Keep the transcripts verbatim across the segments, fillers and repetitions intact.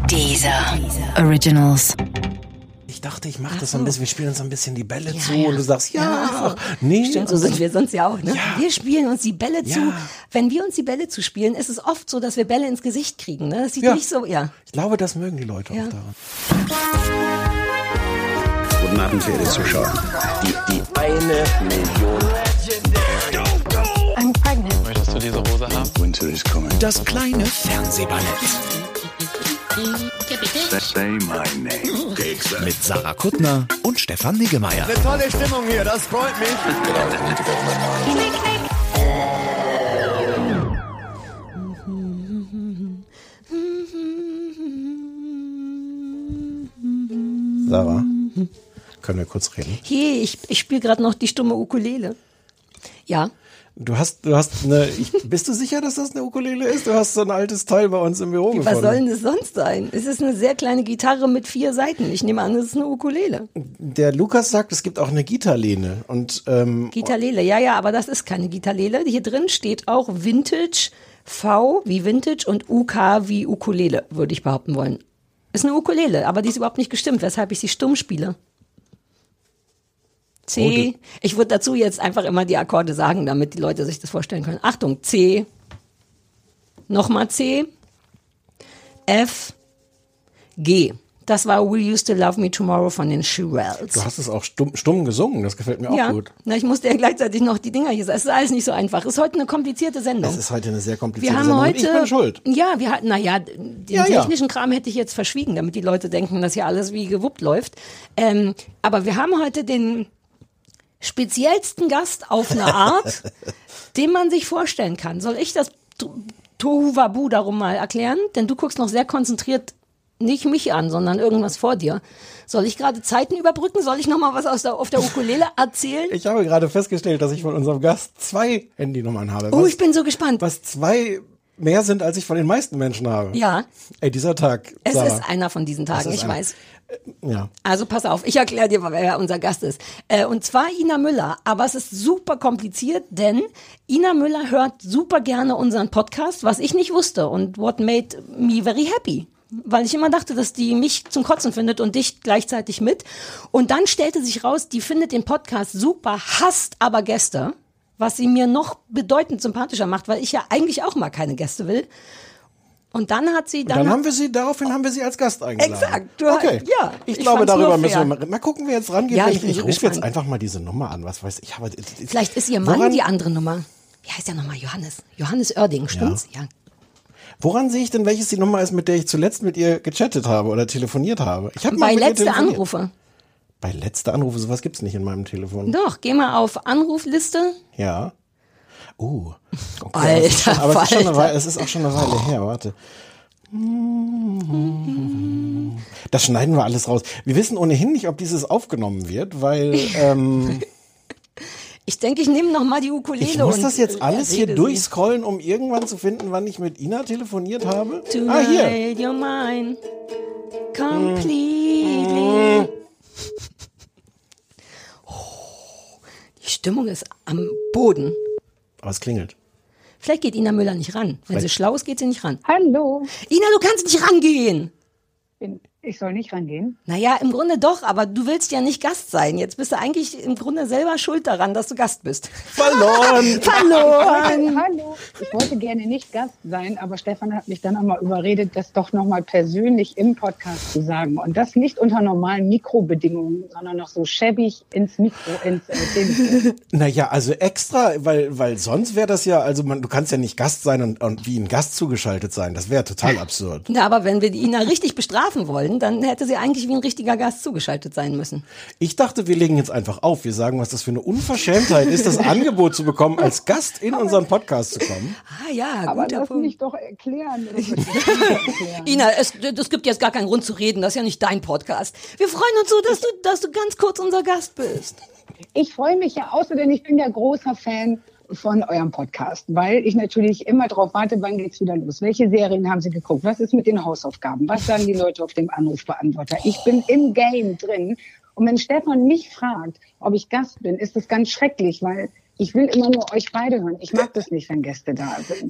Deezer Originals. Ich dachte, ich mache das so so. ein bisschen, wir spielen uns ein bisschen die Bälle Ja, zu ja. und du sagst, ja, Ja, nee. Stimmt, so sind wir sonst ja auch. Ne? Ja. Wir spielen uns die Bälle zu. Ja. Wenn wir uns die Bälle zuspielen, ist es oft so, dass wir Bälle ins Gesicht kriegen. Ne? Das sieht Ja. nicht so, ja. Ich glaube, das mögen die Leute Ja. auch daran. Guten Abend, verehrte Zuschauer. Die, die eine Million. I'm pregnant. Möchtest du diese Hose haben? Winter is coming. Das kleine Fernsehballett Say my name. mit Sarah Kuttner und Stefan Niggemeier. Eine tolle Stimmung hier, das freut mich. Sarah, können wir kurz reden? Hey, ich, ich spiele gerade noch die stumme Ukulele. Ja. Du hast, du hast eine, ich, bist du sicher, dass das eine Ukulele ist? Du hast so ein altes Teil bei uns im Büro Was gefunden. soll denn das sonst sein? Es ist eine sehr kleine Gitarre mit vier Seiten. Ich nehme an, es ist eine Ukulele. Der Lukas sagt, es gibt auch eine Gitarlene. Und, ähm, Gitarlele, ja, ja, aber das ist keine Gitarlele. Hier drin steht auch Vintage, V wie Vintage und U K wie Ukulele, würde ich behaupten wollen. Ist eine Ukulele, aber die ist überhaupt nicht gestimmt, weshalb ich sie stumm spiele. C. Ich würde dazu jetzt einfach immer die Akkorde sagen, damit die Leute sich das vorstellen können. Achtung, C. Nochmal C. F. G. Das war We Used to Love Me Tomorrow von den Shirelles. du hast es auch stumm, stumm gesungen, das gefällt mir auch Ja, gut. na, ich musste ja gleichzeitig noch die Dinger hier sagen. Es ist alles nicht so einfach. Es ist heute eine komplizierte Sendung. Es ist heute eine sehr komplizierte Wir haben Sendung. heute, Und ich bin schuld. Ja, wir hatten, naja, den Ja, ja. technischen Kram hätte ich jetzt verschwiegen, damit die Leute denken, dass hier alles wie gewuppt läuft. Ähm, aber wir haben heute den speziellsten Gast auf eine Art, den man sich vorstellen kann. Soll ich das Tohuwabu darum mal erklären? Denn du guckst noch sehr konzentriert nicht mich an, sondern irgendwas vor dir. Soll ich gerade Zeiten überbrücken? Soll ich noch mal was aus der, auf der Ukulele erzählen? Ich habe gerade festgestellt, dass ich von unserem Gast zwei Handynummern habe. Oh, Was- ich bin so gespannt. Was zwei mehr sind, als ich von den meisten Menschen habe. Ja, Ey, dieser Tag, es Sarah. ist einer von diesen Tagen, Es ist ich einer. weiß. Ja. Also pass auf, ich erkläre dir, wer unser Gast ist. Äh, und zwar Ina Müller. Aber es ist super kompliziert, denn Ina Müller hört super gerne unseren Podcast, was ich nicht wusste. Und what made me very happy. Weil ich immer dachte, dass die mich zum Kotzen findet und dich gleichzeitig mit. Und dann stellte sich raus, die findet den Podcast super, hasst aber Gäste. Was sie mir noch bedeutend sympathischer macht, weil ich ja eigentlich auch mal keine Gäste will. Und dann hat sie Und dann... dann haben wir sie, daraufhin haben wir sie als Gast eingeladen. Exakt. Du, Okay. Ja, Ich, ich glaube, fand's darüber nur müssen fair. wir mal, mal gucken, wer jetzt rangeht. Ja, Wenn ich bin ich so rufe jetzt gespannt. einfach mal diese Nummer an, was weiß ich. Aber, Vielleicht ist ihr Mann woran, die andere Nummer. Wie heißt der nochmal? Johannes. Johannes Oerding, stimmt's? Ja. Woran sehe ich denn, welches die Nummer ist, mit der ich zuletzt mit ihr gechattet habe oder telefoniert habe? Ich habe mal Bei mit ihr letzte telefoniert. Anrufe. Bei letzte Anrufe, sowas gibt's nicht in meinem Telefon. Doch, geh mal auf Anrufliste. Ja. Uh. Okay, Alter aber es ist schon, aber es ist, schon eine Falter. Weile, es ist auch schon eine Weile her, warte. Das schneiden wir alles raus. Wir wissen ohnehin nicht, ob dieses aufgenommen wird, weil ähm, Ich denke, ich nehme noch mal die Ukulele. ich muss und, das jetzt äh, alles hier rede durchscrollen, um irgendwann zu finden, wann ich mit Ina telefoniert habe. sie. Ah, hier. Tonight you're mine. Completely. Oh, die Stimmung ist am Boden. Aber es klingelt. Vielleicht geht Ina Müller nicht ran. Wenn Vielleicht- sie schlau ist, geht sie nicht ran. Hallo. Ina, du kannst nicht rangehen. Bin- Ich soll nicht rangehen. Naja, im Grunde doch, aber du willst ja nicht Gast sein. Jetzt bist du eigentlich im Grunde selber schuld daran, dass du Gast bist. Verloren! Verloren! Hallo. Ich wollte gerne nicht Gast sein, aber Stefan hat mich dann auch mal überredet, das doch nochmal persönlich im Podcast zu sagen. Und das nicht unter normalen Mikrobedingungen, sondern noch so schäbig ins Mikro, ins äh, Telefon. Naja, also extra, weil, weil sonst wäre das ja, also man, du kannst ja nicht Gast sein und, und wie ein Gast zugeschaltet sein. Das wäre total absurd. Na, aber wenn wir die Ina richtig bestrafen wollen, dann hätte sie eigentlich wie ein richtiger Gast zugeschaltet sein müssen. Ich dachte, wir legen jetzt einfach auf. Wir sagen, was das für eine Unverschämtheit ist, das Angebot zu bekommen, als Gast in unseren Podcast zu kommen. Ah ja, Aber guter lass Punkt. mich doch erklären. Das wird nicht erklären. Ina, es, es gibt jetzt gar keinen Grund zu reden, das ist ja nicht dein Podcast. Wir freuen uns so, dass du, dass du ganz kurz unser Gast bist. Ich freue mich ja außerdem, ich bin ja großer Fan von eurem Podcast, weil ich natürlich immer drauf warte, wann geht's wieder los? Welche Serien haben Sie geguckt? Was ist mit den Hausaufgaben? Was sagen die Leute auf dem Anrufbeantworter? Ich bin im Game drin. Und wenn Stefan mich fragt, ob ich Gast bin, ist das ganz schrecklich, weil ich will immer nur euch beide hören. Ich mag das nicht, wenn Gäste da sind.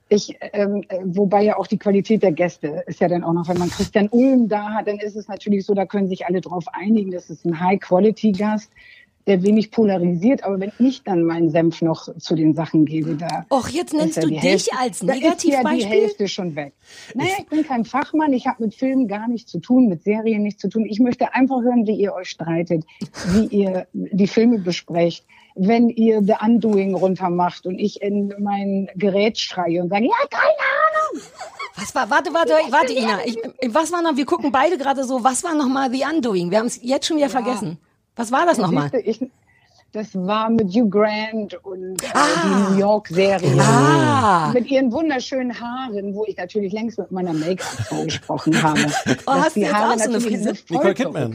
Ich, ähm, wobei ja auch die Qualität der Gäste ist ja dann auch noch, wenn man Christian Ulm da hat, dann ist es natürlich so, da können sich alle drauf einigen, das ist ein High-Quality-Gast, der wenig polarisiert, aber wenn ich dann meinen Senf noch zu den Sachen gebe, da Och, jetzt nennst ja du dich Hälfte, als Negativbeispiel? Da ist ja die Hälfte schon weg. Naja, ich bin kein Fachmann, ich habe mit Filmen gar nichts zu tun, mit Serien nichts zu tun. Ich möchte einfach hören, wie ihr euch streitet, wie ihr die Filme besprecht, wenn ihr The Undoing runtermacht und ich in mein Gerät schreie und sage, ja, keine Ahnung. Was war, warte, warte, warte, Ina, ich, was war noch, wir gucken beide gerade so, was war nochmal The Undoing? Wir haben es jetzt schon wieder ja. vergessen. Was war das nochmal? Das war mit Hugh Grant und äh, ah. die New York-Serie. Ah. Mit ihren wunderschönen Haaren, wo ich natürlich längst mit meiner Make-up-Frau gesprochen habe. Oh, hast du jetzt auch so eine Frise? Nicole Kidman.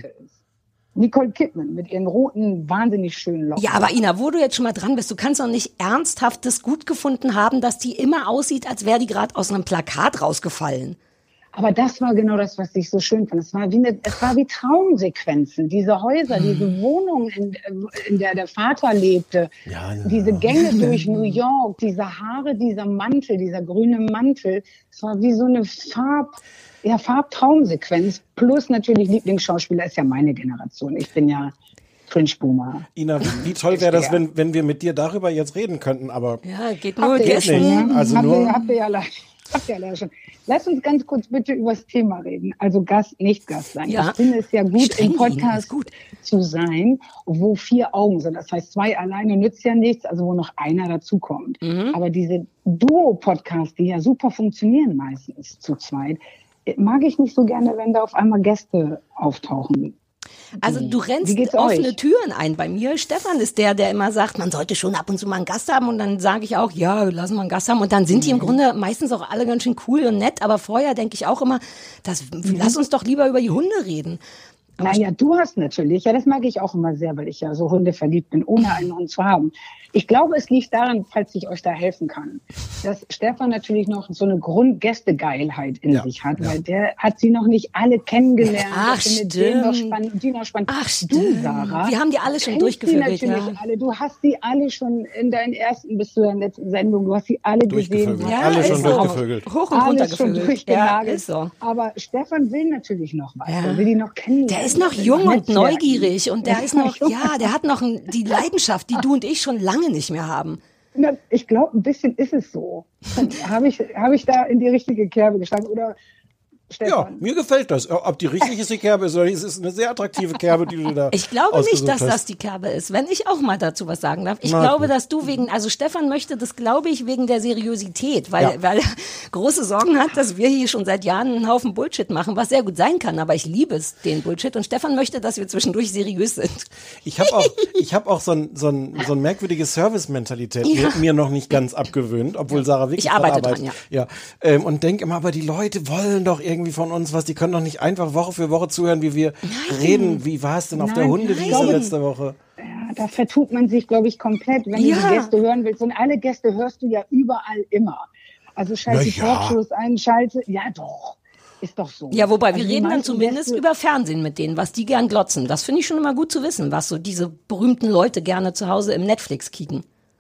Nicole Kidman mit ihren roten, wahnsinnig schönen Locken. Ja, aber Ina, wo du jetzt schon mal dran bist, du kannst doch nicht ernsthaft das gut gefunden haben, dass die immer aussieht, als wäre die gerade aus einem Plakat rausgefallen. Aber das war genau das, was ich so schön fand. Es war wie, eine, es war wie Traumsequenzen. Diese Häuser, diese Wohnung, in, in der der Vater lebte, ja, ja. diese Gänge durch New York, diese Haare, dieser Mantel, dieser grüne Mantel. Es war wie so eine Farb, ja, Farbtraumsequenz. Plus natürlich Lieblingsschauspieler ist ja meine Generation. Ich bin ja Cringe-Boomer. Ina, wie, wie toll wäre das, wenn, wenn wir mit dir darüber jetzt reden könnten, aber... Ja, geht nur geht nicht. Ja? Also habt nur... Ihr, habt ihr ja leider. Habt ihr leider schon. Lass uns ganz kurz bitte über das Thema reden. Also Gast, nicht Gast sein. Ja. Ich finde es ja gut, Streng im Podcast gut. zu sein, wo vier Augen sind. Das heißt, zwei alleine nützt ja nichts, also wo noch einer dazukommt. Mhm. Aber diese Duo-Podcasts, die ja super funktionieren meistens zu zweit, mag ich nicht so gerne, wenn da auf einmal Gäste auftauchen. Also du rennst offene euch? Türen ein. Bei mir, Stefan ist der, der immer sagt, man sollte schon ab und zu mal einen Gast haben. Und dann sage ich auch, ja, lass mal einen Gast haben. Und dann sind die im Grunde meistens auch alle ganz schön cool und nett. Aber vorher denke ich auch immer, das, mhm. lass uns doch lieber über die Hunde reden. Aber naja, du hast natürlich, ja, das mag ich auch immer sehr, weil ich ja so hundeverliebt bin, ohne einen Hund zu haben. Ich glaube, es liegt daran, falls ich euch da helfen kann, dass Stefan natürlich noch so eine Grundgästegeilheit in ja, sich hat, ja. weil der hat sie noch nicht alle kennengelernt. Ach, stimmt. Den noch spannend und die noch spannend. Ach, du, stimmt. Sarah, wir haben die alle schon durchgeführt. Die natürlich ja. alle. Du hast sie alle schon in deinen ersten bis zu der letzten Sendung, du hast sie alle gesehen. Ja, alle schon so. durchgevögelt. Hoch und runter gefögelt. Ja, ist so. Aber Stefan will natürlich noch weiter, ja. will die noch kennenlernen. Der ist noch jung und neugierig und der ist noch, ja, der hat noch ein, die Leidenschaft, die du und ich schon lange nicht mehr haben. Ich glaube, ein bisschen ist es so. Habe ich, hab ich da in die richtige Kerbe geschlagen? Oder Stefan? Ja, mir gefällt das. Ob die richtig ist, die Kerbe ist oder nicht, es ist eine sehr attraktive Kerbe, die du da Ich glaube nicht, dass hast. das die Kerbe ist. Wenn ich auch mal dazu was sagen darf. Ich Na, glaube, gut. dass du wegen, also Stefan möchte das, glaube ich, wegen der Seriosität, weil, Ja. weil er große Sorgen hat, dass wir hier schon seit Jahren einen Haufen Bullshit machen, was sehr gut sein kann, aber ich liebe es, den Bullshit. Und Stefan möchte, dass wir zwischendurch seriös sind. Ich habe auch, ich hab auch so ein, so ein, so ein merkwürdige Service-Mentalität ja. mir, mir noch nicht ganz abgewöhnt, obwohl Sarah wirklich Ich arbeite arbeitet. dran, ja. ja. Ähm, und denke immer, aber die Leute wollen doch irgendwie von uns was, die können doch nicht einfach Woche für Woche zuhören, wie wir nein. reden. Wie war es denn auf Nein, der Hundewiese nein. letzte Woche? Ja, da vertut man sich, glaube ich, komplett, wenn Ja. du die Gäste hören willst. Und alle Gäste hörst du ja überall immer. Also schalte Na die ja. Talkshows ein, schalte, ja doch, ist doch so. Ja, wobei, wir Also die reden dann meisten zumindest Gäste, über Fernsehen mit denen, was die gern glotzen. Das finde ich schon immer gut zu wissen, was so diese berühmten Leute gerne zu Hause im Netflix kicken.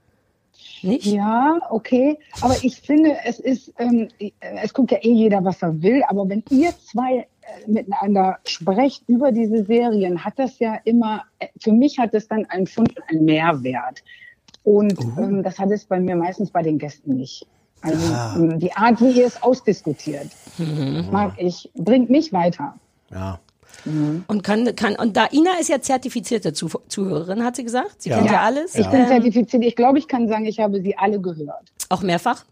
Nicht? Ja, okay. Aber ich finde, es ist, ähm, es guckt ja eh jeder, was er will. Aber wenn ihr zwei äh, miteinander sprecht über diese Serien, hat das ja immer, äh, für mich hat es dann einen Fund, einen Mehrwert. Und uh. ähm, das hat es bei mir meistens bei den Gästen nicht. Also Ah. ähm, die Art, wie ihr es ausdiskutiert, Mhm. mag ich, bringt mich weiter. Ja. Und kann, kann, und da Ina ist ja zertifizierte Zuh- Zuhörerin, hat sie gesagt. Sie Ja. kennt ja alles. Ich bin Ähm, zertifiziert. Ich glaube, ich kann sagen, ich habe sie alle gehört. Auch mehrfach?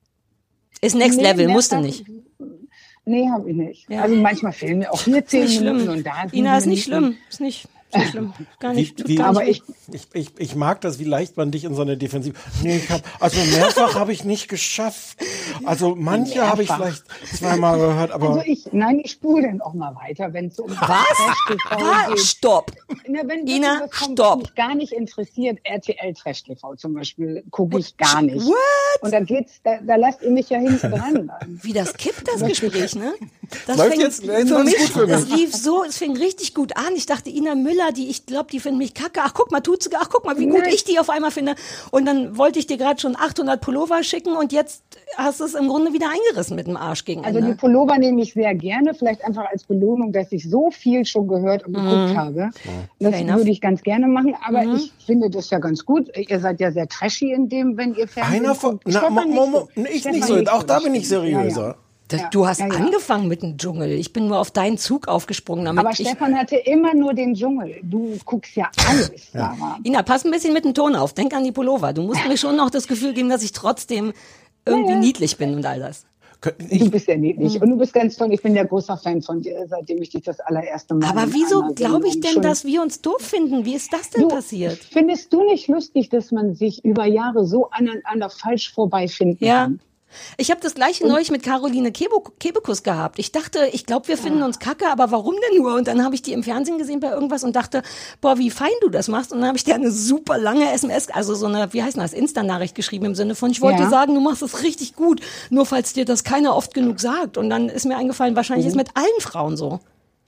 Ist Next Nee, Level, mehrfach- musste nicht. Nee, habe ich nicht. Ja. Also manchmal fehlen mir auch hier Ist zehn nicht Minuten schlimm. und da sieben Ina ist nicht Minuten. schlimm. Ist nicht, ist nicht schlimm. Gar nicht. Wie- tut wie- gar nicht Aber weh. ich, Ich, ich, ich mag das, wie leicht man dich in so eine Defensive. Nee, ich hab, also mehrfach habe ich nicht geschafft. Also manche habe ich Mehrfach. vielleicht zweimal gehört, aber Also ich, nein, ich spule dann auch mal weiter, wenn es um Was? Trash-T V Was? geht. Stopp. Na, wenn Ina, wirklich was kommt, stopp. was mich gar nicht interessiert, R T L Trash-T V zum Beispiel, gucke ich gar nicht. What? Und da geht's, da, da lasst ihr mich ja hinten dran. Dann. Wie das kippt, das Gespräch, ne? Das Läuft fängt jetzt- jetzt für alles mich, gut für mich. Das lief so, es fing richtig gut an. Ich dachte, Ina Müller Müller, die ich glaube, die finden mich kacke. Ach, guck mal, tut sie, ach, guck mal, wie gut Nein. ich die auf einmal finde. Und dann wollte ich dir gerade schon achthundert Pullover schicken und jetzt hast du es im Grunde wieder eingerissen mit dem Arsch gegen Also Ende. die Pullover nehme ich sehr gerne, vielleicht einfach als Belohnung, dass ich so viel schon gehört und geguckt Mhm. habe. Das Fair enough. würde ich ganz gerne machen, aber Mhm. ich finde das ja ganz gut. Ihr seid ja sehr trashy in dem, wenn ihr Fernsehen Einer von, guckt. na, Stefan mo, nicht mo, mo, so. ich Stefan nicht so, auch da das bin ich stimmt. seriöser. Ja, ja. Das, Ja, du hast ja, ja. angefangen mit dem Dschungel. Ich bin nur auf deinen Zug aufgesprungen. Damit Aber ich, Stefan hatte immer nur den Dschungel. Du guckst ja alles, Sarah. Ina, pass ein bisschen mit dem Ton auf. Denk an die Pullover. Du musst mir schon noch das Gefühl geben, dass ich trotzdem irgendwie Ja, ja. niedlich bin und all das. Du bist ja Hm. niedlich und du bist ganz toll. Ich bin ja großer Fan von dir, seitdem ich dich das allererste Mal. Aber in wieso einer glaube ich Sendung denn, schon- dass wir uns doof finden? Wie ist das denn Du, passiert? Findest du nicht lustig, dass man sich über Jahre so aneinander falsch vorbeifinden Ja. kann? Ich habe das gleiche neulich mit Caroline Kebe Kebekus gehabt. Ich dachte, ich glaube, wir finden uns kacke, aber warum denn nur? Und dann habe ich die im Fernsehen gesehen bei irgendwas und dachte, boah, wie fein du das machst. Und dann habe ich dir eine super lange S M S, also so eine, wie heißt das, Insta-Nachricht geschrieben im Sinne von, ich wollte Ja. dir sagen, du machst es richtig gut, nur falls dir das keiner oft genug sagt. Und dann ist mir eingefallen, wahrscheinlich ist mit allen Frauen so.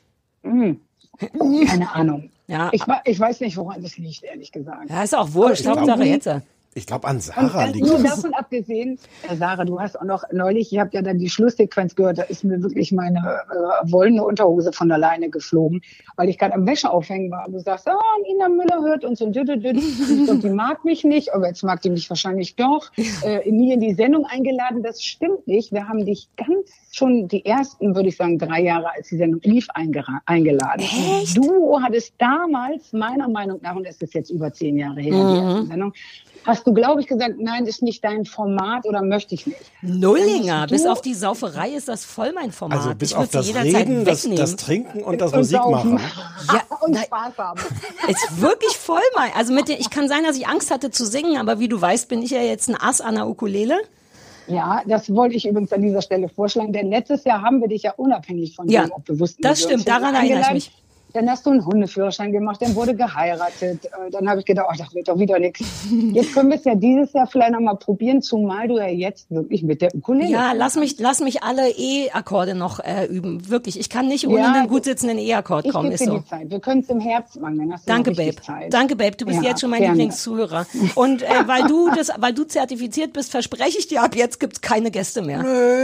Keine Ahnung. Ja. Ich, wa- ich weiß nicht, woran das liegt, ehrlich gesagt. Ja, ist auch wurscht, glaub, Hauptsache jetzt. Ich glaube, an Und Sarah äh, liegt nur es. davon abgesehen, äh, Sarah, du hast auch noch neulich, ich habe ja dann die Schlusssequenz gehört, da ist mir wirklich meine äh, wollene Unterhose von alleine geflogen, weil ich gerade am Wäscheaufhängen war. Und du sagst, ah, Ina Müller hört uns und dü, dü, dü. Und die mag mich nicht, aber jetzt mag die mich wahrscheinlich doch. Äh, nie in die Sendung eingeladen, das stimmt nicht. Wir haben dich ganz schon die ersten, würde ich sagen, drei Jahre, als die Sendung lief, eingera- eingeladen. Echt? Du hattest damals, meiner Meinung nach, und es ist jetzt über zehn Jahre her, die erste Sendung, hast du, glaube ich, gesagt, nein, ist nicht dein Format oder möchte ich nicht. Nullinger, Dann bis hast du- auf die Sauferei ist das voll mein Format. Also bis ich auf würde sie das jederzeit Reden, das, wegnehmen. das Trinken und das Und Musik saufen. machen. Ja, und nein. Spaß haben. Ist wirklich voll mein. Also mit den, ich kann sein, dass ich Angst hatte zu singen, aber wie du weißt, bin ich ja jetzt ein Ass an der Ukulele. Ja, das wollte ich übrigens an dieser Stelle vorschlagen, denn letztes Jahr haben wir dich ja unabhängig von Ja, dem, ob wir wussten, das wie wir uns stimmt, daran erinnere ich eingeladen. mich. Dann hast du einen Hundeführerschein gemacht, dann wurde geheiratet. Äh, Dann habe ich gedacht, ach, das wird doch wieder nichts. Jetzt können wir es ja dieses Jahr vielleicht noch mal probieren, zumal du ja jetzt wirklich mit der Ukulele. Ja, lass mich, lass mich alle E-Akkorde noch äh, üben. Wirklich, ich kann nicht ohne Ja, einen gut sitzenden E-Akkord ich kommen. gebe Ist dir so. die Zeit. Wir können es im Herbst machen, dann hast du Danke, noch Babe. richtig Zeit. Danke, Babe. Du bist Ja, jetzt schon mein gerne. Lieblingszuhörer. Und äh, weil du das, weil du zertifiziert bist, verspreche ich dir, ab jetzt gibt's keine Gäste mehr.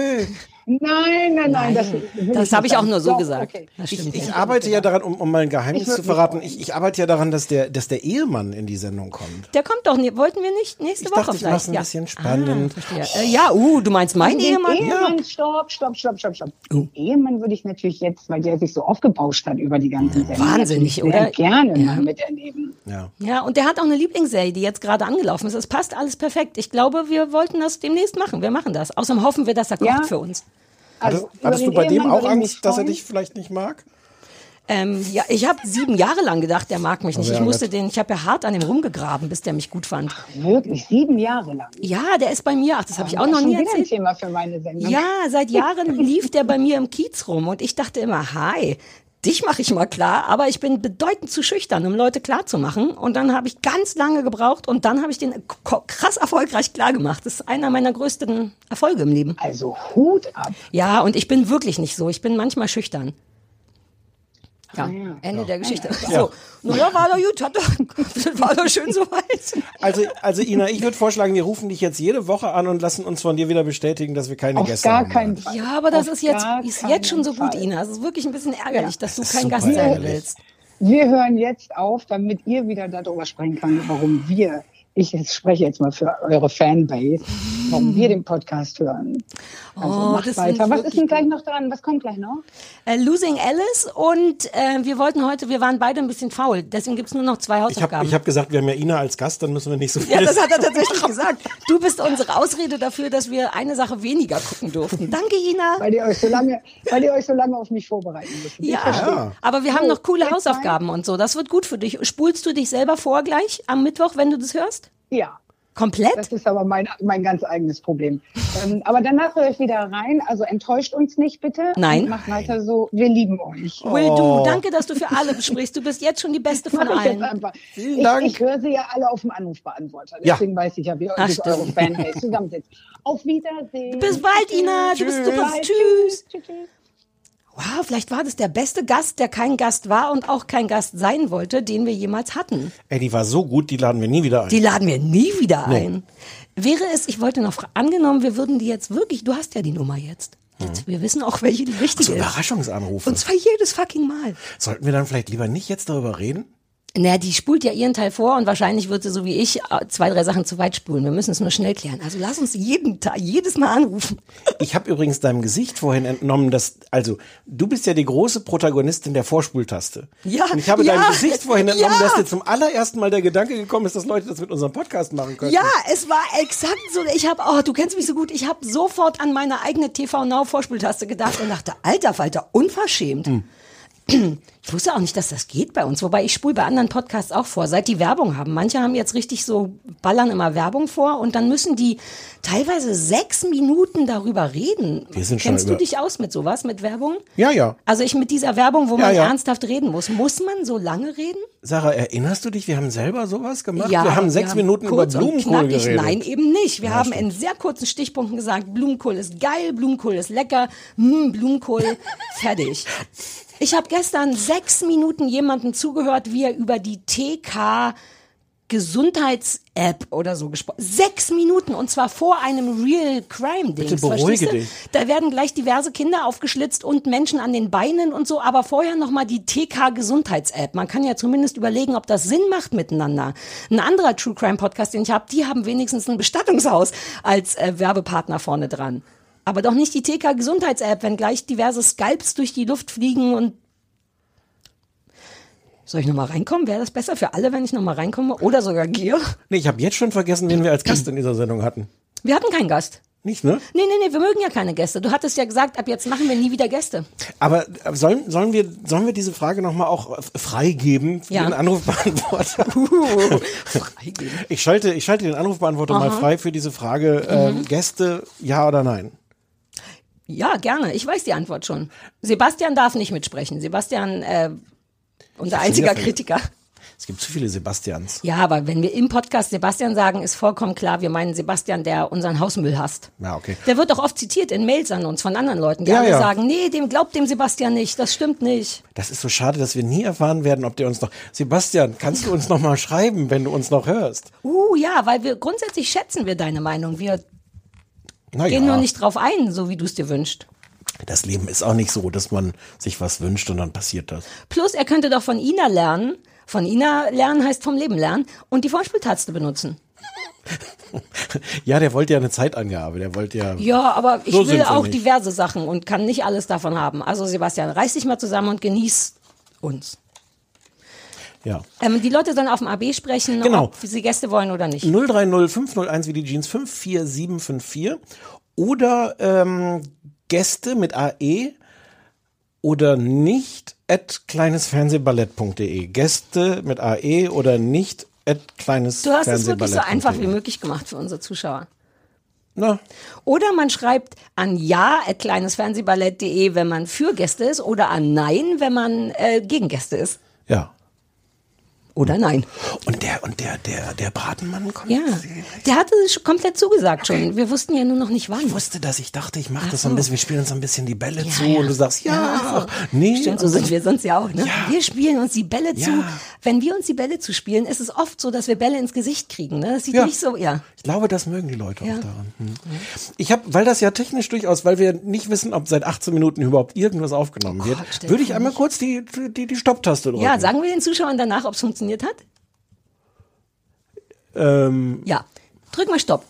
Nein, nein, nein. Das, will Das nicht habe ich auch sagen. nur so Doch, gesagt. okay. Das Ich, stimmt. ich ja. arbeite ja daran, um, um mal ein Geheimnis Ich würd zu mich verraten, freuen. ich, ich arbeite ja daran, dass der, dass der Ehemann in die Sendung kommt. Der kommt doch nicht. Wollten wir nicht nächste Ich Woche dachte, ich vielleicht? mach's ein ja. bisschen spannend. Ah, verstehe. Äh, ja, uh, du meinst mein Den Ehemann? Ehemann, stopp, stopp, stopp, stopp, stopp. Den Ehemann würde ich natürlich jetzt, weil der sich so aufgebauscht hat über die ganzen Sendungen, Wahnsinnig, natürlich sehr oder? gerne mal miterleben. Ja. Ja, und der hat auch eine Lieblingsserie, die jetzt gerade angelaufen ist. Es passt alles perfekt. Ich glaube, wir wollten das demnächst machen. Wir machen das. Außerdem hoffen wir, dass er kocht Ja. für uns. Also, Hattest, hattest über du bei den dem Ehemann auch würde ich mich Angst, dass er freuen. dich vielleicht nicht mag? Ähm, ja, ich habe sieben Jahre lang gedacht, der mag mich nicht. Oh ja, Ich musste Gott. den, ich habe ja hart an dem rumgegraben, bis der mich gut fand. Wirklich, sieben Jahre lang. Ja, der ist bei mir. Ach, das habe ich auch Das noch ist nie schon wieder ein erzählt. Thema für meine Sendung. Ja, seit Jahren lief der bei mir im Kiez rum und ich dachte immer, hi, dich mache ich mal klar, aber ich bin bedeutend zu schüchtern, um Leute klar zu machen. Und dann habe ich ganz lange gebraucht und dann habe ich den k- krass erfolgreich klar gemacht. Das ist einer meiner größten Erfolge im Leben. Also Hut ab. Ja, und ich bin wirklich nicht so. Ich bin manchmal schüchtern. Ja, ja. Ende der Geschichte. So, na ja, war doch gut, hat doch, war doch schön soweit. Also, also Ina, ich würde vorschlagen, wir rufen dich jetzt jede Woche an und lassen uns von dir wieder bestätigen, dass wir keine Auf Gäste gar haben. keinen Fall. Ja, aber das Auf ist jetzt, gar ist jetzt schon so keinen gut, Fall. Ina. Es ist wirklich ein bisschen ärgerlich, Ja, dass du das ist kein super Gast sein ärgerlich. willst. Wir hören jetzt auf, damit ihr wieder darüber sprechen könnt, warum wir, ich jetzt spreche jetzt mal für eure Fanbase, warum wir den Podcast hören. Also Oh, macht das weiter. sind Was ist wirklich denn gleich noch dran? Was kommt gleich noch? Äh, Losing Alice und äh, wir wollten heute, wir waren beide ein bisschen faul, deswegen gibt's nur noch zwei Ich habe Hausaufgaben. ich hab gesagt, wir haben ja Ina als Gast, dann müssen wir nicht so viel. Ja, das hat er tatsächlich gesagt. Du bist unsere Ausrede dafür, dass wir eine Sache weniger gucken durften. Danke, Ina. Weil ihr euch so lange, weil ihr euch so lange auf mich vorbereiten müsst. Ich verstehe. Ja, aber wir haben noch coole jetzt Hausaufgaben und so. Das wird gut für dich. Spulst du dich selber vor gleich am Mittwoch, wenn du das hörst? Ja. Komplett? Das ist aber mein, mein ganz eigenes Problem. ähm, aber danach höre ich wieder rein. Also enttäuscht uns nicht bitte. Nein. Macht weiter so. Wir lieben euch. Will du, danke, dass du für alle sprichst. Du bist jetzt schon die Beste von Mach ich jetzt allen. einfach. Vielen ich, Dank. ich höre sie ja alle auf dem Anrufbeantworter. Ja. Deswegen weiß ich ja, wie Ach, sich stimmt. eure Fanbase zusammensetzt. Auf Wiedersehen. Bis bald, Ina. Du bist Bis super. bald. Tschüss. Tschüss. Tschüss. wow, vielleicht war das der beste Gast, der kein Gast war und auch kein Gast sein wollte, den wir jemals hatten. Ey, die war so gut, die laden wir nie wieder ein. Die laden wir nie wieder Nee. ein. Wäre es, ich wollte noch, fra- angenommen, wir würden die jetzt wirklich, du hast ja die Nummer jetzt. jetzt wir wissen auch, welche die wichtige so ist. Überraschungsanrufe. Und zwar jedes fucking Mal. Sollten wir dann vielleicht lieber nicht jetzt darüber reden? Naja, die spult ja ihren Teil vor und wahrscheinlich wird sie so wie ich äh, zwei, drei Sachen zu weit spulen. Wir müssen es nur schnell klären. Also lass uns jeden Tag, jedes Mal anrufen. Ich habe übrigens deinem Gesicht vorhin entnommen, dass, also, du bist ja die große Protagonistin der Vorspultaste. Ja, Und ich habe ja, deinem Gesicht vorhin entnommen, ja. dass dir zum allerersten Mal der Gedanke gekommen ist, dass Leute das mit unserem Podcast machen können. Ja, es war exakt so. Ich habe, oh, du kennst mich so gut. Ich habe sofort an meine eigene T V Now Vorspultaste gedacht und dachte, alter Falter, unverschämt. Hm. Ich wusste auch nicht, dass das geht bei uns. Wobei ich spule bei anderen Podcasts auch vor, seit die Werbung haben. Manche haben jetzt richtig so, ballern immer Werbung vor und dann müssen die teilweise sechs Minuten darüber reden. Wir sind schon Kennst du über- dich aus mit sowas, mit Werbung? Ja, ja. Also ich mit dieser Werbung, wo Ja, man ja. ernsthaft reden muss. Muss man so lange reden? Sarah, erinnerst du dich, wir haben selber sowas gemacht? Ja, wir haben sechs Minuten über kurz und Blumenkohl knackig. geredet. Nein, eben nicht. Wir Ja, haben stimmt. in sehr kurzen Stichpunkten gesagt, Blumenkohl ist geil, Blumenkohl ist lecker, hm, Blumenkohl, fertig. Ich habe gestern sechs Minuten jemandem zugehört, wie er über die T K Gesundheits-App oder so gesprochen. Sechs Minuten und zwar vor einem Real-Crime-Ding. Bitte beruhige dich. Da werden gleich diverse Kinder aufgeschlitzt und Menschen an den Beinen und so, aber vorher nochmal die T K Gesundheits-App. Man kann ja zumindest überlegen, ob das Sinn macht miteinander. Ein anderer True-Crime-Podcast, den ich habe, die haben wenigstens ein Bestattungshaus als äh, Werbepartner vorne dran. Aber doch nicht die T K Gesundheits-App, wenn gleich diverse Skalps durch die Luft fliegen und soll ich nochmal reinkommen? Wäre das besser für alle, wenn ich nochmal reinkomme? Oder sogar Gier? Nee, ich habe jetzt schon vergessen, wen wir als Gast in dieser Sendung hatten. Wir hatten keinen Gast. Nicht, ne? Nee, nee, nee, wir mögen ja keine Gäste. Du hattest ja gesagt, ab jetzt machen wir nie wieder Gäste. Aber äh, sollen, sollen, wir, sollen wir diese Frage nochmal auch äh, freigeben für Ja. den Anrufbeantworter? Uh, freigeben. Ich schalte, ich schalte den Anrufbeantworter mal frei für diese Frage, ähm, Gäste, ja oder nein? Ja, gerne. Ich weiß die Antwort schon. Sebastian darf nicht mitsprechen. Sebastian, äh, unser schon einziger wieder ver- Kritiker. Es gibt zu viele Sebastians. Ja, aber wenn wir im Podcast Sebastian sagen, ist vollkommen klar, wir meinen Sebastian, der unseren Hausmüll hasst. Ja, okay. Der wird doch oft zitiert in Mails an uns von anderen Leuten, die Ja, alle ja. sagen, nee, dem glaubt dem Sebastian nicht, das stimmt nicht. Das ist so schade, dass wir nie erfahren werden, ob der uns noch... Sebastian, kannst du uns noch mal schreiben, wenn du uns noch hörst? Uh, ja, weil wir grundsätzlich schätzen wir deine Meinung. Wir Na gehen ja, nur nicht drauf ein, so wie du es dir wünschst. das Leben ist auch nicht so, dass man sich was wünscht und dann passiert das. Plus, er könnte doch von Ina lernen. Von Ina lernen heißt vom Leben lernen und die Vorspieltaste benutzen. Ja, der wollte ja eine Zeitangabe, der wollte ja... Ja, aber ich So will sind wir auch nicht. diverse Sachen und kann nicht alles davon haben. Also Sebastian, reiß dich mal zusammen und genieß uns. Ja. Ähm, die Leute sollen auf dem A B sprechen, Genau. ob sie Gäste wollen oder nicht. null drei null fünf null eins wie die Jeans fünf vier sieben fünf vier oder ähm, Gäste mit A E oder nicht at kleinesfernsehballett punkt de. Gäste mit A E oder nicht at kleinesfernsehballett punkt de. Du hast es wirklich so einfach wie möglich gemacht für unsere Zuschauer. Na, Oder man schreibt an ja at kleinesfernsehballett punkt de, wenn man für Gäste ist, oder an nein, wenn man äh, gegen Gäste ist. ja. Oder nein. Und der, und der, der, der Bratenmann kommt. Ja, der hatte schon komplett zugesagt schon. Wir wussten ja nur noch nicht wann. Ich wusste das, ich dachte, ich mache Ach das so ein so. bisschen, wir spielen uns so ein bisschen die Bälle Ja, zu ja. und du sagst, ja, Ja, ach, nee. Stimmt, so sind wir sonst ja auch. Ne? Ja. Wir spielen uns die Bälle zu. Ja. Wenn wir uns die Bälle zuspielen, ist es oft so, dass wir Bälle ins Gesicht kriegen. Ne? Das sieht Ja. nicht so, ja. Ich glaube, das mögen die Leute Ja. auch daran. Hm. Ich habe, weil das ja technisch durchaus, weil wir nicht wissen, ob seit achtzehn Minuten überhaupt irgendwas aufgenommen wird, Gott, stell würde ich dir einmal nicht. kurz die, die, die Stopptaste drücken. Ja, sagen wir den Zuschauern danach, ob es funktioniert hat? Ähm, Ja. Drück mal Stopp.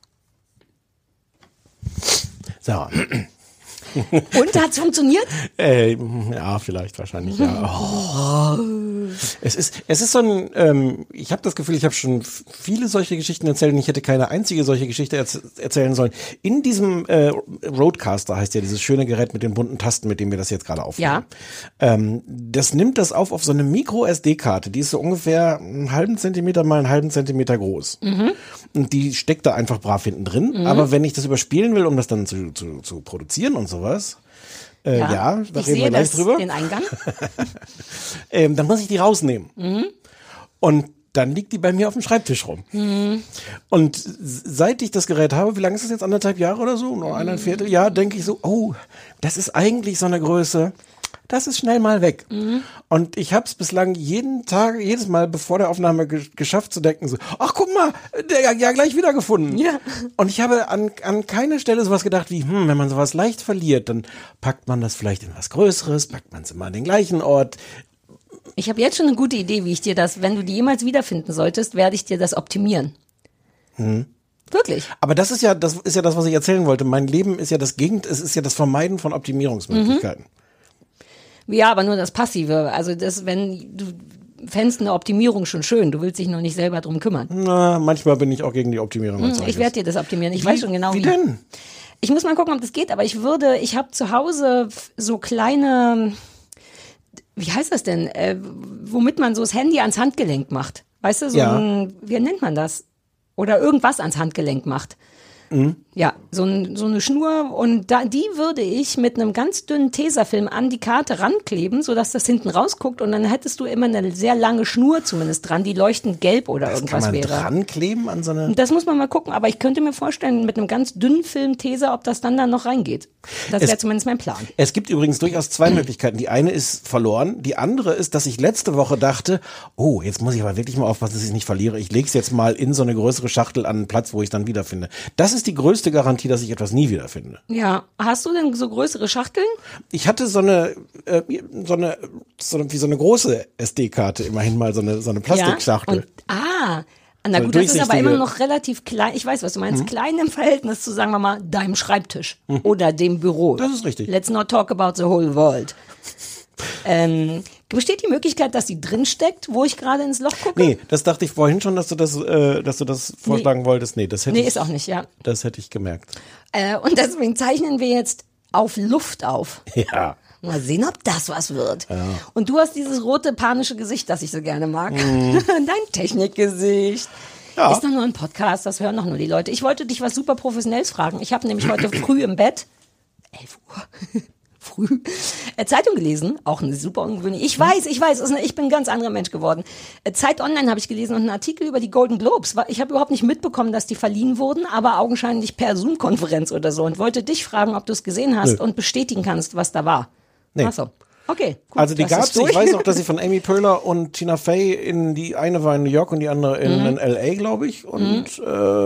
Sarah. Und, hat es funktioniert? Äh, ja, vielleicht, wahrscheinlich, ja. Oh. Es ist, es ist so ein, ähm, ich habe das Gefühl, ich habe schon f- viele solche Geschichten erzählt und ich hätte keine einzige solche Geschichte erz- erzählen sollen. In diesem äh, Roadcaster heißt ja dieses schöne Gerät mit den bunten Tasten, mit dem wir das jetzt gerade aufnehmen. Ja. Ähm, das nimmt das auf auf so eine Micro-S D-Karte, die ist so ungefähr einen halben Zentimeter mal einen halben Zentimeter groß. Mhm. Und die steckt da einfach brav hinten drin. Aber wenn ich das überspielen will, um das dann zu, zu, zu produzieren und sowas, Äh, ja, ja, da ich reden sehe wir gleich das, drüber. den Eingang. ähm, dann muss ich die rausnehmen. Mhm. Und dann liegt die bei mir auf dem Schreibtisch rum. Mhm. Und seit ich das Gerät habe, wie lange ist das jetzt, anderthalb Jahre oder so, noch eineinhalb Vierteljahr, denke ich so, oh, das ist eigentlich so eine Größe, das ist schnell mal weg. Mhm. Und ich habe es bislang jeden Tag, jedes Mal bevor der Aufnahme ge- geschafft zu denken, so, ach guck mal, der ja gleich wiedergefunden. Ja. Und ich habe an, an keiner Stelle sowas gedacht wie, hm, wenn man sowas leicht verliert, dann packt man das vielleicht in was Größeres, packt man es immer an den gleichen Ort. Ich habe jetzt schon eine gute Idee, wie ich dir das, wenn du die jemals wiederfinden solltest, werde ich dir das optimieren. Hm. Wirklich. Aber das ist ja, das ist ja das, was ich erzählen wollte. Mein Leben ist ja das Gegend, es ist ja das Vermeiden von Optimierungsmöglichkeiten. Mhm. Ja, aber nur das Passive. Also das, wenn du fändest eine Optimierung schon schön, du willst dich noch nicht selber drum kümmern. Na, manchmal bin ich auch gegen die Optimierung. Hm, ich werde dir das optimieren. Ich wie, weiß schon genau wie. Wie denn? Ich muss mal gucken, ob das geht, aber ich würde, ich habe zu Hause so kleine, wie heißt das denn, äh, womit man so das Handy ans Handgelenk macht. Weißt du, so ja. ein, wie nennt man das? Oder irgendwas ans Handgelenk macht. Mhm. Ja, so, ein, so eine Schnur und da, die würde ich mit einem ganz dünnen Tesafilm an die Karte rankleben, sodass das hinten rausguckt und dann hättest du immer eine sehr lange Schnur zumindest dran, die leuchtend gelb oder das irgendwas kann man wäre. Dran kleben an so eine. Das muss man mal gucken, aber ich könnte mir vorstellen, mit einem ganz dünnen Film Tesa, ob das dann da noch reingeht. Das wäre zumindest mein Plan. Es gibt übrigens durchaus zwei Möglichkeiten. Die eine ist verloren, die andere ist, dass ich letzte Woche dachte, oh, jetzt muss ich aber wirklich mal aufpassen, dass ich es nicht verliere. Ich lege es jetzt mal in so eine größere Schachtel an einen Platz, wo ich es dann wiederfinde. Das ist die größte Garantie, dass ich etwas nie wiederfinde. Ja, hast du denn so größere Schachteln? Ich hatte so eine, äh, so eine, so eine, wie so eine große S D-Karte, immerhin mal so eine, so eine Plastikschachtel. Ja? Und, ah, na gut, das ist aber immer noch relativ klein. Ich weiß, was du meinst. Hm. Klein im Verhältnis zu, sagen wir mal, deinem Schreibtisch hm. oder dem Büro. Das ist richtig. Let's not talk about the whole world. ähm, besteht die Möglichkeit, dass sie drin steckt, wo ich gerade ins Loch gucke? Nee, das dachte ich vorhin schon, dass du das, äh, dass du das vorschlagen nee. wolltest. Nee, das hätte nee, ich, ist auch nicht, ja. Das hätte ich gemerkt. Äh, und deswegen zeichnen wir jetzt auf Luft auf. Ja. Mal sehen, ob das was wird. Ja. Und du hast dieses rote, panische Gesicht, das ich so gerne mag. Mm. Dein Technikgesicht. Ja. Ist doch nur ein Podcast, das hören doch nur die Leute. Ich wollte dich was super Professionelles fragen. Ich habe nämlich heute früh im Bett, elf Uhr, früh, äh, Zeitung gelesen, auch eine super ungewöhnliche. Ich weiß, ich weiß, ich bin ein ganz anderer Mensch geworden. Äh, Zeit Online habe ich gelesen und einen Artikel über die Golden Globes. Ich habe überhaupt nicht mitbekommen, dass die verliehen wurden, aber augenscheinlich per Zoom-Konferenz oder so. Und wollte dich fragen, ob du es gesehen hast Nö. und bestätigen kannst, was da war. Nee. Ach so. Okay, gut, also die gab's. Ich weiß auch, dass sie von Amy Poehler und Tina Fey in die eine war in New York und die andere in, mhm. in L A, glaube ich. Und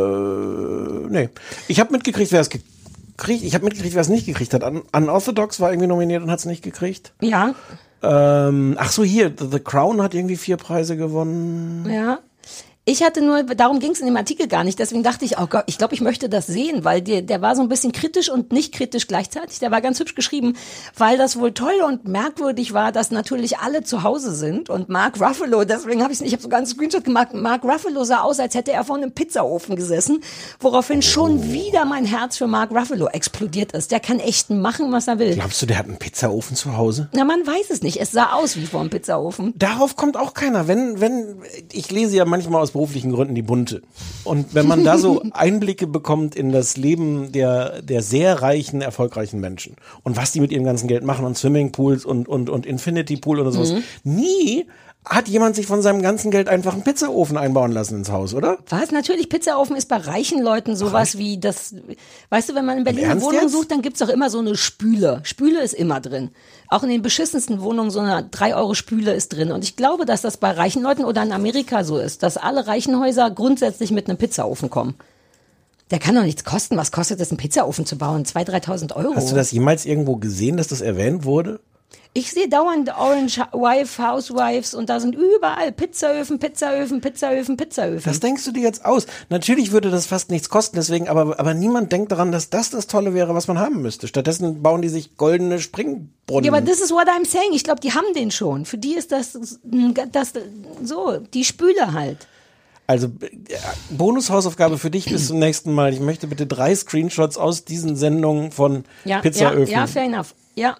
mhm. äh, nee, ich habe mitgekriegt, wer es gekriegt. Ich habe mitgekriegt, wer es nicht gekriegt hat. Un- Unorthodox war irgendwie nominiert und hat es nicht gekriegt. Ja. Ähm, ach so, hier The Crown hat irgendwie vier Preise gewonnen. Ja. Ich hatte nur, darum ging es in dem Artikel gar nicht, deswegen dachte ich, oh Gott, ich glaube, ich möchte das sehen, weil der, der war so ein bisschen kritisch und nicht kritisch gleichzeitig, der war ganz hübsch geschrieben, weil das wohl toll und merkwürdig war, dass natürlich alle zu Hause sind und Mark Ruffalo, deswegen habe ich ich habe sogar einen Screenshot gemacht, Mark Ruffalo sah aus, als hätte er vor einem Pizzaofen gesessen, woraufhin schon wieder mein Herz für Mark Ruffalo explodiert ist. Der kann echt machen, was er will. Glaubst du, der hat einen Pizzaofen zu Hause? Na, man weiß es nicht, es sah aus wie vor einem Pizzaofen. Darauf kommt auch keiner, wenn, wenn, ich lese ja manchmal aus beruflichen Gründen die Bunte. Und wenn man da so Einblicke bekommt in das Leben der, der sehr reichen, erfolgreichen Menschen und was die mit ihrem ganzen Geld machen und Swimmingpools und, und, und Infinity Pool oder sowas. Mhm. Nie hat jemand sich von seinem ganzen Geld einfach einen Pizzaofen einbauen lassen ins Haus, oder? Was? Natürlich, Pizzaofen ist bei reichen Leuten sowas Ach, wie das, weißt du, wenn man in Berlin eine Wohnung jetzt? sucht, dann gibt's doch immer so eine Spüle. Spüle ist immer drin. Auch in den beschissensten Wohnungen so eine drei Euro Spüle ist drin. Und ich glaube, dass das bei reichen Leuten oder in Amerika so ist, dass alle reichen Häuser grundsätzlich mit einem Pizzaofen kommen. Der kann doch nichts kosten. Was kostet es, einen Pizzaofen zu bauen? zweitausend, dreitausend Euro. Hast du das jemals irgendwo gesehen, dass das erwähnt wurde? Ich sehe dauernd Orange Wife, Housewives und da sind überall Pizzaöfen, Pizzaöfen, Pizzaöfen, Pizzaöfen. Was denkst du dir jetzt aus? Natürlich würde das fast nichts kosten, deswegen, aber, aber niemand denkt daran, dass das das Tolle wäre, was man haben müsste. Stattdessen bauen die sich goldene Springbrunnen. Ja, aber das ist what I'm saying. Ich glaube, die haben den schon. Für die ist das, das so, die Spüle halt. Also, Bonushausaufgabe für dich bis zum nächsten Mal. Ich möchte bitte drei Screenshots aus diesen Sendungen von ja, Pizzaöfen. Ja, ja, fair enough. Ja.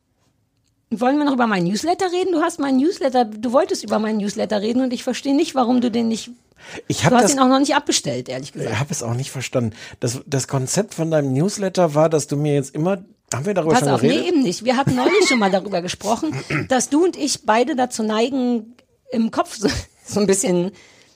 Wollen wir noch über meinen Newsletter reden? Du hast meinen Newsletter, du wolltest über meinen Newsletter reden und ich verstehe nicht, warum du den nicht, ich hab du hast das, ihn auch noch nicht abbestellt, ehrlich gesagt. Ich habe es auch nicht verstanden. Das, das Konzept von deinem Newsletter war, dass du mir jetzt immer, haben wir darüber Pass schon auf, geredet? Nee, eben nicht. Wir hatten neulich schon mal darüber gesprochen, dass du und ich beide dazu neigen, im Kopf so, so ein bisschen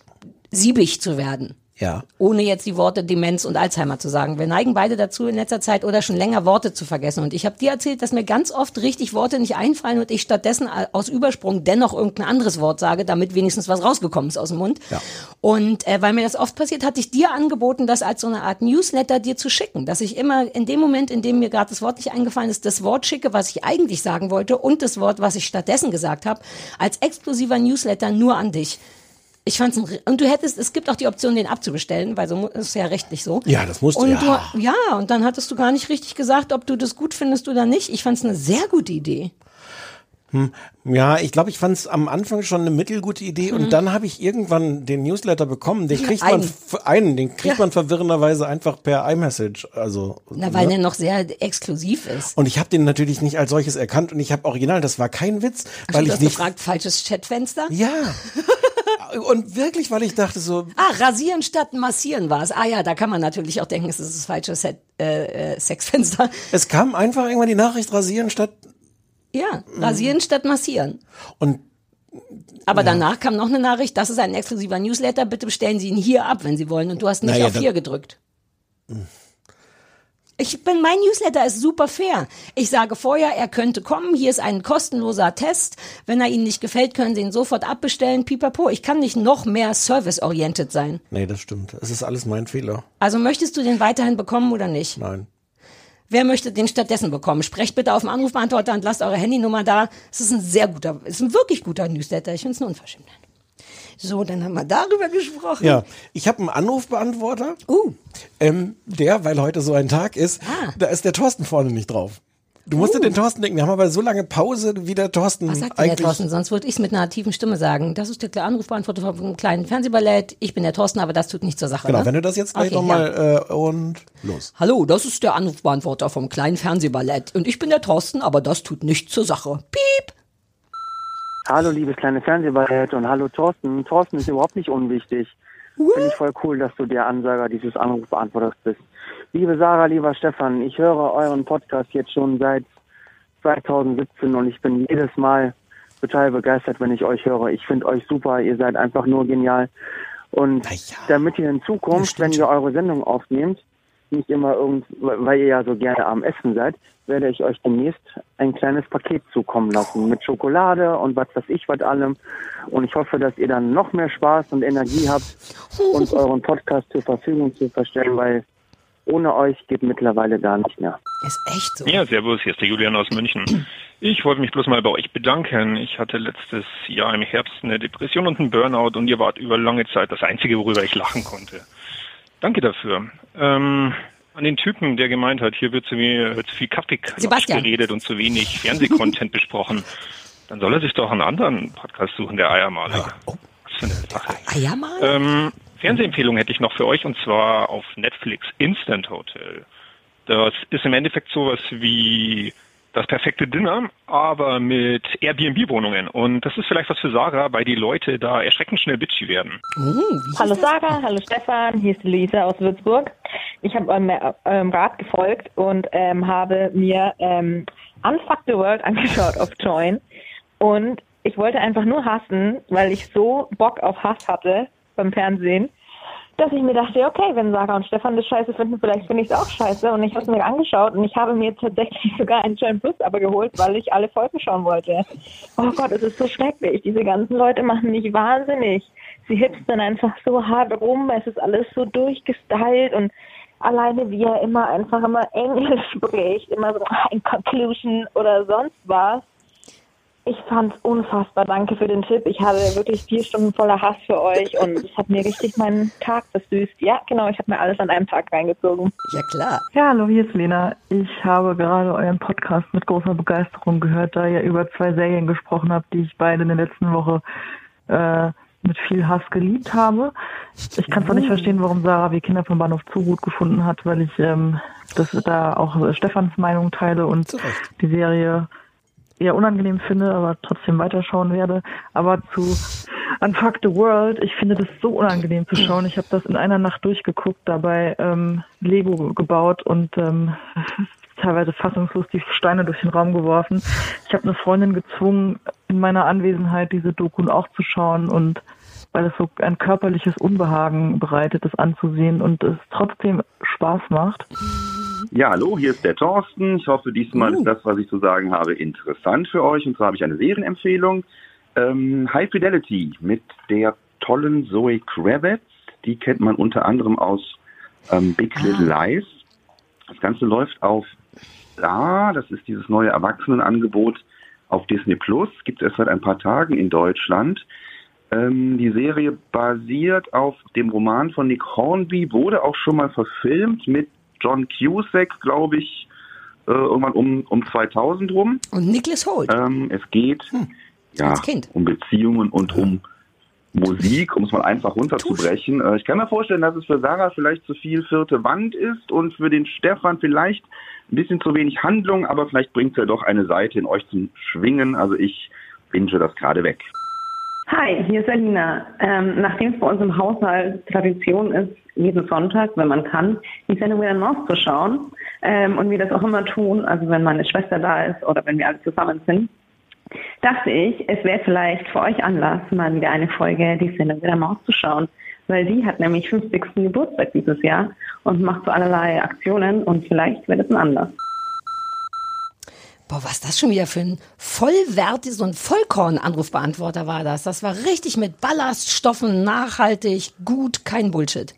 siebig zu werden. Ja. Ohne jetzt die Worte Demenz und Alzheimer zu sagen. Wir neigen beide dazu in letzter Zeit oder schon länger Worte zu vergessen. Und ich habe dir erzählt, dass mir ganz oft richtig Worte nicht einfallen und ich stattdessen aus Übersprung dennoch irgendein anderes Wort sage, damit wenigstens was rausgekommen ist aus dem Mund. Ja. Und äh, weil mir das oft passiert, hatte ich dir angeboten, das als so eine Art Newsletter dir zu schicken. Dass ich immer in dem Moment, in dem mir gerade das Wort nicht eingefallen ist, das Wort schicke, was ich eigentlich sagen wollte und das Wort, was ich stattdessen gesagt habe, als exklusiver Newsletter nur an dich. Ich fand's ein, und du hättest, es gibt auch die Option, den abzubestellen, weil so ist es ja rechtlich so. Ja, das musst du, und ja. Du, ja, und dann hattest du gar nicht richtig gesagt, ob du das gut findest oder nicht. Ich fand's eine sehr gute Idee. Hm, ja, ich glaube, ich fand es am Anfang schon eine mittelgute Idee mhm. und dann habe ich irgendwann den Newsletter bekommen. Den kriegt einen. man einen, den kriegt ja. man verwirrenderweise einfach per iMessage. Also, Na, weil ne? der noch sehr exklusiv ist. Und ich habe den natürlich nicht als solches erkannt und ich habe original, das war kein Witz, weil du ich hast nicht gefragt, falsches Chatfenster? Ja. Und wirklich, weil ich dachte so... Ah, rasieren statt massieren war es. Ah ja, da kann man natürlich auch denken, es ist das falsche Set, äh, äh, Sexfenster. Es kam einfach irgendwann die Nachricht, rasieren statt... Ja, rasieren statt massieren. Und Aber ja. danach kam noch eine Nachricht, das ist ein exklusiver Newsletter, bitte bestellen Sie ihn hier ab, wenn Sie wollen. Und du hast nicht naja, auf hier gedrückt. Ich bin, mein Newsletter ist super fair. Ich sage vorher, er könnte kommen, hier ist ein kostenloser Test. Wenn er Ihnen nicht gefällt, können Sie ihn sofort abbestellen, pipapo. Ich kann nicht noch mehr service-oriented sein. Nee, das stimmt. Es ist alles mein Fehler. Also möchtest du den weiterhin bekommen oder nicht? Nein. Wer möchte den stattdessen bekommen? Sprecht bitte auf den Anrufbeantworter und lasst eure Handynummer da. Es ist ein sehr guter, es ist ein wirklich guter Newsletter. Ich finde es eine Unverschämtheit. So, dann haben wir darüber gesprochen. Ja, ich habe einen Anrufbeantworter. Uh. Ähm, der, weil heute so ein Tag ist, ah. da ist der Thorsten vorne nicht drauf. Du musst uh. dir den Thorsten denken. Wir haben aber so lange Pause, wie der Thorsten Was sagt eigentlich... der Thorsten? Sonst würde ich es mit einer tiefen Stimme sagen. Das ist der Anrufbeantworter vom kleinen Fernsehballett. Ich bin der Thorsten, aber das tut nichts zur Sache. Genau, ne? wenn du das jetzt gleich okay, nochmal ja. äh, und los. Hallo, das ist der Anrufbeantworter vom kleinen Fernsehballett. Und ich bin der Thorsten, aber das tut nichts zur Sache. Piep! Hallo, liebes kleine Fernsehballett und hallo Thorsten. Thorsten ist überhaupt nicht unwichtig. Finde ich voll cool, dass du der Ansager dieses Anrufbeantworters bist. Liebe Sarah, lieber Stefan, ich höre euren Podcast jetzt schon seit zweitausendsiebzehn und ich bin jedes Mal total begeistert, wenn ich euch höre. Ich finde euch super, ihr seid einfach nur genial. Und ja, damit ihr in Zukunft, wenn ihr eure Sendung aufnehmt, nicht immer irgend, weil ihr ja so gerne am Essen seid, werde ich euch demnächst ein kleines Paket zukommen lassen mit Schokolade und was weiß ich, was allem. Und ich hoffe, dass ihr dann noch mehr Spaß und Energie habt, uns euren Podcast zur Verfügung zu verstellen, weil ohne euch geht mittlerweile gar nicht mehr. Ist echt so. Ja, servus, hier ist der Julian aus München. Ich wollte mich bloß mal bei euch bedanken. Ich hatte letztes Jahr im Herbst eine Depression und einen Burnout und ihr wart über lange Zeit das Einzige, worüber ich lachen konnte. Danke dafür. Ähm, an den Typen, der gemeint hat, hier wird zu, mir, zu viel Kaffee geredet und zu wenig Fernsehcontent besprochen, dann soll er sich doch einen anderen Podcast suchen, der Eiermaler. Oh. Was für eine Sache. Eiermaler? Ähm, Fernsehempfehlung hätte ich noch für euch und zwar auf Netflix Instant Hotel. Das ist im Endeffekt sowas wie das perfekte Dinner, aber mit Airbnb-Wohnungen. Und das ist vielleicht was für Sarah, weil die Leute da erschreckend schnell bitchy werden. Oh, hallo Sarah, hallo Stefan, hier ist Lisa aus Würzburg. Ich habe eurem ähm, Rat gefolgt und ähm, habe mir ähm, Unfuck the World angeschaut auf Join. Und ich wollte einfach nur hassen, weil ich so Bock auf Hass hatte beim Fernsehen, dass ich mir dachte, okay, wenn Sarah und Stefan das scheiße finden, vielleicht finde ich es auch scheiße. Und ich habe es mir angeschaut und ich habe mir tatsächlich sogar einen Join Plus aber geholt, weil ich alle Folgen schauen wollte. Oh Gott, es ist so schrecklich. Diese ganzen Leute machen mich wahnsinnig. Sie hipstern einfach so hart rum. Es ist alles so durchgestylt und alleine wie er immer einfach immer Englisch spricht, immer so ein Conclusion oder sonst was. Ich fand's unfassbar. Danke für den Tipp. Ich hatte wirklich vier Stunden voller Hass für euch und es hat mir richtig meinen Tag versüßt. Ja, genau, ich habe mir alles an einem Tag reingezogen. Ja, klar. Ja, hallo, hier ist Lena. Ich habe gerade euren Podcast mit großer Begeisterung gehört, da ihr über zwei Serien gesprochen habt, die ich beide in der letzten Woche äh, mit viel Hass geliebt habe. Ich kann zwar nicht verstehen, warum Sarah wie Kinder vom Bahnhof zu gut gefunden hat, weil ich ähm, das da auch Stefans Meinung teile und die Serie eher unangenehm finde, aber trotzdem weiterschauen werde. Aber zu Unfuck the World, ich finde das so unangenehm zu schauen. Ich habe das in einer Nacht durchgeguckt, dabei ähm, Lego gebaut und ähm, teilweise fassungslos die Steine durch den Raum geworfen. Ich habe eine Freundin gezwungen, in meiner Anwesenheit diese Doku auch zu schauen und weil es so ein körperliches Unbehagen bereitet, das anzusehen und es trotzdem Spaß macht. Ja, hallo, hier ist der Thorsten. Ich hoffe, diesmal ist das, was ich zu sagen habe, interessant für euch. Und zwar habe ich eine Serienempfehlung. Ähm, High Fidelity mit der tollen Zoe Kravitz. Die kennt man unter anderem aus ähm, Big ah. Little Lies. Das Ganze läuft auf Star. Das ist dieses neue Erwachsenenangebot auf Disney Plus. Gibt es erst seit ein paar Tagen in Deutschland. Ähm, die Serie basiert auf dem Roman von Nick Hornby, wurde auch schon mal verfilmt mit John Cusack, glaube ich, äh, irgendwann um, um zweitausend rum. Und Nicholas Hoult. Ähm, es geht hm. ja, um Beziehungen und um Musik, um es mal einfach runterzubrechen. Äh, ich kann mir vorstellen, dass es für Sarah vielleicht zu viel vierte Wand ist und für den Stefan vielleicht ein bisschen zu wenig Handlung, aber vielleicht bringt es ja doch eine Seite in euch zum Schwingen. Also ich binge das gerade weg. Hi, hier ist Alina. Ähm, nachdem es bei uns im Haushalt Tradition ist, jeden Sonntag, wenn man kann, die Sendung wieder nachzuschauen ähm, und wir das auch immer tun, also wenn meine Schwester da ist oder wenn wir alle zusammen sind, dachte ich, es wäre vielleicht für euch Anlass, mal wieder eine Folge die Sendung wieder nachzuschauen, weil die hat nämlich fünfzigsten Geburtstag dieses Jahr und macht so allerlei Aktionen und vielleicht wird es ein Anlass. Boah, was das schon wieder für ein vollwertiges, so ein Vollkorn-Anrufbeantworter war das. Das war richtig mit Ballaststoffen, nachhaltig, gut, kein Bullshit.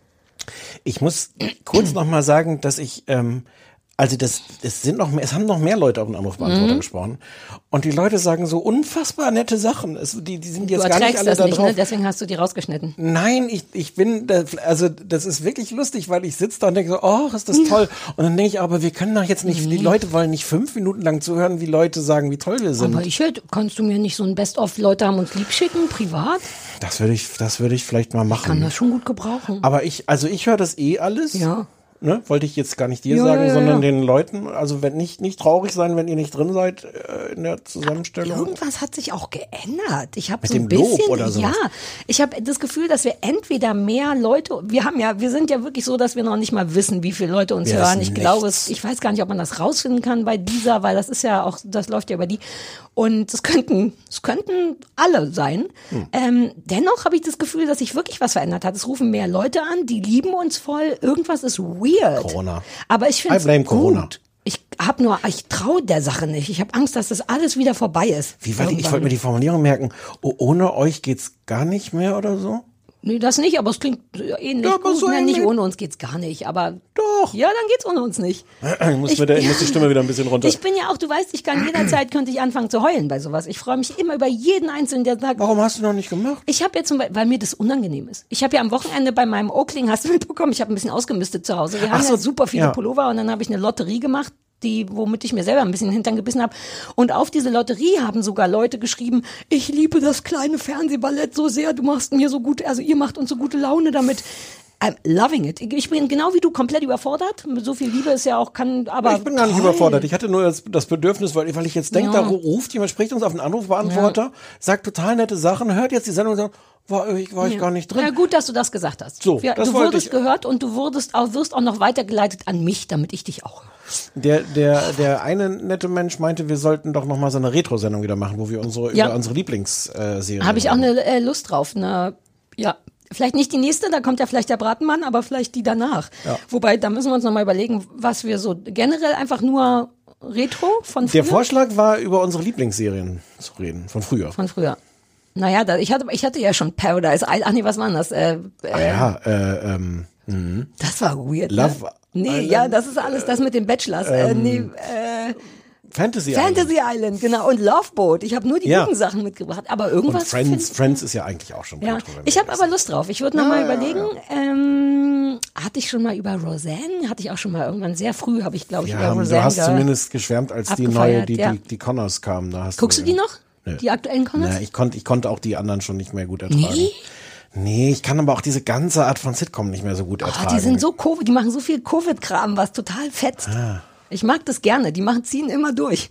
Ich muss kurz noch mal sagen, dass ich, ähm, also das, es sind noch mehr, es haben noch mehr Leute auf den Anrufbeantworter mhm. gesprochen. Und die Leute sagen so unfassbar nette Sachen. Es, die, die sind jetzt gar nicht alle das da nicht, drauf. Ne? Deswegen hast du die rausgeschnitten. Nein, ich, ich bin, da, also das ist wirklich lustig, weil ich sitze da und denke so, oh, ist das toll. Und dann denke ich, aber wir können doch jetzt nicht, mhm. die Leute wollen nicht fünf Minuten lang zuhören, wie Leute sagen, wie toll wir sind. Aber ich höre, kannst du mir nicht so ein Best-of, Leute haben uns lieb schicken, privat? Das würde ich, das würde ich vielleicht mal machen. Ich kann das schon gut gebrauchen. Aber ich, also ich höre das eh alles. Ja. Ne, wollte ich jetzt gar nicht dir ja, sagen, ja, sondern ja. den Leuten, also wenn nicht nicht traurig sein, wenn ihr nicht drin seid äh, in der Zusammenstellung. Irgendwas hat sich auch geändert. Ich habe Mit so ein dem bisschen, Lob oder sowas. ja, ich habe das Gefühl, dass wir entweder mehr Leute, wir haben ja, wir sind ja wirklich so, dass wir noch nicht mal wissen, wie viele Leute uns wir hören. Ich nichts. glaube, es, ich weiß gar nicht, ob man das rausfinden kann bei dieser, weil das ist ja auch, das läuft ja über die. Und es könnten, es könnten alle sein. Hm. Ähm, dennoch habe ich das Gefühl, dass sich wirklich was verändert hat. Es rufen mehr Leute an, die lieben uns voll. Irgendwas ist weird. Corona. Aber ich finde es gut. Corona. Ich habe nur, ich traue der Sache nicht. Ich habe Angst, dass das alles wieder vorbei ist. Wie war die, ich wollte mir die Formulierung merken. Oh, ohne euch geht's gar nicht mehr oder so? Nee, das nicht, aber es klingt ähnlich ja, gut. So Nein, nicht ohne uns geht's gar nicht, aber doch. Ja, dann geht's ohne uns nicht. Ich muss, ich, mit der, ich muss die Stimme wieder ein bisschen runter. Ich bin ja auch, du weißt, ich kann jederzeit, könnte ich anfangen zu heulen bei sowas. Ich freue mich immer über jeden Einzelnen, der sagt. Warum hast du noch nicht gemacht? Ich habe ja zum Beispiel, weil mir das unangenehm ist. Ich habe ja am Wochenende bei meinem Oakling, hast du mitbekommen, ich habe ein bisschen ausgemistet zu Hause. Wir haben so, ja super viele ja. Pullover und dann habe ich eine Lotterie gemacht, die, womit ich mir selber ein bisschen in den Hintern gebissen habe. Und auf diese Lotterie haben sogar Leute geschrieben, ich liebe das kleine Fernsehballett so sehr, du machst mir so gut, also ihr macht uns so gute Laune damit. I'm loving it. Ich bin genau wie du komplett überfordert. So viel Liebe ist ja auch, kann, aber. Ich bin gar nicht toll. überfordert. Ich hatte nur das, das Bedürfnis, weil, weil ich jetzt denke, ja. da ruft jemand, spricht uns auf den Anrufbeantworter, ja. sagt total nette Sachen, hört jetzt die Sendung und sagt, war ich, war ich ja. gar nicht drin. Ja, gut, dass du das gesagt hast. So, ja, das du wollte wurdest ich. gehört und du wurdest auch, wirst auch noch weitergeleitet an mich, damit ich dich auch. Der, der, der eine nette Mensch meinte, wir sollten doch noch mal so eine Retro-Sendung wieder machen, wo wir unsere, ja. über unsere Lieblingsserie. Habe ich auch eine äh, Lust drauf. Eine, ja. Vielleicht nicht die nächste, da kommt ja vielleicht der Bratenmann, aber vielleicht die danach. Ja. Wobei, da müssen wir uns noch mal überlegen, was wir so generell einfach nur Retro von früher. Der Vorschlag war, über unsere Lieblingsserien zu reden, von früher. Von früher. Naja, da, ich hatte, ich hatte ja schon Paradise Island. Ach nee, was war denn das? Äh, äh, Ach ja, äh, ähm, mh. Das war weird. Love ne? Nee, Island, ja, das ist alles das mit den Bachelors. Ähm, äh, nee, äh, Fantasy, Fantasy Island. Island, genau. Und Loveboat. Ich habe nur die ja. guten Sachen mitgebracht. Aber irgendwas. Und Friends, Friends ist ja eigentlich auch schon. Ja. Ich habe aber Lust drauf. Ich würde noch ja, mal überlegen. Ja, ja. Ähm, hatte ich schon mal über Roseanne? Hatte ich auch schon mal irgendwann sehr früh, habe ich glaube ich ja, über Roseanne. Du hast zumindest geschwärmt, als die neue, die, ja. die, die Connors kamen. Da hast Guckst du, du die noch? Nö. Die aktuellen Connors? Nee, ich konnte, ich konnte auch die anderen schon nicht mehr gut ertragen. Nee? Nee, ich kann aber auch diese ganze Art von Sitcom nicht mehr so gut ertragen. Oh, die sind so Covid, die machen so viel Covid-Kram, was total fetzt. Ah. Ich mag das gerne, die machen, ziehen immer durch.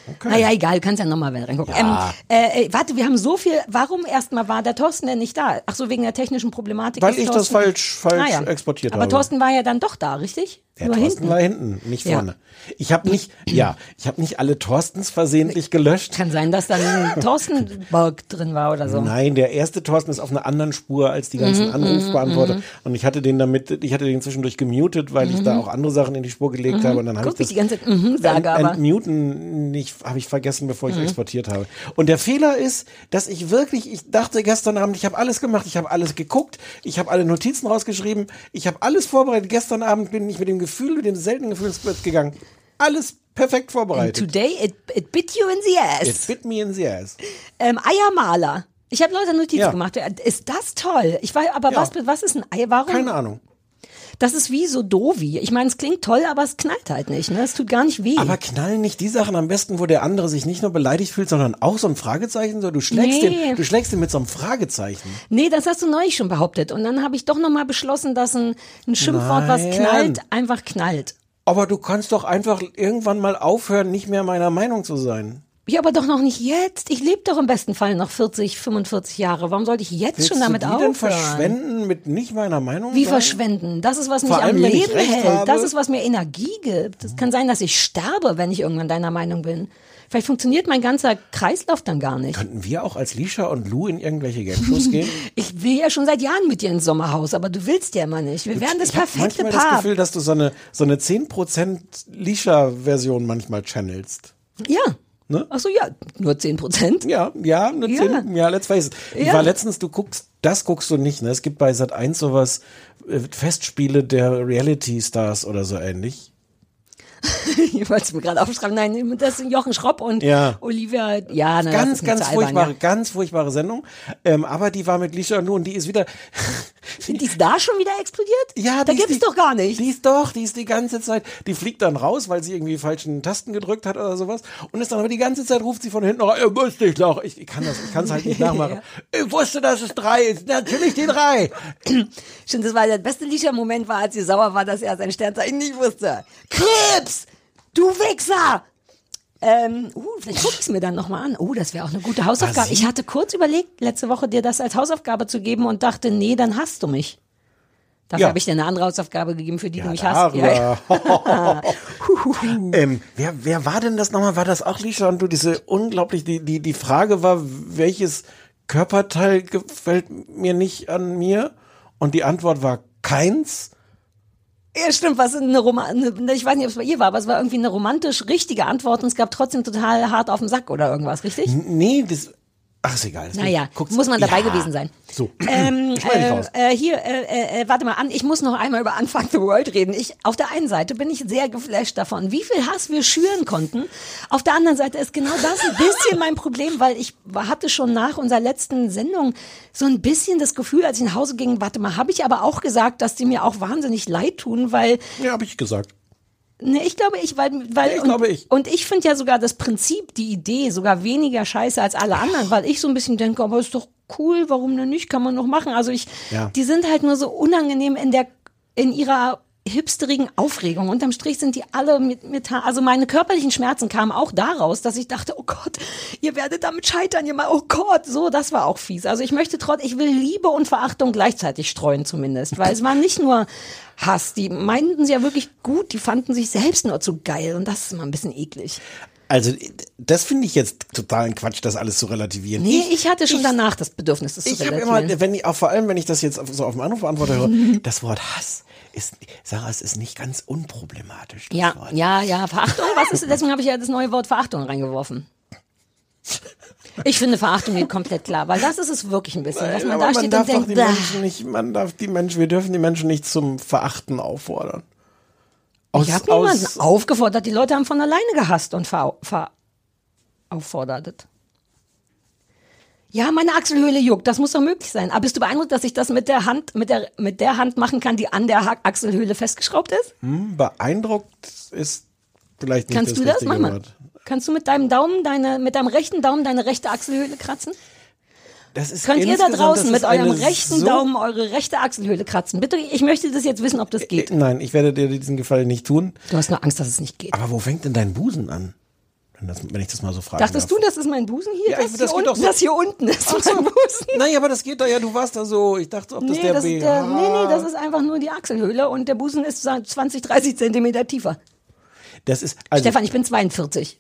Okay. Naja, egal, du kannst ja nochmal reingucken. Ja. Ähm, äh, warte, wir haben so viel, warum erstmal war der Thorsten denn nicht da? Ach so, wegen der technischen Problematik. Weil ist ich Thorsten, das falsch, falsch ah, ja. exportiert Aber habe. Aber Thorsten war ja dann doch da, richtig? Der Nur Thorsten hinten. war hinten, nicht Ja. vorne. Ich habe nicht, ja, ich habe nicht alle Thorstens versehentlich gelöscht. Kann sein, dass dann ein Thorsten-Bug drin war oder so. Nein, der erste Thorsten ist auf einer anderen Spur als die ganzen Mhm, Anrufbeantworter. mhm, Und ich hatte den damit, ich hatte den zwischendurch gemutet, weil ich Mhm. da auch andere Sachen in die Spur gelegt Mhm. habe. Und dann habe ich Guck, wie das ich die ganze Zeit mhm sage, aber. Entmuten nicht, habe ich vergessen, bevor ich Mhm. exportiert habe. Und der Fehler ist, dass ich wirklich, ich dachte gestern Abend, ich habe alles gemacht, ich habe alles geguckt, ich habe alle Notizen rausgeschrieben, ich habe alles vorbereitet. Gestern Abend bin ich mit dem Gefühl, mit dem seltenen Gefühl ins Bett gegangen. Alles perfekt vorbereitet. And today it, it bit you in the ass. It bit me in the ass. Ähm, Eiermaler. Ich habe Leute Notizen Ja. gemacht. Ist das toll? Ich weiß, aber Ja. was, was ist ein Ei? Warum? Keine Ahnung. Das ist wie so Dovi. Ich meine, es klingt toll, aber es knallt halt nicht. Ne? Es tut gar nicht weh. Aber knallen nicht die Sachen am besten, wo der andere sich nicht nur beleidigt fühlt, sondern auch so ein Fragezeichen? So, du schlägst Nee. den, du schlägst den mit so einem Fragezeichen. Nee, das hast du neulich schon behauptet. Und dann habe ich doch nochmal beschlossen, dass ein, ein Schimpfwort, was Nein. knallt, einfach knallt. Aber du kannst doch einfach irgendwann mal aufhören, nicht mehr meiner Meinung zu sein. Ja, aber doch noch nicht jetzt. Ich lebe doch im besten Fall noch vierzig, fünfundvierzig Jahre. Warum sollte ich jetzt Willst schon damit du die aufhören? denn verschwenden mit nicht meiner Meinung Wie sein? verschwenden? Das ist, was mich Vor allem, am wenn ich Leben recht hält. habe. Das ist, was mir Energie gibt. Es kann sein, dass ich sterbe, wenn ich irgendwann deiner Meinung bin. Vielleicht funktioniert mein ganzer Kreislauf dann gar nicht. Könnten wir auch als Lisha und Lou in irgendwelche Game-Shows gehen? Ich will ja schon seit Jahren mit dir ins Sommerhaus, aber du willst ja immer nicht. Wir wären das Ich habe perfekte manchmal das Paar. Gefühl, dass du so eine, so eine zehn Prozent Lisha-Version manchmal channelst. Ja. Ne? Ach so, ja, nur zehn Prozent. Ja, ja, nur Ja. zehn, ja, let's face it. Ich Ja. war letztens, du guckst, das guckst du nicht, ne? Es gibt bei Sat eins sowas, äh, Festspiele der Reality Stars oder so ähnlich. Ich wollte es mir gerade aufschreiben. Nein, das sind Jochen Schropp und Ja. Olivia. Ja, na, das Ganz, ist mir ganz zu albern, furchtbare, ja. ganz furchtbare Sendung. Ähm, aber die war mit Lisha und Lou und die ist wieder, Die ist da schon wieder explodiert? ja, Da die ist gibt's die, doch gar nicht. Die ist doch, die ist die ganze Zeit, die fliegt dann raus, weil sie irgendwie die falschen Tasten gedrückt hat oder sowas und ist dann aber die ganze Zeit ruft sie von hinten noch, ihr wusste ich doch, ich, ich kann das, ich kann es halt nicht nachmachen. Ich wusste, dass es drei ist, natürlich die drei. Stimmt, das war der beste Lisha-Moment, war, als sie sauer war, dass er sein Sternzeichen nicht wusste. Krebs! Du Wichser! Ähm, uh, vielleicht gucke ich es mir dann nochmal an. Oh, das wäre auch eine gute Hausaufgabe. sie- Ich hatte kurz überlegt, letzte Woche dir das als Hausaufgabe zu geben und dachte, nee, dann hasst du mich. Dafür Ja. habe ich dir eine andere Hausaufgabe gegeben, für die du mich Ja, hasst. Ja. ähm, wer, wer war denn das nochmal? War das auch Lisha und du? Diese unglaublich, die, die, die Frage war, welches Körperteil gefällt mir nicht an mir? Und die Antwort war keins. Ja, stimmt, was eine Roman eine, ich weiß nicht, ob es bei ihr war, aber es war irgendwie eine romantisch richtige Antwort und es gab trotzdem total hart auf den Sack oder irgendwas, richtig? N- Nee, das, ach, ist egal. Das Naja, guck's- muss man dabei ja. gewesen sein. So, Ähm, ich schneide dich äh, raus. äh, hier, äh, äh, warte mal an, ich muss noch einmal über Unfuck the World reden. Ich, auf der einen Seite bin ich sehr geflasht davon, wie viel Hass wir schüren konnten. Auf der anderen Seite ist genau das ein bisschen mein Problem, weil ich hatte schon nach unserer letzten Sendung so ein bisschen das Gefühl, als ich nach Hause ging, warte mal, habe ich aber auch gesagt, dass die mir auch wahnsinnig leid tun, weil Ja, habe ich gesagt. Ne, ich glaube ich, weil, weil Ich und, glaube ich. und ich finde ja sogar das Prinzip, die Idee sogar weniger scheiße als alle anderen, weil ich so ein bisschen denke, aber ist doch cool, warum denn nicht, kann man noch machen. Also ich, Ja. die sind halt nur so unangenehm in der, in ihrer hipsterigen Aufregung. Unterm Strich sind die alle mit, mit, also meine körperlichen Schmerzen kamen auch daraus, dass ich dachte, oh Gott, ihr werdet damit scheitern, ihr mal, oh Gott, so, das war auch fies. Also ich möchte trotz, ich will Liebe und Verachtung gleichzeitig streuen zumindest, weil es war nicht nur Hass, die meinten sie ja wirklich gut, die fanden sich selbst nur zu geil und das ist immer ein bisschen eklig. Also, das finde ich jetzt totalen Quatsch, das alles zu relativieren. Nee, ich hatte schon danach das Bedürfnis, das zu Ich habe relativieren. immer, wenn ich, auch vor allem, wenn ich das jetzt auf, so auf dem Anrufbeantworter höre, das Wort Hass ist, Sarah, es ist nicht ganz unproblematisch. Das Ja, Wort. ja, ja, Verachtung, was ist, deswegen habe ich ja das neue Wort Verachtung reingeworfen. Ich finde, Verachtung geht komplett klar, weil das ist es wirklich ein bisschen, dass man Aber da man steht darf und doch denkt, die "Bäh." Menschen nicht, man darf die Menschen, wir dürfen die Menschen nicht zum Verachten auffordern. Aus, ich habe niemanden aus, aufgefordert, die Leute haben von alleine gehasst und ver, ver auffordert. Ja, meine Achselhöhle juckt, das muss doch möglich sein. Aber bist du beeindruckt, dass ich das mit der Hand, mit der, mit der Hand machen kann, die an der ha- Achselhöhle festgeschraubt ist? hm, beeindruckt ist vielleicht nicht Kannst das du das? richtige Mach mal. Wort. Kannst du mit deinem Daumen, deine, mit deinem rechten Daumen deine rechte Achselhöhle kratzen? Das ist Könnt ihr da insgesamt, draußen das mit ist eine eurem rechten so, Daumen eure rechte Achselhöhle kratzen? Bitte, ich möchte das jetzt wissen, ob das geht. Nein, ich werde dir diesen Gefallen nicht tun. Du hast nur Angst, dass es nicht geht. Aber wo fängt denn dein Busen an? wenn, das, wenn ich das mal so frage. Dachtest darf. du, das ist mein Busen hier? Ja, das, ich, hier das, geht unten, doch so. das hier unten ist Ach so. mein Busen. Nein, aber das geht doch ja, du warst da so, ich dachte, ob das Nee, der das B ist der, H... nee, nee, das ist einfach nur die Achselhöhle und der Busen ist zwanzig, dreißig Zentimeter tiefer. Das ist, also, Stefan, ich bin zweiundvierzig.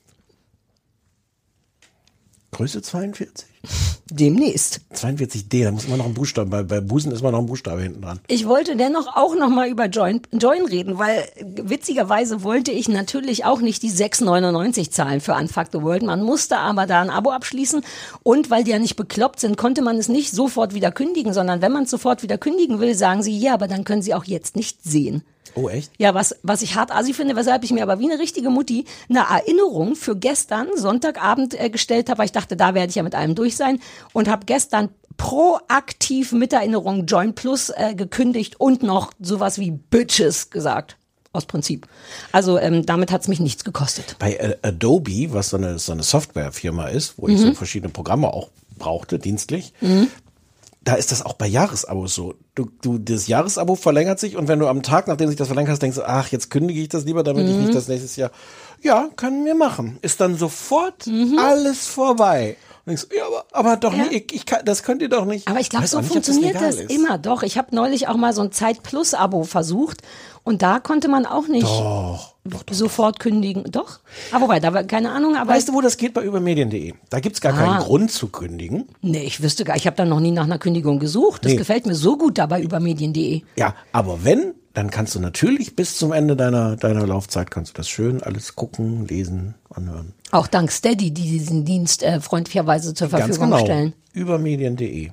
Größe zweiundvierzig? Demnächst. zweiundvierzig D, da muss immer noch ein Buchstabe, bei, bei Busen ist immer noch ein Buchstabe hinten dran. Ich wollte dennoch auch noch mal über Join, Join reden, weil witzigerweise wollte ich natürlich auch nicht die sechs neunundneunzig zahlen für Unfuck the World. Man musste aber da ein Abo abschließen und weil die ja nicht bekloppt sind, konnte man es nicht sofort wieder kündigen, sondern wenn man es sofort wieder kündigen will, sagen sie, ja, aber dann können sie auch jetzt nicht sehen. Oh, echt? Ja, was, was ich hart assi finde, weshalb ich mir aber wie eine richtige Mutti eine Erinnerung für gestern, Sonntagabend, äh, gestellt habe, weil ich dachte, da werde ich ja mit allem durch sein und habe gestern proaktiv mit Erinnerung Join Plus äh, gekündigt und noch sowas wie Bitches gesagt. Aus Prinzip. Also ähm, damit hat es mich nichts gekostet. Bei äh, Adobe, was so eine, so eine Softwarefirma ist, wo Mhm. ich so verschiedene Programme auch brauchte, dienstlich, Mhm. da ist das auch bei Jahresabos so. Du, du, das Jahresabo verlängert sich und wenn du am Tag, nachdem sich das verlängert hast, denkst du, ach, jetzt kündige ich das lieber, damit Mhm. ich nicht das nächstes Jahr, ja, können wir machen. Ist dann sofort Mhm. alles vorbei. Und denkst, ja, aber, aber doch Ja. nicht, ich, ich kann, das könnt ihr doch nicht. Aber ich glaube, Weiß so auch nicht, ob funktioniert legal das ist. immer. Doch, ich habe neulich auch mal so ein Zeit-Plus-Abo versucht und da konnte man auch nicht Doch, doch, doch, sofort kündigen. Doch? Aber wobei, da war keine Ahnung. Aber Weißt du, wo das geht? Bei übermedien punkt de. Da gibt's gar Ah. keinen Grund zu kündigen. Nee, ich wüsste gar, ich habe da noch nie nach einer Kündigung gesucht. Das Nee. gefällt mir so gut da bei übermedien punkt de. Ja, aber wenn, dann kannst du natürlich bis zum Ende deiner, deiner Laufzeit kannst du das schön alles gucken, lesen, anhören. Auch dank Steady, die diesen Dienst äh, freundlicherweise zur Ganz Verfügung genau. stellen. übermedien punkt de.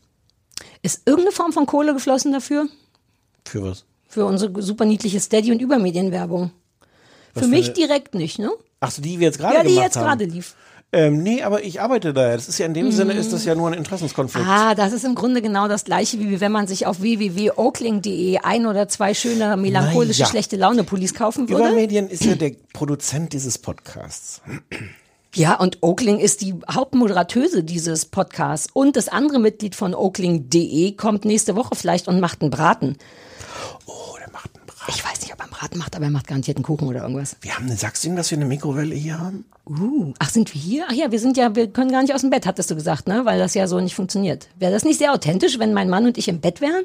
Ist irgendeine Form von Kohle geflossen dafür? Für was? Für unsere super niedliche Steady- und Übermedienwerbung. Was Für für mich eine- direkt nicht, ne? Ach so, die wir jetzt gerade Ja, die gemacht jetzt haben. gerade lief. Ähm, nee, aber ich arbeite da. Das ist ja in dem Mhm. Sinne ist das ja nur ein Interessenskonflikt. Ah, das ist im Grunde genau das Gleiche, wie wenn man sich auf w w w punkt oakling punkt de ein oder zwei schöne melancholische, Na ja. schlechte Laune-Pullis kaufen würde. Übermedien ist ja der Produzent dieses Podcasts. Ja, und Oakling ist die Hauptmoderatöse dieses Podcasts. Und das andere Mitglied von oakling punkt de kommt nächste Woche vielleicht und macht einen Braten. Oh, der macht einen Braten. Ich weiß nicht, ob er einen Braten macht, aber er macht garantiert einen Kuchen oder irgendwas. Wir haben eine, sagst du ihm, dass wir eine Mikrowelle hier haben? Uh, ach, sind wir hier? Ach ja, wir sind ja, wir können gar nicht aus dem Bett, hattest du gesagt, ne? Weil das ja so nicht funktioniert. Wäre das nicht sehr authentisch, wenn mein Mann und ich im Bett wären?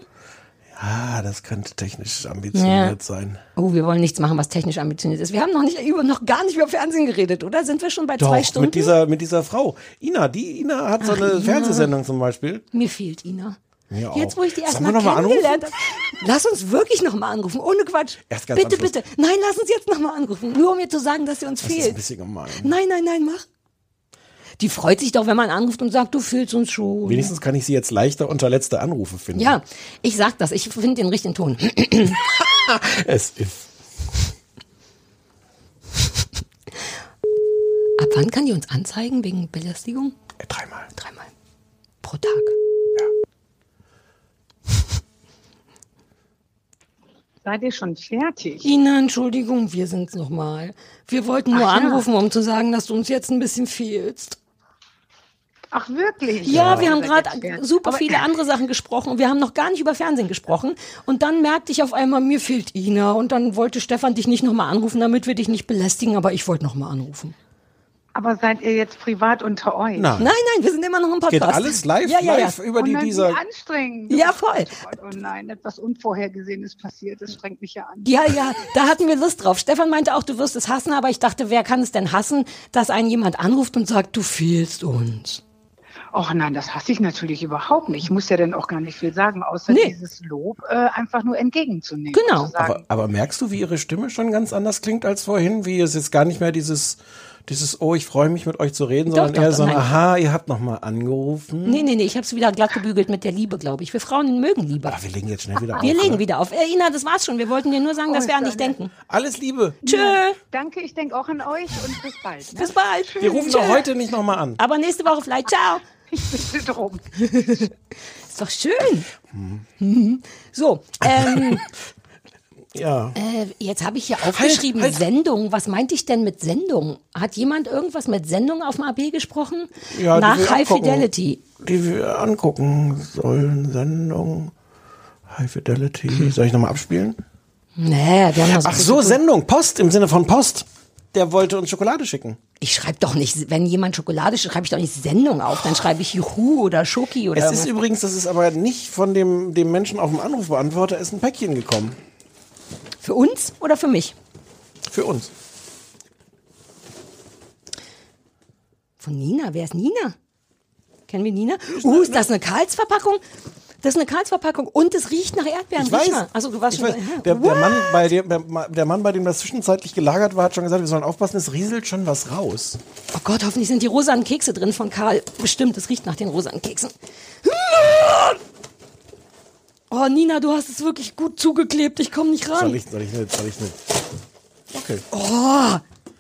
Ah, das könnte technisch ambitioniert Ja. sein. Oh, wir wollen nichts machen, was technisch ambitioniert ist. Wir haben noch nicht über, noch gar nicht über Fernsehen geredet, oder? Sind wir schon bei zwei Doch, Stunden? mit dieser, mit dieser Frau. Ina, die Ina hat so Ach, eine Ina. Fernsehsendung zum Beispiel. Mir fehlt Ina. Mir auch. Jetzt, wo ich die Sollen erstmal wir noch mal kennengelernt habe. Lass uns wirklich noch mal anrufen, ohne Quatsch. Erst ganz Bitte, am Schluss. bitte. Nein, lass uns jetzt noch mal anrufen. Nur um mir zu sagen, dass sie uns Das ist ein fehlt. bisschen gemein. Nein, nein, nein, mach. Die freut sich doch, wenn man anruft und sagt, du fehlst uns schon. Wenigstens kann ich sie jetzt leichter unter letzte Anrufe finden. Ja, ich sag das. Ich finde den richtigen Ton. Es ist. Ab wann kann die uns anzeigen wegen Belästigung? Äh, dreimal. Dreimal. Pro Tag. Seid ihr schon fertig? Ina, Entschuldigung, wir sind's nochmal. Wir wollten nur Ach ja. anrufen, um zu sagen, dass du uns jetzt ein bisschen fehlst. Ach, wirklich? Ja, wir haben Seid gerade jetzt fertig. super Aber- viele andere Sachen gesprochen und wir haben noch gar nicht über Fernsehen gesprochen. Und dann merkte ich auf einmal, mir fehlt Ina. Und dann wollte Stefan dich nicht nochmal anrufen, damit wir dich nicht belästigen, aber ich wollte nochmal anrufen. Aber seid ihr jetzt privat unter euch? Nein. Nein, nein, wir sind immer noch im Podcast. Geht alles live, ja, ja, ja. live über Oh die nein, dieser. wie anstrengend. Ja, voll. Oh nein, etwas Unvorhergesehenes passiert. Das strengt mich ja an. Ja, ja, da hatten wir Lust drauf. Stefan meinte auch, du wirst es hassen, aber ich dachte, wer kann es denn hassen, dass einen jemand anruft und sagt, du fehlst uns. Och nein, das hasse ich natürlich überhaupt nicht. Ich muss ja dann auch gar nicht viel sagen, außer Nee. dieses Lob äh, einfach nur entgegenzunehmen. Genau. Und zu sagen, Aber, aber merkst du, wie ihre Stimme schon ganz anders klingt als vorhin? Wie es jetzt gar nicht mehr dieses, dieses, oh, ich freue mich mit euch zu reden, Doch, sondern doch, eher doch, so ein, nein. aha, ihr habt nochmal angerufen. Nee, nee, nee, ich habe es wieder glatt gebügelt mit der Liebe, glaube ich. Wir Frauen mögen Liebe. Aber wir legen jetzt schnell wieder auf. Wir legen ne? wieder auf. Äh, Ina, das war's schon. Wir wollten dir nur sagen, Oh, dass wir ist an ja dich nett. denken. Alles Liebe. Tschö. danke, ich denke auch an euch und bis bald. Ne? Bis bald. Wir rufen doch heute nicht nochmal an. Aber nächste Woche vielleicht. Ciao. Ich bitte drum. Ist doch schön. Mhm. So, ähm, Ja. äh, jetzt habe ich hier aufgeschrieben, halt. Sendung. Was meinte ich denn mit Sendung? Hat jemand irgendwas mit Sendung auf dem A B gesprochen? Ja, die Nach wir High angucken. Fidelity. Die wir angucken sollen. Sendung. High Fidelity. Soll ich nochmal abspielen? Nee, wir haben noch Ach so, Sendung. Post im Sinne von Post. Der wollte uns Schokolade schicken. Ich schreibe doch nicht, wenn jemand Schokolade schreibt, schreibe ich doch nicht Sendung auf. Dann schreibe ich Juhu oder Schoki oder Es irgendwas. ist übrigens, das ist aber nicht von dem, dem Menschen auf dem Anrufbeantworter, ist ein Päckchen gekommen. Für uns oder für mich? Für uns. Von Nina? Wer ist Nina? Kennen wir Nina? Uh, ist das eine Karls-Verpackung? Das ist eine Karls-Verpackung und es riecht nach Erdbeeren. Ich weiß. Riech mal. Also du warst Ich schon. weiß. Ja. Der, der, Mann, bei dem, der Mann, bei dem das zwischenzeitlich gelagert war, hat schon gesagt, wir sollen aufpassen, es rieselt schon was raus. Oh Gott, hoffentlich sind die rosanen Kekse drin von Karl. Bestimmt, es riecht nach den rosanen Keksen. Oh, Nina, du hast es wirklich gut zugeklebt. Ich komme nicht ran. Soll ich, soll ich nicht, soll ich nicht. Okay. Oh.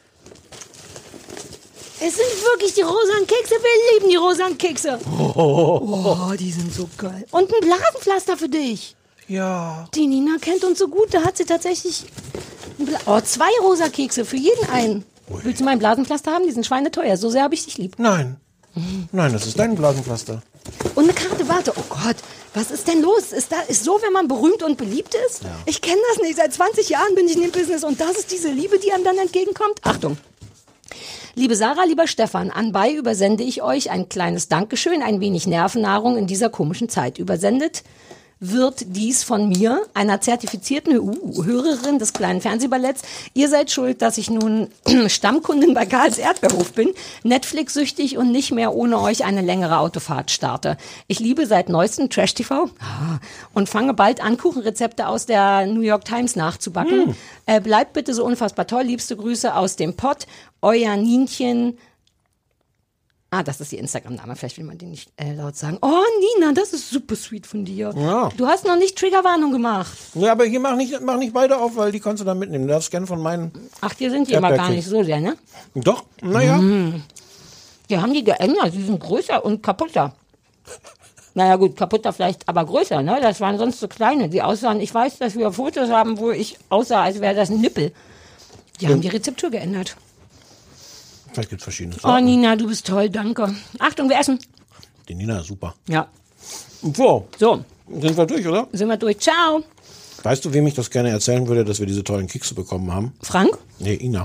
Es sind wirklich die rosanen Kekse. Wir lieben die rosanen Kekse. Oh, die sind so geil. Und ein Blasenpflaster für dich. Ja. Die Nina kennt uns so gut. Da hat sie tatsächlich ein Bla- oh, zwei rosa Kekse für jeden einen. Ui. Willst du mein Blasenpflaster haben? Die sind schweineteuer. So sehr habe ich dich lieb. Nein. Nein, das ist dein Blasenpflaster. Und eine Karte, warte. Oh Gott, was ist denn los? Ist das ist so, wenn man berühmt und beliebt ist? Ja. Ich kenne das nicht. Seit zwanzig Jahren bin ich in dem Business und das ist diese Liebe, die einem dann entgegenkommt. Achtung. Liebe Sarah, lieber Stefan, anbei übersende ich euch ein kleines Dankeschön, ein wenig Nervennahrung in dieser komischen Zeit. Übersendet wird dies von mir, einer zertifizierten uh, Hörerin des kleinen Fernsehballetts. Ihr seid schuld, dass ich nun Stammkundin bei Karls Erdbeerhof bin, Netflix-süchtig und nicht mehr ohne euch eine längere Autofahrt starte. Ich liebe seit neuestem Trash-T V ah, und fange bald an, Kuchenrezepte aus der New York Times nachzubacken. Mm. Äh, bleibt bitte so unfassbar toll. Liebste Grüße aus dem Pott. Euer Nienchen. Ah, das ist ihr Instagram-Name. Vielleicht will man den nicht äh, laut sagen. Oh, Nina, das ist super sweet von dir. Ja. Du hast noch nicht Triggerwarnung gemacht. Ja, aber hier mach nicht, mach nicht beide auf, weil die kannst du dann mitnehmen. Du darfst gerne von meinen... Ach, die sind die immer gar nicht so sehr, ne? Doch, naja. Mm. Die haben die geändert. Die sind größer und kaputter. Naja gut, kaputter vielleicht, aber größer, ne? Das waren sonst so kleine, die aussahen... Ich weiß, dass wir Fotos haben, wo ich aussah, als wäre das ein Nippel. Die haben die Rezeptur geändert. Vielleicht gibt es verschiedene Oh, Nina, du bist toll, danke. Achtung, wir essen. Die Nina ist super. Ja. So. So. Sind wir durch, oder? Sind wir durch. Ciao. Weißt du, wem ich das gerne erzählen würde, dass wir diese tollen Kekse bekommen haben? Frank? Nee, Ina.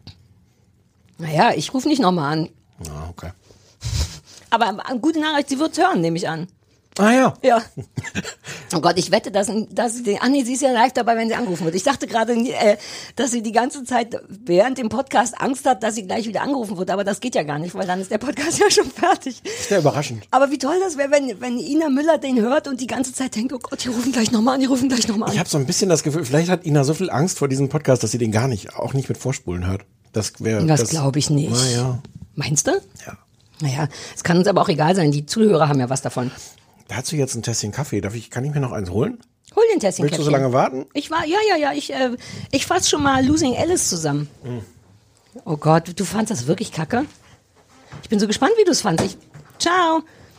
Naja, ich rufe nicht nochmal an. Ah, okay. Aber eine gute Nachricht, sie wird's hören, nehme ich an. Ah ja. Ja. Oh Gott, ich wette, dass, dass sie den, ah nee, sie ist ja live dabei, wenn sie angerufen wird. Ich dachte gerade, äh, dass sie die ganze Zeit während dem Podcast Angst hat, dass sie gleich wieder angerufen wird. Aber das geht ja gar nicht, weil dann ist der Podcast ja schon fertig. Das ist ja überraschend. Aber wie toll das wäre, wenn, wenn Ina Müller den hört und die ganze Zeit denkt, oh Gott, die rufen gleich nochmal an, die rufen gleich nochmal an. Ich habe so ein bisschen das Gefühl, vielleicht hat Ina so viel Angst vor diesem Podcast, dass sie den gar nicht, auch nicht mit Vorspulen hört. Das wäre. Das, das glaube ich nicht. Naja. Meinst du? Ja. Naja, es kann uns aber auch egal sein. Die Zuhörer haben ja was davon. Dazu jetzt ein Tässchen Kaffee. Darf ich, kann ich mir noch eins holen? Hol den Tässchen Willst du so lange warten? Ich war, ja, ja, ja, ich, äh, ich fasse schon mal Losing Alice zusammen. Mhm. Oh Gott, du fandst das wirklich kacke? Ich bin so gespannt, wie du es fandst. Ich, ciao.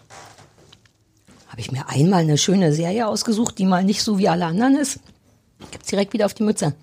Habe ich mir einmal eine schöne Serie ausgesucht, die mal nicht so wie alle anderen ist. Gibt's direkt wieder auf die Mütze.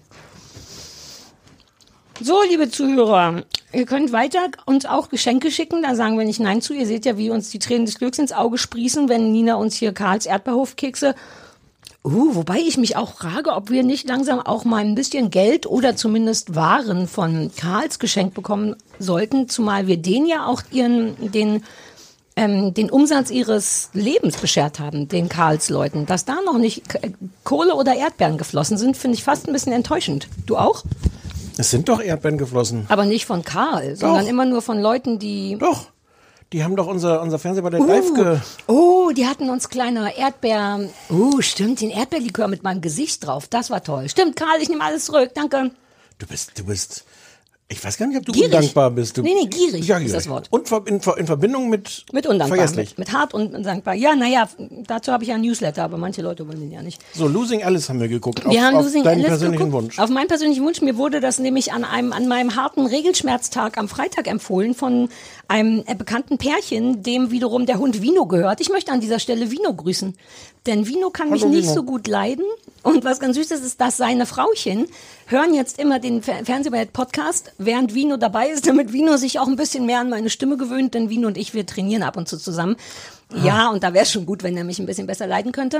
So, liebe Zuhörer, ihr könnt weiter uns auch Geschenke schicken, da sagen wir nicht Nein zu. Ihr seht ja, wie uns die Tränen des Glücks ins Auge sprießen, wenn Nina uns hier Karls Erdbeerhofkekse... Uh, wobei ich mich auch frage, ob wir nicht langsam auch mal ein bisschen Geld oder zumindest Waren von Karls geschenkt bekommen sollten, zumal wir denen ja auch ihren, den, ähm, den Umsatz ihres Lebens beschert haben, den Karls-Leuten. Dass da noch nicht Kohle oder Erdbeeren geflossen sind, finde ich fast ein bisschen enttäuschend. Du auch? Es sind doch Erdbeeren geflossen. Aber nicht von Karl, sondern doch. immer nur von Leuten, die... Doch, die haben doch unser, unser Fernsehballett uh, live ge... Oh, die hatten uns kleine Erdbeer... Oh, stimmt, den Erdbeerlikör mit meinem Gesicht drauf. Das war toll. Stimmt, Karl, ich nehme alles zurück. Danke. Du bist, du bist... Ich weiß gar nicht, ob du gierig. undankbar bist. Du, nee, nee, gierig ja, ist das Wort. Und in, in Verbindung mit... Mit undankbar. Vergesslich. Mit, mit hart und undankbar. Ja, naja, dazu habe ich ja ein Newsletter, aber manche Leute wollen den ja nicht. So, Losing Alice haben wir geguckt. Wir auf, haben auf Losing deinen Alice persönlichen geguckt. Wunsch. Auf meinen persönlichen Wunsch. Mir wurde das nämlich an einem an meinem harten Regelschmerztag am Freitag empfohlen von einem bekannten Pärchen, dem wiederum der Hund Vino gehört. Ich möchte an dieser Stelle Vino grüßen. Denn Vino kann mich Hallo, nicht Vino. so gut leiden. Und was ganz süß ist, ist, dass seine Frauchen hören jetzt immer den Fer- Fernsehballett-Podcast, während Vino dabei ist, damit Vino sich auch ein bisschen mehr an meine Stimme gewöhnt. Denn Vino und ich, wir trainieren ab und zu zusammen. Ja, und da wäre es schon gut, wenn er mich ein bisschen besser leiden könnte.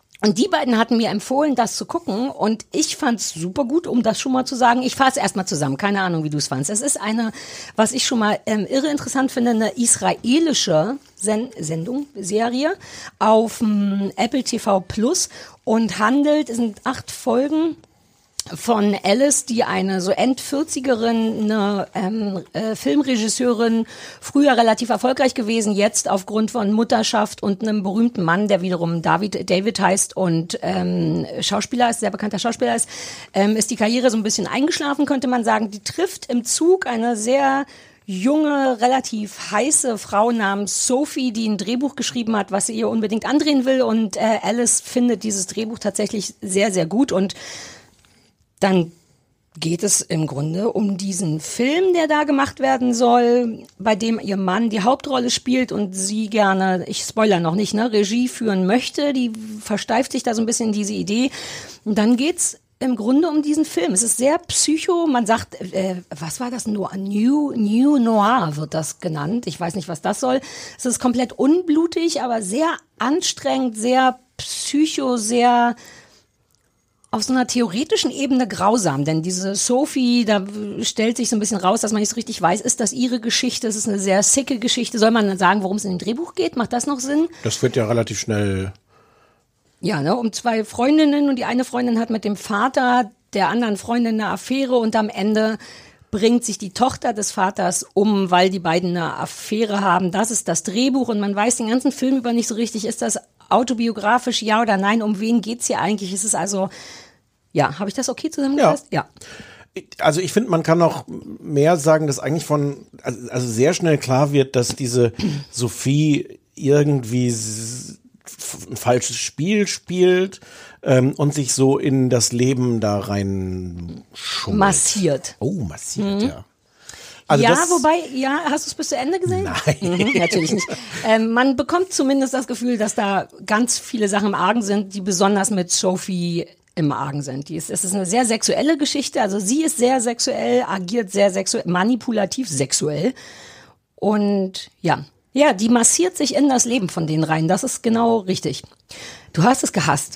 Und die beiden hatten mir empfohlen, das zu gucken und ich fand's super gut, um das schon mal zu sagen. Ich fasse erstmal zusammen, keine Ahnung, wie du es fandst. Es ist eine, was ich schon mal ähm, irre interessant finde, eine israelische Sen- Sendung, Serie auf ähm, Apple T V Plus und handelt, es sind acht Folgen, von Alice, die eine so End-vierzigerin, eine ähm, äh, Filmregisseurin, früher relativ erfolgreich gewesen, jetzt aufgrund von Mutterschaft und einem berühmten Mann, der wiederum David, David heißt und ähm, Schauspieler ist, sehr bekannter Schauspieler ist, ähm, ist die Karriere so ein bisschen eingeschlafen, könnte man sagen. Die trifft im Zug eine sehr junge, relativ heiße Frau namens Sophie, die ein Drehbuch geschrieben hat, was sie ihr unbedingt andrehen will und äh, Alice findet dieses Drehbuch tatsächlich sehr, sehr gut und dann geht es im Grunde um diesen Film, der da gemacht werden soll, bei dem ihr Mann die Hauptrolle spielt und sie gerne, ich spoiler noch nicht, ne, Regie führen möchte. Die versteift sich da so ein bisschen in diese Idee. Und dann geht's im Grunde um diesen Film. Es ist sehr psycho. Man sagt, äh, was war das? New, New Noir wird das genannt. Ich weiß nicht, was das soll. Es ist komplett unblutig, aber sehr anstrengend, sehr psycho, sehr auf so einer theoretischen Ebene grausam, denn diese Sophie, da stellt sich so ein bisschen raus, dass man nicht so richtig weiß, ist das ihre Geschichte, es ist eine sehr sicke Geschichte, soll man dann sagen, worum es in dem Drehbuch geht, macht das noch Sinn? Das wird ja relativ schnell. Ja, ne, um zwei Freundinnen und die eine Freundin hat mit dem Vater der anderen Freundin eine Affäre und am Ende bringt sich die Tochter des Vaters um, weil die beiden eine Affäre haben, das ist das Drehbuch und man weiß den ganzen Film über nicht so richtig, ist das autobiografisch, ja oder nein, um wen geht's hier eigentlich? Ist es also, ja, habe ich das okay zusammengefasst? Ja. ja. Also ich finde, man kann noch mehr sagen, dass eigentlich von, also sehr schnell klar wird, dass diese Sophie irgendwie ein falsches Spiel spielt ähm, und sich so in das Leben da rein schummelt. Massiert. Oh, massiert, mhm. ja. Also ja, das, wobei, ja, hast du es bis zu Ende gesehen? Nein. Mhm, natürlich nicht. Ähm, man bekommt zumindest das Gefühl, dass da ganz viele Sachen im Argen sind, die besonders mit Sophie im Argen sind. Die ist, es ist eine sehr sexuelle Geschichte, also sie ist sehr sexuell, agiert sehr sexuell, manipulativ sexuell und ja, ja, die massiert sich in das Leben von denen rein, das ist genau richtig. Du hast es gehasst.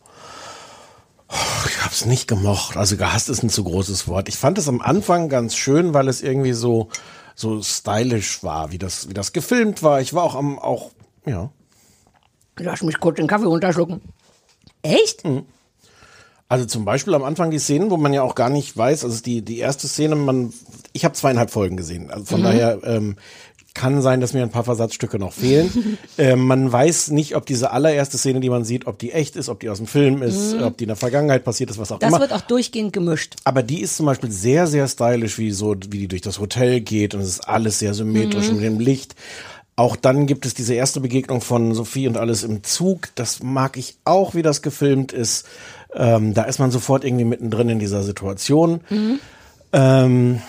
Ich hab's nicht gemocht. Also gehasst ist ein zu großes Wort. Ich fand es am Anfang ganz schön, weil es irgendwie so so stylisch war, wie das wie das gefilmt war. Ich war auch am auch ja. Lass mich kurz den Kaffee runterschlucken. Echt? Mhm. Also zum Beispiel am Anfang die Szenen, wo man ja auch gar nicht weiß, also die die erste Szene, man ich habe zweieinhalb Folgen gesehen, also von mhm. daher ähm, kann sein, dass mir ein paar Versatzstücke noch fehlen. äh, man weiß nicht, ob diese allererste Szene, die man sieht, ob die echt ist, ob die aus dem Film ist, mhm. ob die in der Vergangenheit passiert ist, was auch das immer. Das wird auch durchgehend gemischt. Aber die ist zum Beispiel sehr, sehr stylisch, wie so, wie die durch das Hotel geht und es ist alles sehr symmetrisch mhm. mit dem Licht. Auch dann gibt es diese erste Begegnung von Sophie und alles im Zug. Das mag ich auch, wie das gefilmt ist. Ähm, da ist man sofort irgendwie mittendrin in dieser Situation. Mhm. Ähm,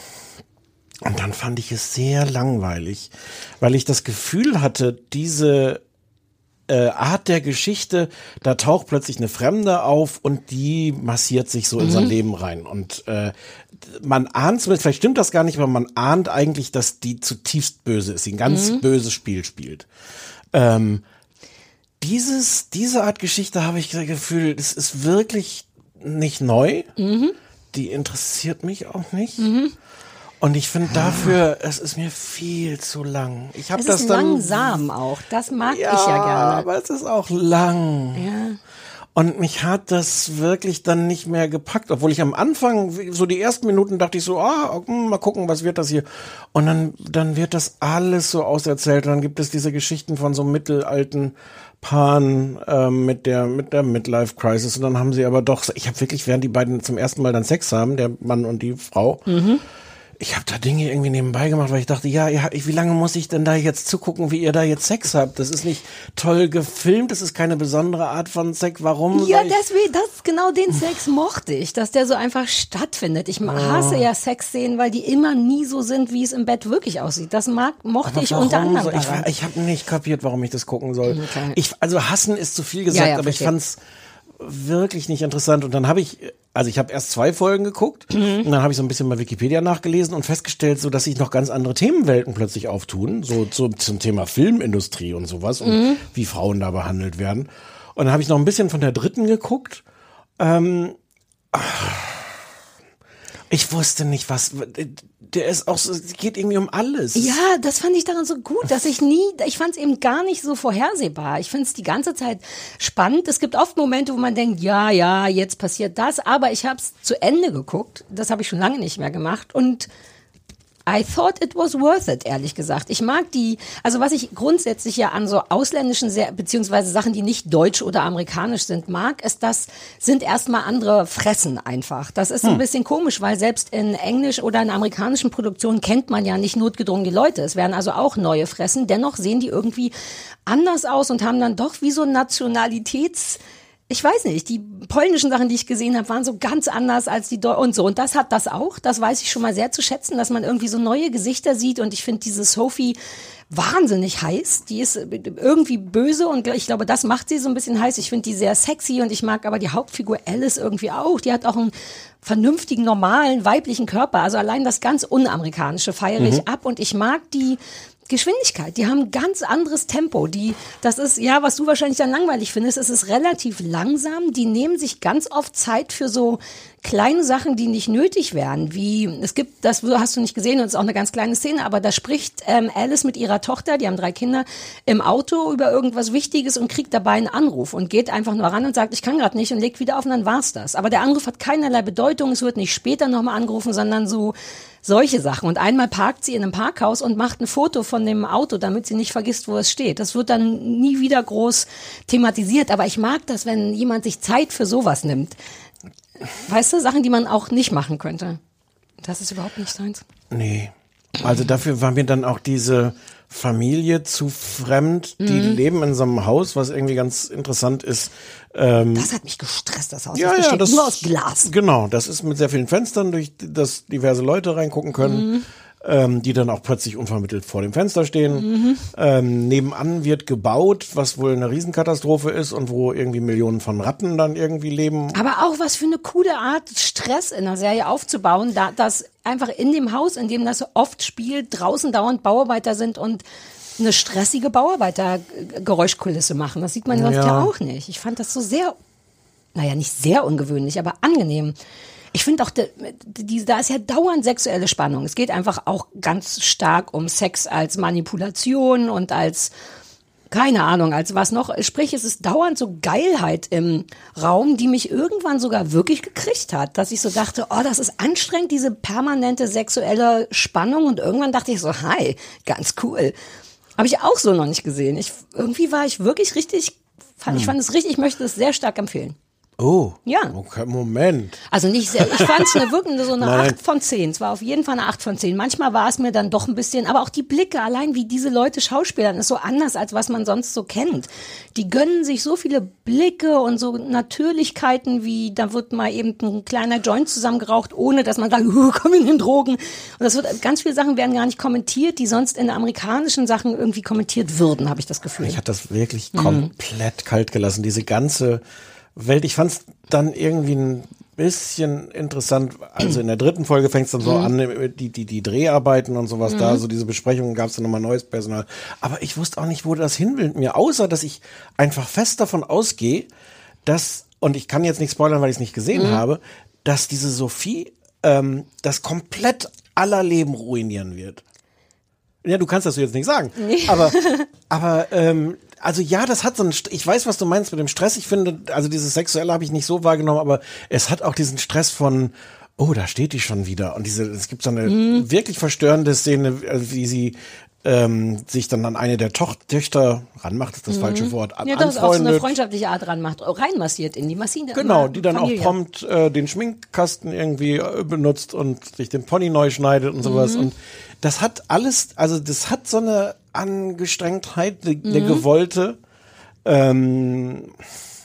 Und dann fand ich es sehr langweilig, weil ich das Gefühl hatte, diese äh, Art der Geschichte, da taucht plötzlich eine Fremde auf und die massiert sich so in mhm. sein Leben rein. Und äh, man ahnt zumindest, vielleicht stimmt das gar nicht, aber man ahnt eigentlich, dass die zutiefst böse ist, die ein ganz mhm. böses Spiel spielt. Ähm, dieses, diese Art Geschichte habe ich das Gefühl, das ist wirklich nicht neu. Mhm. Die interessiert mich auch nicht. Mhm. Und ich finde dafür, es ist mir viel zu lang. Ich habe das ist dann langsam auch. Das mag ja, ich ja gerne. Aber es ist auch lang. Ja. Und mich hat das wirklich dann nicht mehr gepackt, obwohl ich am Anfang so die ersten Minuten dachte ich so, ah, mal gucken, was wird das hier? Und dann dann wird das alles so auserzählt. Und dann gibt es diese Geschichten von so mittelalten Paaren ähm, mit der mit der Midlife Crisis. Und dann haben sie aber doch, ich habe wirklich, während die beiden zum ersten Mal dann Sex haben, der Mann und die Frau. Mhm. Ich habe da Dinge irgendwie nebenbei gemacht, weil ich dachte, ja, ja, wie lange muss ich denn da jetzt zugucken, wie ihr da jetzt Sex habt? Das ist nicht toll gefilmt, das ist keine besondere Art von Sex. Warum? Ja, deswegen, das genau den Sex mochte ich, dass der so einfach stattfindet. Ich hasse ja Sexszenen, weil die immer nie so sind, wie es im Bett wirklich aussieht. Das mag, mochte aber ich unter anderem so? Ich, daran. ich habe nicht kapiert, warum ich das gucken soll. Okay. Ich, also hassen ist zu viel gesagt, ja, ja, aber verstehe. ich fand's wirklich nicht interessant. Und dann habe ich, also ich habe erst zwei Folgen geguckt mhm. und dann habe ich so ein bisschen bei Wikipedia nachgelesen und festgestellt, so dass sich noch ganz andere Themenwelten plötzlich auftun, so, so zum Thema Filmindustrie und sowas und mhm. wie Frauen da behandelt werden. Und dann habe ich noch ein bisschen von der dritten geguckt. Ähm, ich wusste nicht, was, der ist auch so, es geht irgendwie um alles. Ja, das fand ich daran so gut, dass ich nie, ich fand es eben gar nicht so vorhersehbar. Ich finde es die ganze Zeit spannend. Es gibt oft Momente, wo man denkt, ja, ja, jetzt passiert das, aber ich habe es zu Ende geguckt. Das habe ich schon lange nicht mehr gemacht und I thought it was worth it, ehrlich gesagt. Ich mag die, also was ich grundsätzlich ja an so ausländischen, beziehungsweise Sachen, die nicht deutsch oder amerikanisch sind, mag, ist, das sind erstmal andere Fressen einfach. Das ist hm. ein bisschen komisch, weil selbst in englisch oder in amerikanischen Produktionen kennt man ja nicht notgedrungen die Leute. Es werden also auch neue Fressen. Dennoch sehen die irgendwie anders aus und haben dann doch wie so Nationalitäts- Ich weiß nicht, die polnischen Sachen, die ich gesehen habe, waren so ganz anders als die Deu- und so. Und das hat das auch, das weiß ich schon mal sehr zu schätzen, dass man irgendwie so neue Gesichter sieht. Und ich finde diese Sophie wahnsinnig heiß. Die ist irgendwie böse und ich glaube, das macht sie so ein bisschen heiß. Ich finde die sehr sexy und ich mag aber die Hauptfigur Alice irgendwie auch. Die hat auch einen vernünftigen, normalen, weiblichen Körper. Also allein das ganz Unamerikanische feiere ich mhm. ab und ich mag die Geschwindigkeit, die haben ganz anderes Tempo. Die, das ist, ja, was du wahrscheinlich dann langweilig findest, es ist relativ langsam. Die nehmen sich ganz oft Zeit für so kleine Sachen, die nicht nötig wären. Wie, es gibt, das hast du nicht gesehen und es ist auch eine ganz kleine Szene, aber da spricht ähm, Alice mit ihrer Tochter, die haben drei Kinder, im Auto über irgendwas Wichtiges und kriegt dabei einen Anruf und geht einfach nur ran und sagt, ich kann gerade nicht und legt wieder auf und dann war's das. Aber der Anruf hat keinerlei Bedeutung, es wird nicht später nochmal angerufen, sondern so solche Sachen. Und einmal parkt sie in einem Parkhaus und macht ein Foto von dem Auto, damit sie nicht vergisst, wo es steht. Das wird dann nie wieder groß thematisiert. Aber ich mag das, wenn jemand sich Zeit für sowas nimmt. Weißt du, Sachen, die man auch nicht machen könnte. Das ist überhaupt nicht seins. Nee. Also dafür war mir dann auch diese Familie zu fremd. Die mhm. leben in so einem Haus, was irgendwie ganz interessant ist. Ähm, das hat mich gestresst, das Haus. Ja, das ja, besteht das, nur aus Glas. Genau, das ist mit sehr vielen Fenstern, durch das diverse Leute reingucken können. Mhm. Ähm, die dann auch plötzlich unvermittelt vor dem Fenster stehen. Mhm. Ähm, nebenan wird gebaut, was wohl eine Riesenkatastrophe ist und wo irgendwie Millionen von Ratten dann irgendwie leben. Aber auch was für eine coole Art, Stress in einer Serie aufzubauen, da das einfach in dem Haus, in dem das so oft spielt, draußen dauernd Bauarbeiter sind und eine stressige Bauarbeiter-Geräuschkulisse machen. Das sieht man sonst ja. ja auch nicht. Ich fand das so sehr, naja, nicht sehr ungewöhnlich, aber angenehm. Ich finde auch, die, die, da ist ja dauernd sexuelle Spannung. Es geht einfach auch ganz stark um Sex als Manipulation und als, keine Ahnung, als was noch. Sprich, es ist dauernd so Geilheit im Raum, die mich irgendwann sogar wirklich gekriegt hat. Dass ich so dachte, oh, das ist anstrengend, diese permanente sexuelle Spannung. Und irgendwann dachte ich so, hi, ganz cool. Habe ich auch so noch nicht gesehen. Ich, irgendwie war ich wirklich richtig, fand, hm. ich fand es richtig, ich möchte es sehr stark empfehlen. Oh, ja. Okay, Moment. Also nicht sehr, ich fand es eine wirklich so eine Nein. acht von zehn. Es war auf jeden Fall eine acht von zehn. Manchmal war es mir dann doch ein bisschen, aber auch die Blicke, allein wie diese Leute schauspielern, ist so anders, als was man sonst so kennt. Die gönnen sich so viele Blicke und so Natürlichkeiten, wie da wird mal eben ein kleiner Joint zusammengeraucht, ohne dass man sagt, uh, komm in den Drogen. Und das wird, ganz viele Sachen werden gar nicht kommentiert, die sonst in amerikanischen Sachen irgendwie kommentiert würden, habe ich das Gefühl. Ich hatte das wirklich mhm. komplett kalt gelassen, diese ganze Welt. Ich fand es dann irgendwie ein bisschen interessant. Also in der dritten Folge fängt es dann so mhm. an, die, die, die Dreharbeiten und sowas mhm. da, so diese Besprechungen, gab es dann nochmal neues Personal. Aber ich wusste auch nicht, wo das hin will mit mir, außer dass ich einfach fest davon ausgehe, dass, und ich kann jetzt nicht spoilern, weil ich es nicht gesehen mhm. habe, dass diese Sophie ähm, das komplett aller Leben ruinieren wird. Ja, du kannst das jetzt nicht sagen. Nee. Aber, aber ähm, also ja, das hat so einen, ich weiß, was du meinst mit dem Stress. Ich finde, also dieses Sexuelle habe ich nicht so wahrgenommen, aber es hat auch diesen Stress von, oh, da steht die schon wieder. Und diese, es gibt so eine mhm. wirklich verstörende Szene, wie sie ähm, sich dann an eine der Toch- Töchter ranmacht, ist das mhm. falsche Wort, an, ja, das auch so eine freundschaftliche Art ranmacht, reinmassiert in die Maschine. Genau, die dann Familie. auch prompt äh, den Schminkkasten irgendwie äh, benutzt und sich den Pony neu schneidet und sowas. Mhm. Und das hat alles, also das hat so eine Angestrengtheit, eine, mhm. eine gewollte. Ähm,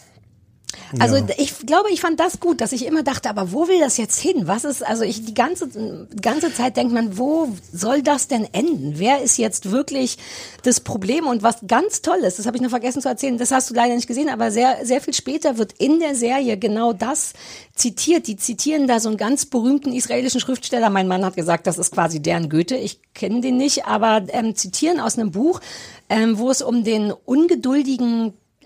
Also ja. ich glaube, ich fand das gut, dass ich immer dachte, aber wo will das jetzt hin? Was ist, also ich die ganze ganze Zeit denkt man, wo soll das denn enden? Wer ist jetzt wirklich das Problem? Und was ganz toll ist, das habe ich noch vergessen zu erzählen, das hast du leider nicht gesehen, aber sehr sehr viel später wird in der Serie genau das zitiert. Die zitieren da so einen ganz berühmten israelischen Schriftsteller. Mein Mann hat gesagt, das ist quasi deren Goethe. Ich kenne den nicht, aber ähm, zitieren aus einem Buch, ähm, wo es um den ungeduldigen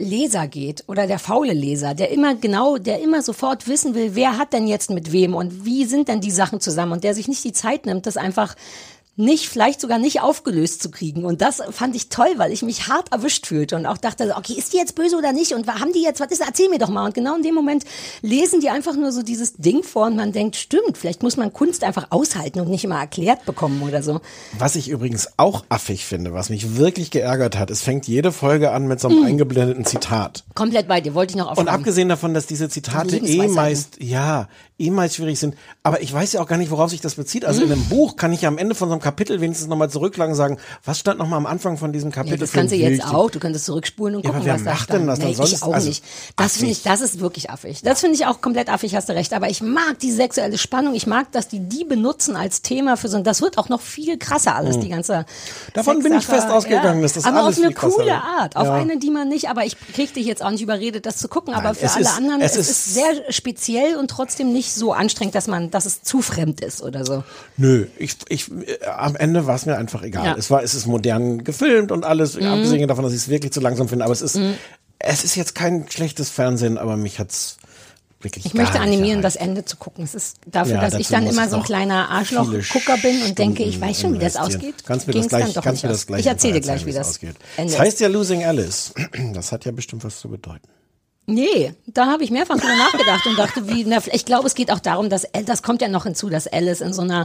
Leser geht oder der faule Leser, der immer genau, der immer sofort wissen will, wer hat denn jetzt mit wem und wie sind denn die Sachen zusammen und der sich nicht die Zeit nimmt, das einfach nicht, vielleicht sogar nicht aufgelöst zu kriegen. Und das fand ich toll, weil ich mich hart erwischt fühlte und auch dachte, okay, ist die jetzt böse oder nicht? Und haben die jetzt, was ist, erzähl mir doch mal. Und genau in dem Moment lesen die einfach nur so dieses Ding vor und man denkt, stimmt, vielleicht muss man Kunst einfach aushalten und nicht immer erklärt bekommen oder so. Was ich übrigens auch affig finde, was mich wirklich geärgert hat, es fängt jede Folge an mit so einem mm. eingeblendeten Zitat. Komplett bei dir, wollte ich noch aufschreiben. Und abgesehen davon, dass diese Zitate eh meist, ja, eh meist schwierig sind, aber ich weiß ja auch gar nicht, worauf sich das bezieht. Also mm. in einem Buch kann ich ja am Ende von so einem Kapitel wenigstens nochmal zurücklangen und sagen, was stand nochmal am Anfang von diesem Kapitel? Ja, das kannst du jetzt auch, du könntest zurückspulen und ja, gucken, aber wer was da macht stand. denn das nee, dann sonst? Ich auch also, nicht. Das finde ich, das ist wirklich affig. Das finde ich auch komplett affig, hast du recht. Aber ich mag die sexuelle Spannung, ich mag, dass die die benutzen als Thema für so, und das wird auch noch viel krasser alles, mhm. die ganze Davon bin ich fest ausgegangen, ja. dass das aber alles auf eine viel coole krasser Art, auf ja. eine, die man nicht, aber ich krieg dich jetzt auch nicht überredet, das zu gucken, Nein, aber für es alle ist, anderen, es es ist, ist sehr speziell und trotzdem nicht so anstrengend, dass man, dass es zu fremd ist oder so. Nö, ich, ich, äh, am Ende war es mir einfach egal. Ja. Es war, es ist modern gefilmt und alles, mhm. abgesehen davon, dass ich es wirklich zu langsam finde, aber es ist, mhm. es ist jetzt kein schlechtes Fernsehen, aber mich hat's wirklich Ich gar möchte nicht animieren, erreicht. das Ende zu gucken. Es ist dafür, Ja, dass ich dazu dann muss immer es so ein noch kleiner Arschloch-Gucker bin und denke, ich weiß schon, wie das investieren. ausgeht. Kannst mir das Ging's gleich, dann doch kannst nicht mir das aus. gleich Ich erzähle dir erzählen, gleich, wie das ausgeht. Ende Das heißt ja Losing Alice. Das hat ja bestimmt was zu bedeuten. Nee, da habe ich mehrfach drüber nachgedacht und dachte, wie, na, ich glaube, es geht auch darum, dass, das kommt ja noch hinzu, dass Alice in so einer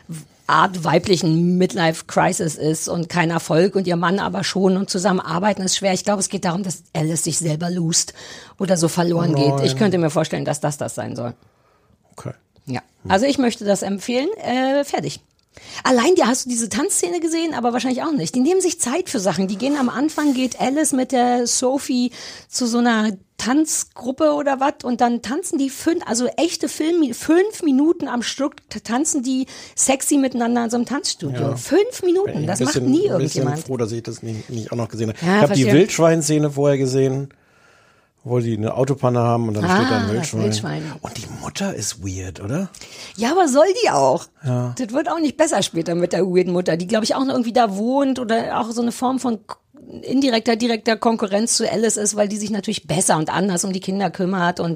Art weiblichen Midlife-Crisis ist und kein Erfolg und ihr Mann aber schon und zusammenarbeiten ist schwer. Ich glaube, es geht darum, dass Alice sich selber lost oder so verloren Nein. geht. Ich könnte mir vorstellen, dass das das sein soll. Okay. Ja, also ich möchte das empfehlen. Äh, fertig. Allein, ja, hast du diese Tanzszene gesehen, aber wahrscheinlich auch nicht. Die nehmen sich Zeit für Sachen. Die gehen am Anfang, geht Alice mit der Sophie zu so einer Tanzgruppe oder was und dann tanzen die fünf, also echte Film, fünf Minuten am Stück tanzen die sexy miteinander in so einem Tanzstudio. Ja. Fünf Minuten, das bisschen, macht nie irgendjemand. Ich bin irgendjemand. froh, dass ich das nicht, nicht auch noch gesehen habe. Ja, ich habe die verstehe. Wildschweinszene vorher gesehen, wo die eine Autopanne haben und dann Ah, steht da ein das Wildschwein. Wildschwein. Und die Mutter ist weird, oder? Ja, aber soll die auch? Ja. Das wird auch nicht besser später mit der weirden Mutter, die, glaube ich, auch noch irgendwie da wohnt oder auch so eine Form von indirekter, direkter Konkurrenz zu Alice ist, weil die sich natürlich besser und anders um die Kinder kümmert und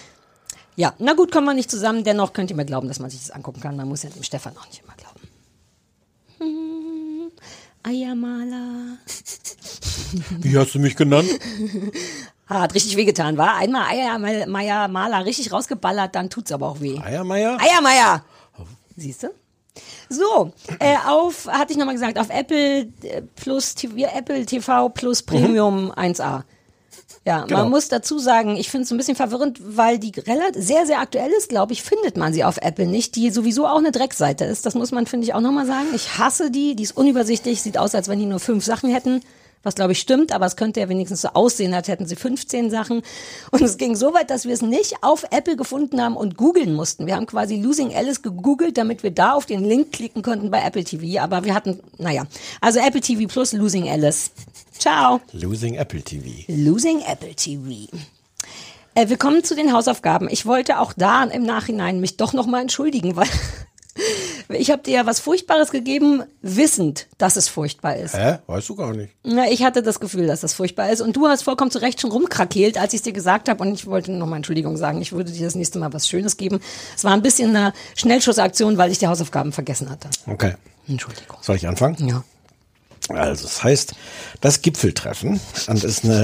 ja, na gut, kommen wir nicht zusammen, dennoch könnt ihr mir glauben, dass man sich das angucken kann, man muss ja dem Stefan auch nicht immer glauben. Hm, Eiermaler. Wie hast du mich genannt? Hat richtig wehgetan, war einmal Eiermeier Maler richtig rausgeballert, dann tut's aber auch weh. Eiermeier? Eiermeier! Siehst du? So, äh, auf, hatte ich nochmal gesagt, auf Apple äh, Plus, T V, Apple T V Plus Premium mhm. eins A. Ja, Genau. man muss dazu sagen, ich finde es ein bisschen verwirrend, weil die relativ sehr, sehr aktuell ist, glaube ich, findet man sie auf Apple nicht, die sowieso auch eine Dreckseite ist. Das muss man, finde ich, auch nochmal sagen. Ich hasse die, die ist unübersichtlich, sieht aus, als wenn die nur fünf Sachen hätten. Was, glaube ich, stimmt, aber es könnte ja wenigstens so aussehen, als hätten sie fünfzehn Sachen. Und es ging so weit, dass wir es nicht auf Apple gefunden haben und googeln mussten. Wir haben quasi Losing Alice gegoogelt, damit wir da auf den Link klicken konnten bei Apple T V. Aber wir hatten, naja, also Apple T V Plus Losing Alice. Ciao. Losing Apple T V. Losing Apple T V. Äh, wir kommen zu den Hausaufgaben. Ich wollte auch da im Nachhinein mich doch nochmal entschuldigen, weil ich habe dir ja was Furchtbares gegeben, wissend, dass es furchtbar ist. Hä? Weißt du gar nicht. Na, ich hatte das Gefühl, dass das furchtbar ist. Und du hast vollkommen zu Recht schon rumkrakeelt, als ich es dir gesagt habe. Und ich wollte nochmal Entschuldigung sagen. Ich würde dir das nächste Mal was Schönes geben. Es war ein bisschen eine Schnellschussaktion, weil ich die Hausaufgaben vergessen hatte. Okay. Entschuldigung. Soll ich anfangen? Ja. Also, es heißt, das Gipfeltreffen und ist eine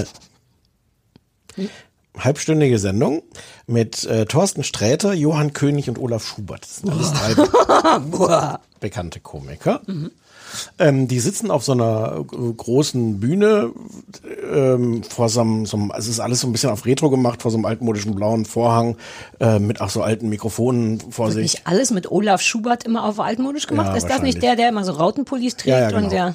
halbstündige Sendung mit äh, Thorsten Sträter, Johann König und Olaf Schubert. Das sind alles drei be bekannte Komiker. Mhm. Ähm, die sitzen auf so einer äh, großen Bühne ähm, vor so einem, so einem, also es ist alles so ein bisschen auf Retro gemacht, vor so einem altmodischen blauen Vorhang äh, mit auch so alten Mikrofonen vor Wird sich. nicht alles mit Olaf Schubert immer auf altmodisch gemacht? Ja, ist das nicht der, der immer so Rautenpullis trägt Ja, ja, genau. und der...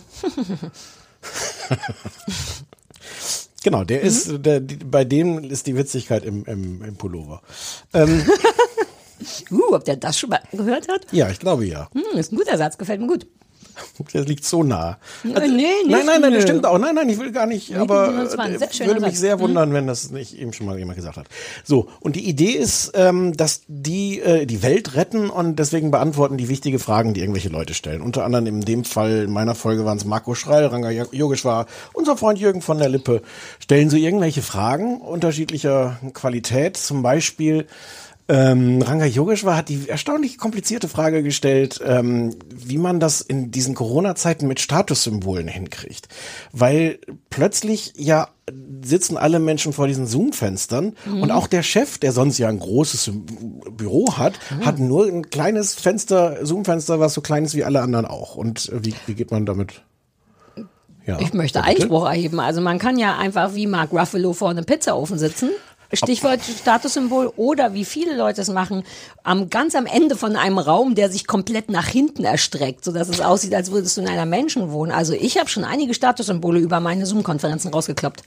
Genau, der Mhm. ist, der, die, bei dem ist die Witzigkeit im, im, im Pullover. Ähm, uh, ob der das schon mal gehört hat? ja, ich glaube ja. Hm, ist ein guter Satz, gefällt mir gut. Der liegt so nah. Also, also, nee, nicht nein, nein, nein, nö. das stimmt auch. Nein, nein, ich will gar nicht, Nee, aber das war ein sehr äh, schöner würde mich Satz. sehr Mhm. wundern, wenn das nicht eben schon mal jemand gesagt hat. So, und die Idee ist, ähm, dass die äh, die Welt retten und deswegen beantworten die wichtige Fragen, die irgendwelche Leute stellen. Unter anderem in dem Fall in meiner Folge waren es Marco Schreil, Ranga Yogeshwar, unser Freund Jürgen von der Lippe, stellen so irgendwelche Fragen unterschiedlicher Qualität. Zum Beispiel Ähm, Ranga Yogeshwar hat die erstaunlich komplizierte Frage gestellt, ähm, wie man das in diesen Corona-Zeiten mit Statussymbolen hinkriegt. Weil plötzlich ja sitzen alle Menschen vor diesen Zoom-Fenstern Mhm. und auch der Chef, der sonst ja ein großes Büro hat, Mhm. hat nur ein kleines Fenster, Zoom-Fenster, was so klein ist wie alle anderen auch. Und äh, wie, wie geht man damit? Ja, Ich möchte ja, bitte? Einspruch erheben. Also man kann ja einfach wie Mark Ruffalo vor einem Pizzaofen sitzen. Stichwort Statussymbol oder wie viele Leute es machen, am ganz am Ende von einem Raum, der sich komplett nach hinten erstreckt, sodass es aussieht, als würdest du in einer Menschenwohnung. Also ich habe schon einige Statussymbole über meine Zoom-Konferenzen rausgekloppt.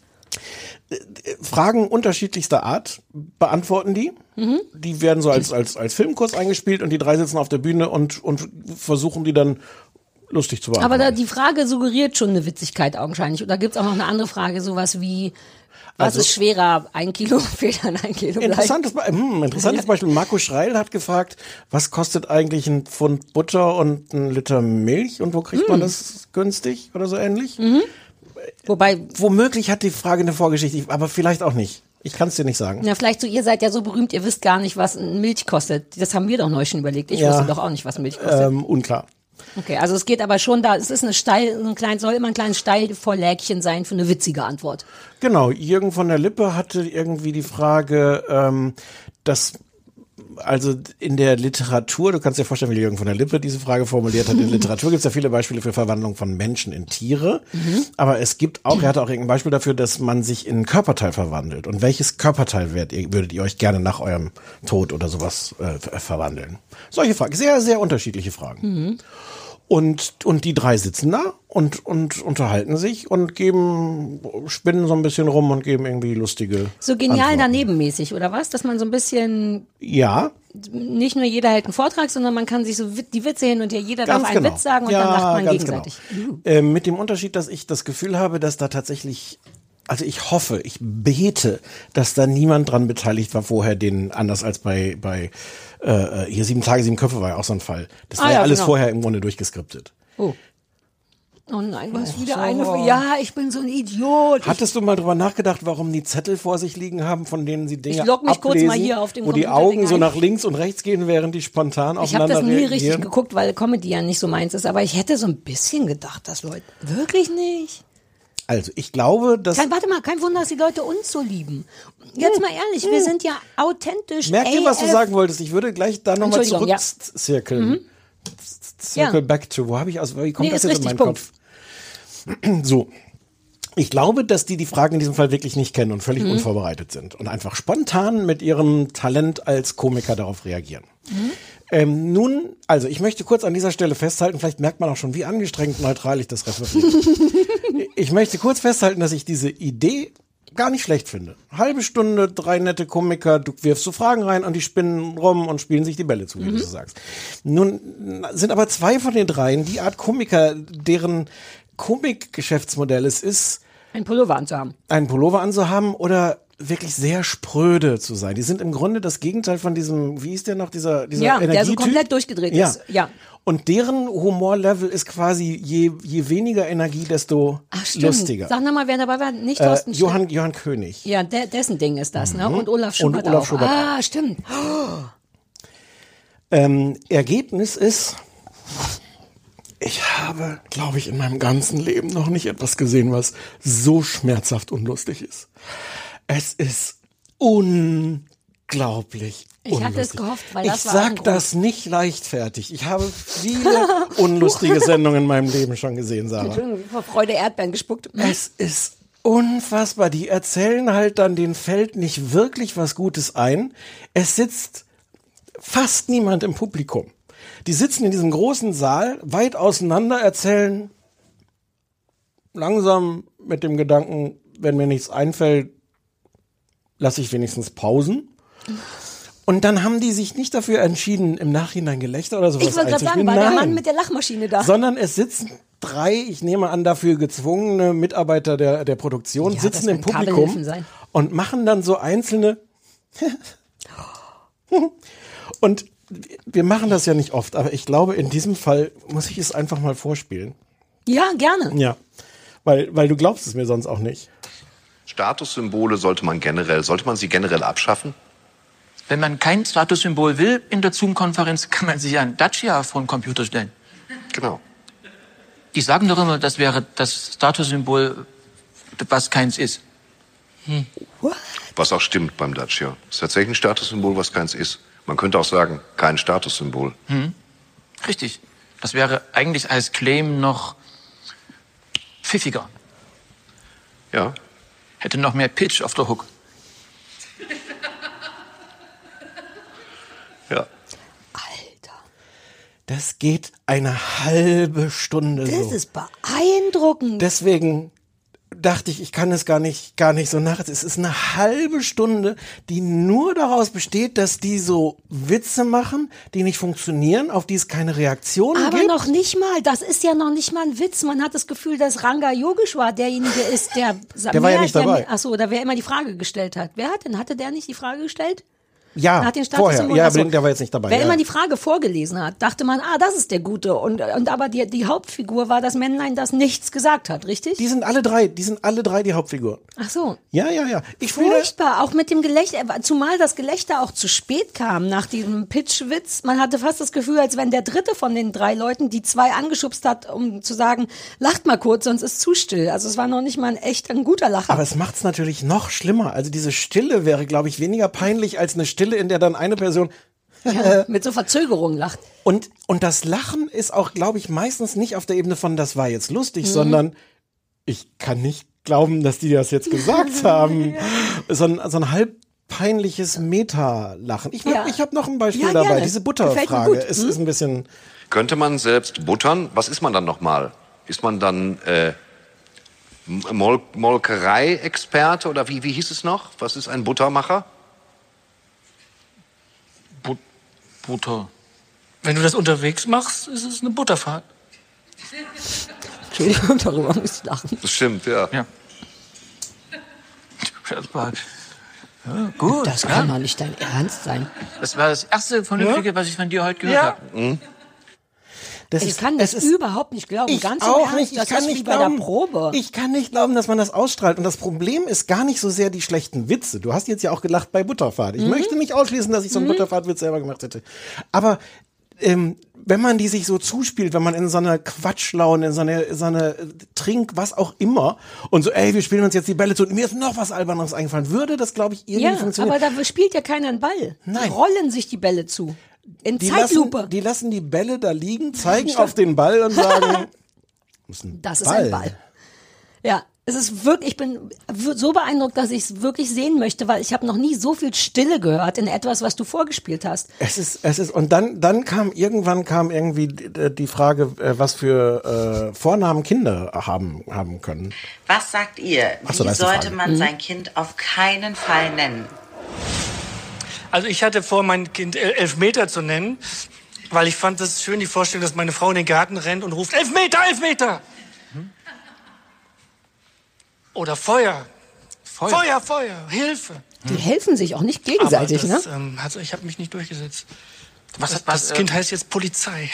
Fragen unterschiedlichster Art beantworten die. Mhm. Die werden so als, als, als Filmkurs eingespielt und die drei sitzen auf der Bühne und, und versuchen die dann lustig zu beantworten. Aber da die Frage suggeriert schon eine Witzigkeit augenscheinlich. Oder gibt's auch noch eine andere Frage, sowas wie, was Also- ist schwerer, ein Kilo Federn, ein Kilo Blei? Interessantes, Be- hm, interessantes Beispiel. Marco Schreil hat gefragt, was kostet eigentlich ein Pfund Butter und ein Liter Milch und wo kriegt man das günstig oder so ähnlich? Wobei, Womöglich hat die Frage eine Vorgeschichte, aber vielleicht auch nicht. Ich kann es dir nicht sagen. na vielleicht so, ihr seid ja so berühmt, ihr wisst gar nicht, was Milch kostet. Das haben wir doch neu schon überlegt. Ich Ja. wusste doch auch nicht, was Milch kostet. Ähm, unklar. Okay, also es geht aber schon da, es ist eine steil, ein klein, soll immer ein kleines Steilvorlägchen sein für eine witzige Antwort. Genau, Jürgen von der Lippe hatte irgendwie die Frage, ähm, dass also in der Literatur, du kannst dir vorstellen, wie Jürgen von der Lippe diese Frage formuliert hat, in Literatur gibt es ja viele Beispiele für Verwandlung von Menschen in Tiere, Mhm. aber es gibt auch, er hatte auch irgendein Beispiel dafür, dass man sich in ein Körperteil verwandelt. Und welches Körperteil werdet ihr, würdet ihr euch gerne nach eurem Tod oder sowas äh, ver- verwandeln? Solche Fragen, sehr, sehr unterschiedliche Fragen. Mhm. Und, und die drei sitzen da und, und unterhalten sich und geben, spinnen so ein bisschen rum und geben irgendwie lustige So genial Antworten. danebenmäßig, oder was? Dass man so ein bisschen, Ja, nicht nur jeder hält einen Vortrag, sondern man kann sich so wit- die Witze hin und her, jeder ganz darf einen genau. Witz sagen und ja, dann lacht man ganz gegenseitig. Genau. Äh, mit dem Unterschied, dass ich das Gefühl habe, dass da tatsächlich, also ich hoffe, ich bete, dass da niemand dran beteiligt war vorher, den anders als bei, bei äh, hier sieben Tage, sieben Köpfe war ja auch so ein Fall. Das war Ah, ja ja, alles genau. vorher im Grunde durchgeskriptet. Oh. Oh nein, du hast wieder so. eine. Ja, ich bin so ein Idiot. Hattest du mal drüber nachgedacht, warum die Zettel vor sich liegen haben, von denen sie Dinge Ich log mich kurz ablesen, mal hier auf dem wo die Computer Augen so ein. nach links und rechts gehen, während die spontan Ich habe aufeinander das nie reagieren? richtig geguckt, weil Comedy ja nicht so meins ist, aber ich hätte so ein bisschen gedacht, dass Leute, wirklich nicht? Also, ich glaube, dass... Kein, warte mal, kein Wunder, dass die Leute uns so lieben. Jetzt mal ehrlich, wir sind ja authentisch. Merk dir, was du A F. sagen wolltest. Ich würde gleich da nochmal Entschuldigung, zurück ja. zirkeln. Mhm. Circle Ja. back to. Wo habe ich aus? Wie kommt Nee, das ist jetzt in richtig, meinen Punkt. Kopf? So. Ich glaube, dass die die Fragen in diesem Fall wirklich nicht kennen und völlig Mhm. unvorbereitet sind und einfach spontan mit ihrem Talent als Komiker darauf reagieren. Mhm. Ähm, nun, also ich möchte kurz an dieser Stelle festhalten, vielleicht merkt man auch schon, wie angestrengt neutral ich das referiere. Ich möchte kurz festhalten, dass ich diese Idee gar nicht schlecht finde. Halbe Stunde, drei nette Komiker, du wirfst so Fragen rein und die spinnen rum und spielen sich die Bälle zu, wie du so sagst. Nun sind aber zwei von den dreien die Art Komiker, deren Komikgeschäftsmodell es ist, Ein Pullover anzuhaben. einen Pullover anzuhaben oder wirklich sehr spröde zu sein. Die sind im Grunde das Gegenteil von diesem, wie ist der noch, dieser, dieser Ja, der so Energietyp? komplett durchgedreht Ja. ist. Ja. Und deren Humorlevel ist quasi, je, je weniger Energie, desto Ach, stimmt. lustiger. Sag nochmal, wer dabei war. Nicht Äh, Thorsten Johann, Johann König. Ja, der, dessen Ding ist das, ne? Mhm. Und Olaf Und Schubert Olaf auch. Schubert ah, stimmt. Ähm, Ergebnis ist, ich habe, glaube ich, in meinem ganzen Leben noch nicht etwas gesehen, was so schmerzhaft unlustig ist. Es ist unglaublich Ich hatte unlustig. es gehofft, weil das ich war auch ein sag Grund. das nicht leichtfertig. Ich habe viele unlustige Sendungen in meinem Leben schon gesehen, Sarah. Entschuldigung, vor Freude Erdbeeren gespuckt. Es ist unfassbar. Die erzählen halt dann, denen fällt nicht wirklich was Gutes ein. Es sitzt fast niemand im Publikum. Die sitzen in diesem großen Saal, weit auseinander, erzählen langsam mit dem Gedanken, wenn mir nichts einfällt, lasse ich wenigstens Pausen. Und dann haben die sich nicht dafür entschieden, im Nachhinein Gelächter oder sowas Ich wollte gerade sagen, war der Mann mit der Lachmaschine da. Sondern es sitzen drei, ich nehme an, dafür gezwungene Mitarbeiter der, der Produktion, Ja, sitzen das im werden Publikum Kabelhilfen sein. und machen dann so einzelne und wir machen das ja nicht oft, aber ich glaube, in diesem Fall muss ich es einfach mal vorspielen. Ja, gerne. Ja, weil, weil du glaubst es mir sonst auch nicht. Statussymbole sollte man generell, sollte man sie generell abschaffen? Wenn man kein Statussymbol will in der Zoom-Konferenz, kann man sich ein Dacia vor den Computer stellen. Genau. Die sagen doch immer, das wäre das Statussymbol, was keins ist. Hm. Was auch stimmt beim Dacia. Das ist tatsächlich ein Statussymbol, was keins ist. Man könnte auch sagen, kein Statussymbol. Hm. Richtig. Das wäre eigentlich als Claim noch pfiffiger. Ja. Hätte noch mehr Pitch auf der Hook. Ja. Das geht eine halbe Stunde so. Das ist beeindruckend. Deswegen dachte ich, ich kann es gar nicht, gar nicht so nach. Es ist eine halbe Stunde, die nur daraus besteht, dass die so Witze machen, die nicht funktionieren, auf die es keine Reaktion Aber gibt. noch nicht mal, das ist ja noch nicht mal ein Witz. Man hat das Gefühl, dass Ranga Yogeshwar derjenige ist, der... Der war ja nicht dabei. Ach so, da wer immer die Frage gestellt hat. Wer hat denn, hatte der nicht die Frage gestellt? Ja, hat den vorher. Ja, Achso. der war jetzt nicht dabei. Wer ja. immer die Frage vorgelesen hat, dachte man, ah, das ist der Gute. Und, und aber die, die Hauptfigur war das Männlein, das nichts gesagt hat, richtig? Die sind alle drei, die sind alle drei die Hauptfigur. Ach so. Ja, ja, ja. Ich fühle, Furchtbar, auch mit dem Gelächter, zumal das Gelächter auch zu spät kam nach diesem Pitchwitz. Man hatte fast das Gefühl, als wenn der dritte von den drei Leuten die zwei angeschubst hat, um zu sagen, lacht mal kurz, sonst ist zu still. Also es war noch nicht mal ein echt ein guter Lacher. aber es macht's natürlich noch schlimmer. Also diese Stille wäre, glaube ich, weniger peinlich als eine Stille, in der dann eine Person ja, mit so Verzögerung lacht. Und, und das Lachen ist auch, glaube ich, meistens nicht auf der Ebene von, das war jetzt lustig, Mhm. sondern ich kann nicht glauben, dass die das jetzt gesagt haben. So ein, so ein halb peinliches Meta-Lachen. Ich, Ja. ich habe noch ein Beispiel Ja, dabei. gerne. Diese Gefällt mir Butterfrage gut. ist, Hm? ist ein bisschen... Könnte man selbst buttern? Was ist man dann nochmal? Ist man dann äh, Mol Molkerei-Experte oder wie, wie hieß es noch? Was ist ein Buttermacher? But Butter. Wenn du das unterwegs machst, ist es eine Butterfahrt. Entschuldigung, darüber muss ich lachen. Das stimmt, ja. Ja. Das war, ja, gut. Das ja. kann doch nicht dein Ernst sein. Das war das erste Vernünftige, ja? was ich von dir heute gehört Ja. habe. Mhm. Das ich ist, kann das es ist, überhaupt nicht glauben. Ich Ganz im auch Ernst, nicht. Ich das kann ist nicht wie bei glauben. der Probe. Ich kann nicht glauben, dass man das ausstrahlt. Und das Problem ist gar nicht so sehr die schlechten Witze. Du hast jetzt ja auch gelacht bei Butterfahrt. Ich Mhm. möchte nicht ausschließen, dass ich so einen Mhm. Butterfahrtwitz selber gemacht hätte. Aber ähm, wenn man die sich so zuspielt, wenn man in so einer Quatschlaune, in so einer, so einer Trink, was auch immer, und so, ey, wir spielen uns jetzt die Bälle zu, und mir ist noch was Alberneres eingefallen, würde das, glaube ich, irgendwie Ja, funktionieren. aber da spielt ja keiner einen Ball. Nein. Die rollen sich die Bälle zu. In Die Zeitlupe. lassen, die lassen die Bälle da liegen, zeigen auf den Ball und sagen, das ist ein Das ist Ball. ein Ball. Ja, es ist wirklich, ich bin so beeindruckt, dass ich es wirklich sehen möchte, weil ich habe noch nie so viel Stille gehört in etwas, was du vorgespielt hast. Es ist, es ist, und dann, dann kam, irgendwann kam irgendwie die, die Frage, äh, was für äh, Vornamen Kinder haben, haben können. Was sagt ihr? Ach so, Wie da ist die sollte Frage. man Mhm. sein Kind auf keinen Fall nennen? Also ich hatte vor, mein Kind El- Elfmeter zu nennen, weil ich fand es schön, die Vorstellung, dass meine Frau in den Garten rennt und ruft, Elfmeter, Elfmeter! Oder Feuer. Feuer. Feuer, Feuer, Hilfe. Die helfen sich auch nicht gegenseitig, Aber das, ne? Ähm, also ich habe mich nicht durchgesetzt. Was das hat- was, das äh, Kind heißt jetzt Polizei.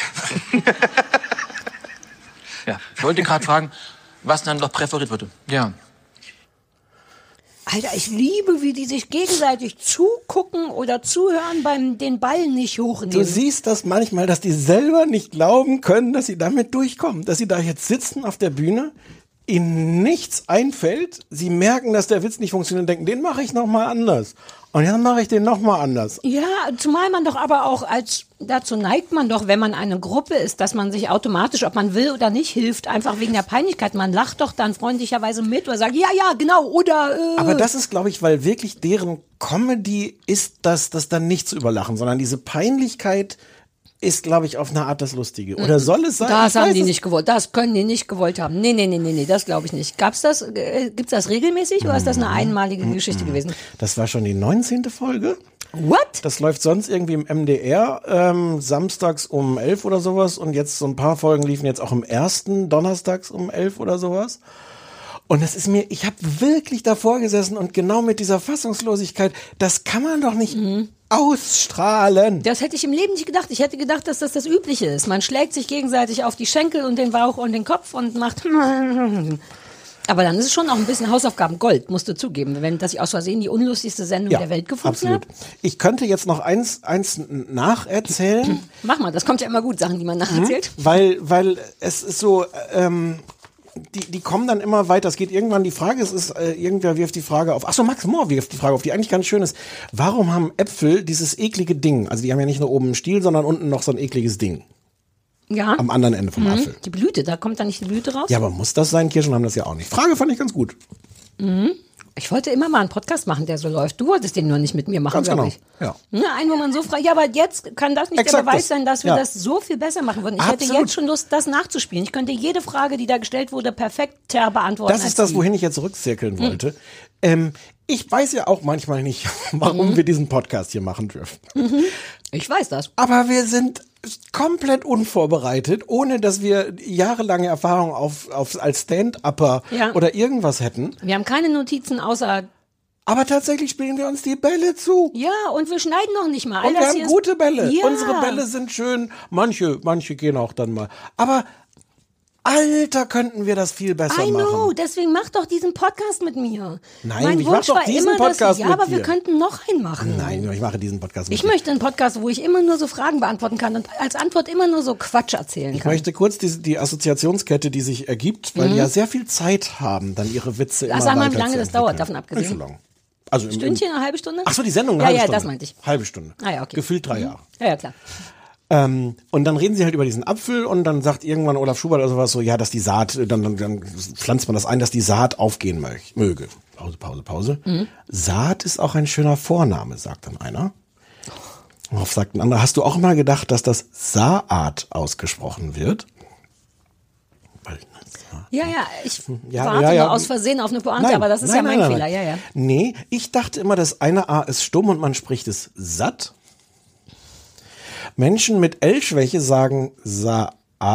Ja, ich wollte gerade fragen, was dann noch präferiert würde. Ja. Alter, ich liebe, wie die sich gegenseitig zugucken oder zuhören beim den Ball nicht hochnehmen. Du siehst das manchmal, dass die selber nicht glauben können, dass sie damit durchkommen. Dass sie da jetzt sitzen auf der Bühne, ihnen nichts einfällt, sie merken, dass der Witz nicht funktioniert und denken, den mache ich nochmal anders. Und dann mache ich den nochmal anders. Ja, zumal man doch aber auch als, dazu neigt man doch, wenn man eine Gruppe ist, dass man sich automatisch, ob man will oder nicht, hilft, einfach wegen der Peinlichkeit. Man lacht doch dann freundlicherweise mit oder sagt, ja, ja, genau, oder... Äh. Aber das ist, glaube ich, weil wirklich deren Comedy ist, das, das dann nicht zu überlachen, sondern diese Peinlichkeit ist, glaube ich, auf eine Art das Lustige. Oder soll es sein? Das Ich haben weiß die es- nicht gewollt. Das können die nicht gewollt haben. Nee, nee, nee, nee, nee, das glaube ich nicht. Gab's das, äh, gibt's das regelmäßig oder ist das eine einmalige Geschichte gewesen? Das war schon die neunzehnte Folge. What? Das läuft sonst irgendwie im M D R, ähm, samstags um elf oder sowas. Und jetzt so ein paar Folgen liefen jetzt auch im ersten donnerstags um elf oder sowas. Und das ist mir, ich habe wirklich davor gesessen und genau mit dieser Fassungslosigkeit, das kann man doch nicht mhm. ausstrahlen. Das hätte ich im Leben nicht gedacht. Ich hätte gedacht, dass das das Übliche ist. Man schlägt sich gegenseitig auf die Schenkel und den Bauch und den Kopf und macht... Aber dann ist es schon auch ein bisschen Hausaufgaben Gold, musst du zugeben, wenn dass ich aus Versehen die unlustigste Sendung ja, der Welt gefunden habe. Ich könnte jetzt noch eins, eins nacherzählen. Mach mal, das kommt ja immer gut, Sachen, die man nacherzählt. Mhm, weil, weil es ist so... Ähm, Die, die kommen dann immer weiter. Es geht irgendwann die Frage, es ist, äh, irgendwer wirft die Frage auf. Ach so, Max Mohr wirft die Frage auf, die eigentlich ganz schön ist. Warum haben Äpfel dieses eklige Ding? Also die haben ja nicht nur oben einen Stiel, sondern unten noch so ein ekliges Ding. Ja. Am anderen Ende vom mhm. Apfel. Die Blüte, da kommt dann nicht die Blüte raus? Ja, aber muss das sein? Kirschen haben das ja auch nicht. Frage fand ich ganz gut. Mhm. Ich wollte immer mal einen Podcast machen, der so läuft. Du wolltest den nur nicht mit mir machen, glaube ich. Ja. Ja, einen, wo man so fragt, ja, aber jetzt kann das nicht Exakt der Beweis das. sein, dass wir ja. das so viel besser machen würden. Ich Absolut. hätte jetzt schon Lust, das nachzuspielen. Ich könnte jede Frage, die da gestellt wurde, perfekter beantworten. Das ist das, wohin ich jetzt zurückzirkeln mhm. wollte. Ähm, ich weiß ja auch manchmal nicht, warum mhm. wir diesen Podcast hier machen dürfen. Mhm. Ich weiß das. Aber wir sind komplett unvorbereitet, ohne dass wir jahrelange Erfahrung auf, auf als Stand-Upper ja. oder irgendwas hätten. Wir haben keine Notizen außer... Aber tatsächlich spielen wir uns die Bälle zu. Ja, und wir schneiden noch nicht mal. Und wir haben gute Bälle. Ja. Unsere Bälle sind schön. Manche, manche gehen auch dann mal. Aber Alter, könnten wir das viel besser I machen. I know, deswegen mach doch diesen Podcast mit mir. Nein, mein ich Wunsch mach doch war diesen immer, Podcast dass, ja, mit aber dir. wir könnten noch einen machen. Nein, ich mache diesen Podcast mit Ich dir. möchte einen Podcast, wo ich immer nur so Fragen beantworten kann und als Antwort immer nur so Quatsch erzählen Ich kann. möchte kurz die, die Assoziationskette, die sich ergibt, weil Mhm. die ja sehr viel Zeit haben, dann ihre Witze immer Sag mal, weiter wie lange zu das dauert, entwickeln. davon abgesehen. Nicht so lang. Also im, Stündchen, im, eine halbe Stunde? Ach so, die Sendung, eine ja, halbe ja, Stunde. das meinte ich. Halbe Stunde. Ah, ja, okay. Gefühlt drei Mhm. Jahre. Ja, ja, klar. Ähm, und dann reden sie halt über diesen Apfel und dann sagt irgendwann Olaf Schubert oder sowas so, ja, dass die Saat, dann, dann, dann pflanzt man das ein, dass die Saat aufgehen mög- möge. Pause, Pause, Pause. Mhm. Saat ist auch ein schöner Vorname, sagt dann einer. Darauf sagt ein anderer, hast du auch mal gedacht, dass das Saat ausgesprochen wird? Weil, Ja, ja, ich Ja, warte ja, ja. nur aus Versehen auf eine Pointe, Nein, aber das ist nein, ja mein nein, nein, Fehler. nein. Ja, ja. Nee, ich dachte immer, das eine A ist stumm und man spricht es satt. Menschen mit L-Schwäche sagen Saat.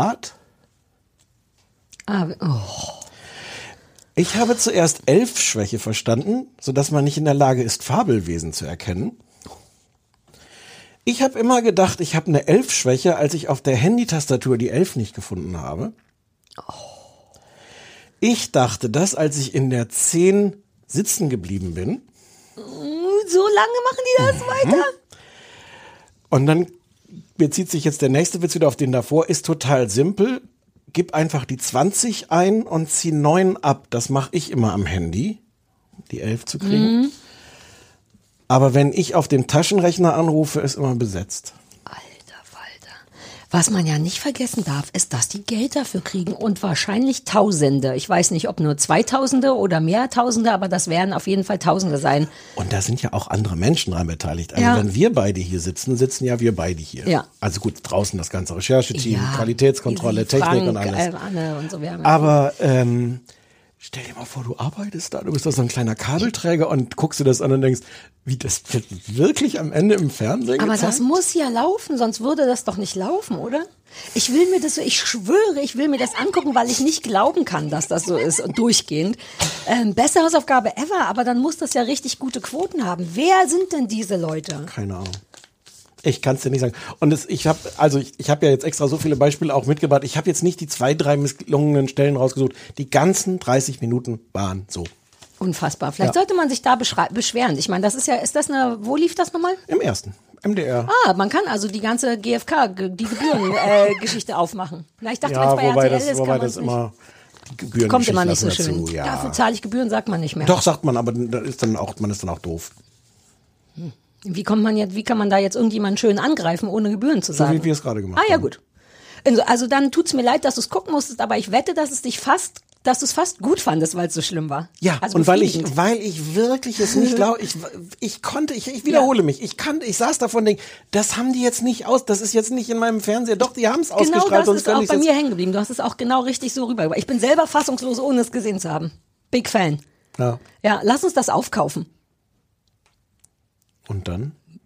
Ah, oh. Ich habe zuerst Elf-Schwäche verstanden, sodass man nicht in der Lage ist, Fabelwesen zu erkennen. Ich habe immer gedacht, ich habe eine Elf-Schwäche, als ich auf der Handytastatur die Elf nicht gefunden habe. Ich dachte das, als ich in der Zehn sitzen geblieben bin. So lange machen die das Mhm. weiter? Und dann bezieht sich jetzt der nächste Witz wieder auf den davor, ist total simpel. Gib einfach die zwanzig ein und zieh neun ab. Das mache ich immer am Handy, die elf zu kriegen. Mhm. Aber wenn ich auf dem Taschenrechner anrufe, ist immer besetzt. Was man ja nicht vergessen darf, ist, dass die Geld dafür kriegen und wahrscheinlich Tausende. Ich weiß nicht, ob nur Zweitausende oder mehr Tausende, aber das werden auf jeden Fall Tausende sein. Und da sind ja auch andere Menschen dran beteiligt. Also Ja. wenn wir beide hier sitzen, sitzen ja wir beide hier. Ja. Also gut, draußen das ganze Rechercheteam, Ja, Qualitätskontrolle, Easy, Technik Frank, und alles. äh, Anne und so. Wir haben ja Aber ähm, stell dir mal vor, du arbeitest da, du bist da so ein kleiner Kabelträger und guckst dir das an und denkst, wie, das wird wirklich am Ende im Fernsehen Aber gezeigt? das muss ja laufen, sonst würde das doch nicht laufen, oder? Ich will mir das so, ich schwöre, ich will mir das angucken, weil ich nicht glauben kann, dass das so ist und durchgehend. Ähm, beste Hausaufgabe ever, aber dann muss das ja richtig gute Quoten haben. Wer sind denn diese Leute? Keine Ahnung. Ich kann es dir nicht sagen. Und es, ich habe also ich, ich habe ja jetzt extra so viele Beispiele auch mitgebracht. Ich habe jetzt nicht die zwei, drei misslungenen Stellen rausgesucht. Die ganzen dreißig Minuten waren so. Unfassbar. Vielleicht Ja. sollte man sich da beschrei- beschweren. Ich meine, das ist ja, ist das eine, wo lief das nochmal? Im ersten. M D R. Ah, man kann also die ganze G F K, ge- die Gebühren-Geschichte äh, Geschichte aufmachen. Na, ich dachte, Ja, wenn es bei wobei R T L das, ist, wobei kann man das es nicht. immer die Gebühren Kommt immer nicht so lassen schön. dazu, ja. Dafür zahle ich Gebühren, sagt man nicht mehr. Doch, sagt man, aber da ist dann auch, man ist dann auch doof. Wie kommt man jetzt, wie kann man da jetzt irgendjemanden schön angreifen, ohne Gebühren zu So sagen? wie wir es gerade gemacht Ah ja, haben. gut. Also, also dann tut's mir leid, dass du es gucken musstest, aber ich wette, dass es dich fast, dass du es fast gut fandest, weil es so schlimm war. Ja, also und weil ich, befriedigend. weil ich wirklich es nicht glaube, ich, ich konnte, ich, ich wiederhole mich, ich kann, ich saß davon und denk, das haben die jetzt nicht aus, das ist jetzt nicht in meinem Fernseher, doch, die haben es Genau ausgestrahlt. das sonst ist könnte auch ich's bei jetzt- mir hängen geblieben. Du hast es auch genau richtig so rüber. Ich bin selber fassungslos, ohne es gesehen zu haben. Big Fan. Ja. Ja, lass uns das aufkaufen. Und dann?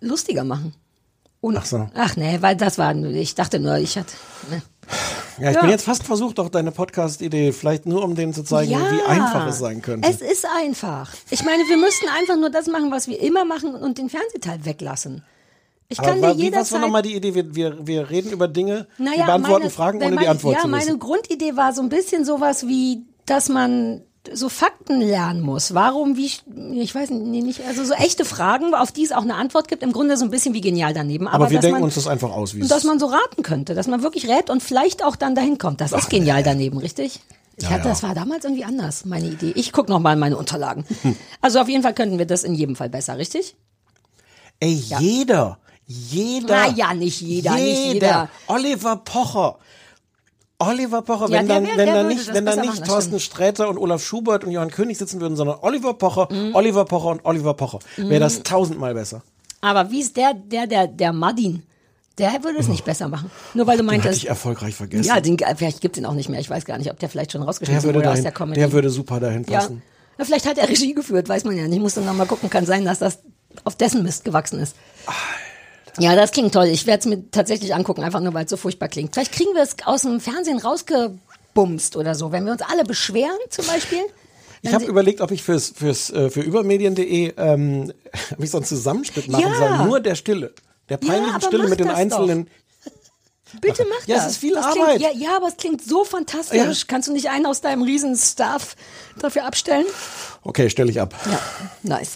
lustiger machen. Und, ach so. Ach nee, weil das war, ich dachte nur, ich hatte... Ne. Ja, ich ja. bin jetzt fast versucht, auch deine Podcast-Idee, vielleicht nur um denen zu zeigen, ja, wie einfach es sein könnte. Es ist einfach. Ich meine, wir müssten einfach nur das machen, was wir immer machen und den Fernsehteil weglassen. Ich kann Aber dir wie, jederzeit... was war nochmal die Idee? Wir, wir, wir reden über Dinge, naja, wir beantworten meine, Fragen, ohne meine, die Antwort ja, zu wissen. Ja, meine Grundidee war so ein bisschen sowas wie, dass man so Fakten lernen muss. Warum, wie, ich weiß nicht, also so echte Fragen, auf die es auch eine Antwort gibt. Im Grunde so ein bisschen wie genial daneben. Aber, Aber wir dass denken man, uns das einfach aus, wie es dass man so raten könnte, dass man wirklich rät und vielleicht auch dann dahin kommt. Das ist genial daneben, richtig? Ich Ja, hatte, ja. das war damals irgendwie anders, meine Idee. Ich gucke nochmal in meine Unterlagen. Also auf jeden Fall könnten wir das in jedem Fall besser, richtig? Ey, jeder, jeder. Naja, nicht jeder, nicht jeder. Oliver Pocher. Oliver Pocher, Ja, wenn der dann, wär- wenn der da würde nicht, das wenn da besser nicht machen, das Thorsten stimmt. Sträter und Olaf Schubert und Johann König sitzen würden, sondern Oliver Pocher, Mhm. Oliver Pocher und Oliver Pocher, wäre das tausendmal besser. Aber wie ist der, der, der, der Madin? Der würde es nicht besser machen. Nur weil du Den hatte meintest. ich erfolgreich vergessen. Ja, den, vielleicht gibt es ihn auch nicht mehr. Ich weiß gar nicht, ob der vielleicht schon Der rausgeschmissen würde, wurde aus dahin, der Comedy. der würde super dahin ja. passen. Ja, vielleicht hat er Regie geführt, weiß man ja nicht. Ich muss dann nochmal gucken. Kann sein, dass das auf dessen Mist gewachsen ist. Alter. Ja, das klingt toll. Ich werde es mir tatsächlich angucken, einfach nur, weil es so furchtbar klingt. Vielleicht kriegen wir es aus dem Fernsehen rausgebumst oder so. Wenn wir uns alle beschweren zum Beispiel. Ich habe überlegt, ob ich fürs, fürs, äh, für übermedien punkt de ähm, ob ich so einen Zusammenschnitt machen Ja. soll. Nur der Stille. Der Ja, peinlichen aber Stille mach mit den das einzelnen. Bitte mach Ja, das. es ist viel das Arbeit. Klingt, ja, ja, aber es klingt so fantastisch. Ja. Kannst du nicht einen aus deinem Riesen-Staff dafür abstellen? Okay, stelle ich ab. Ja, nice.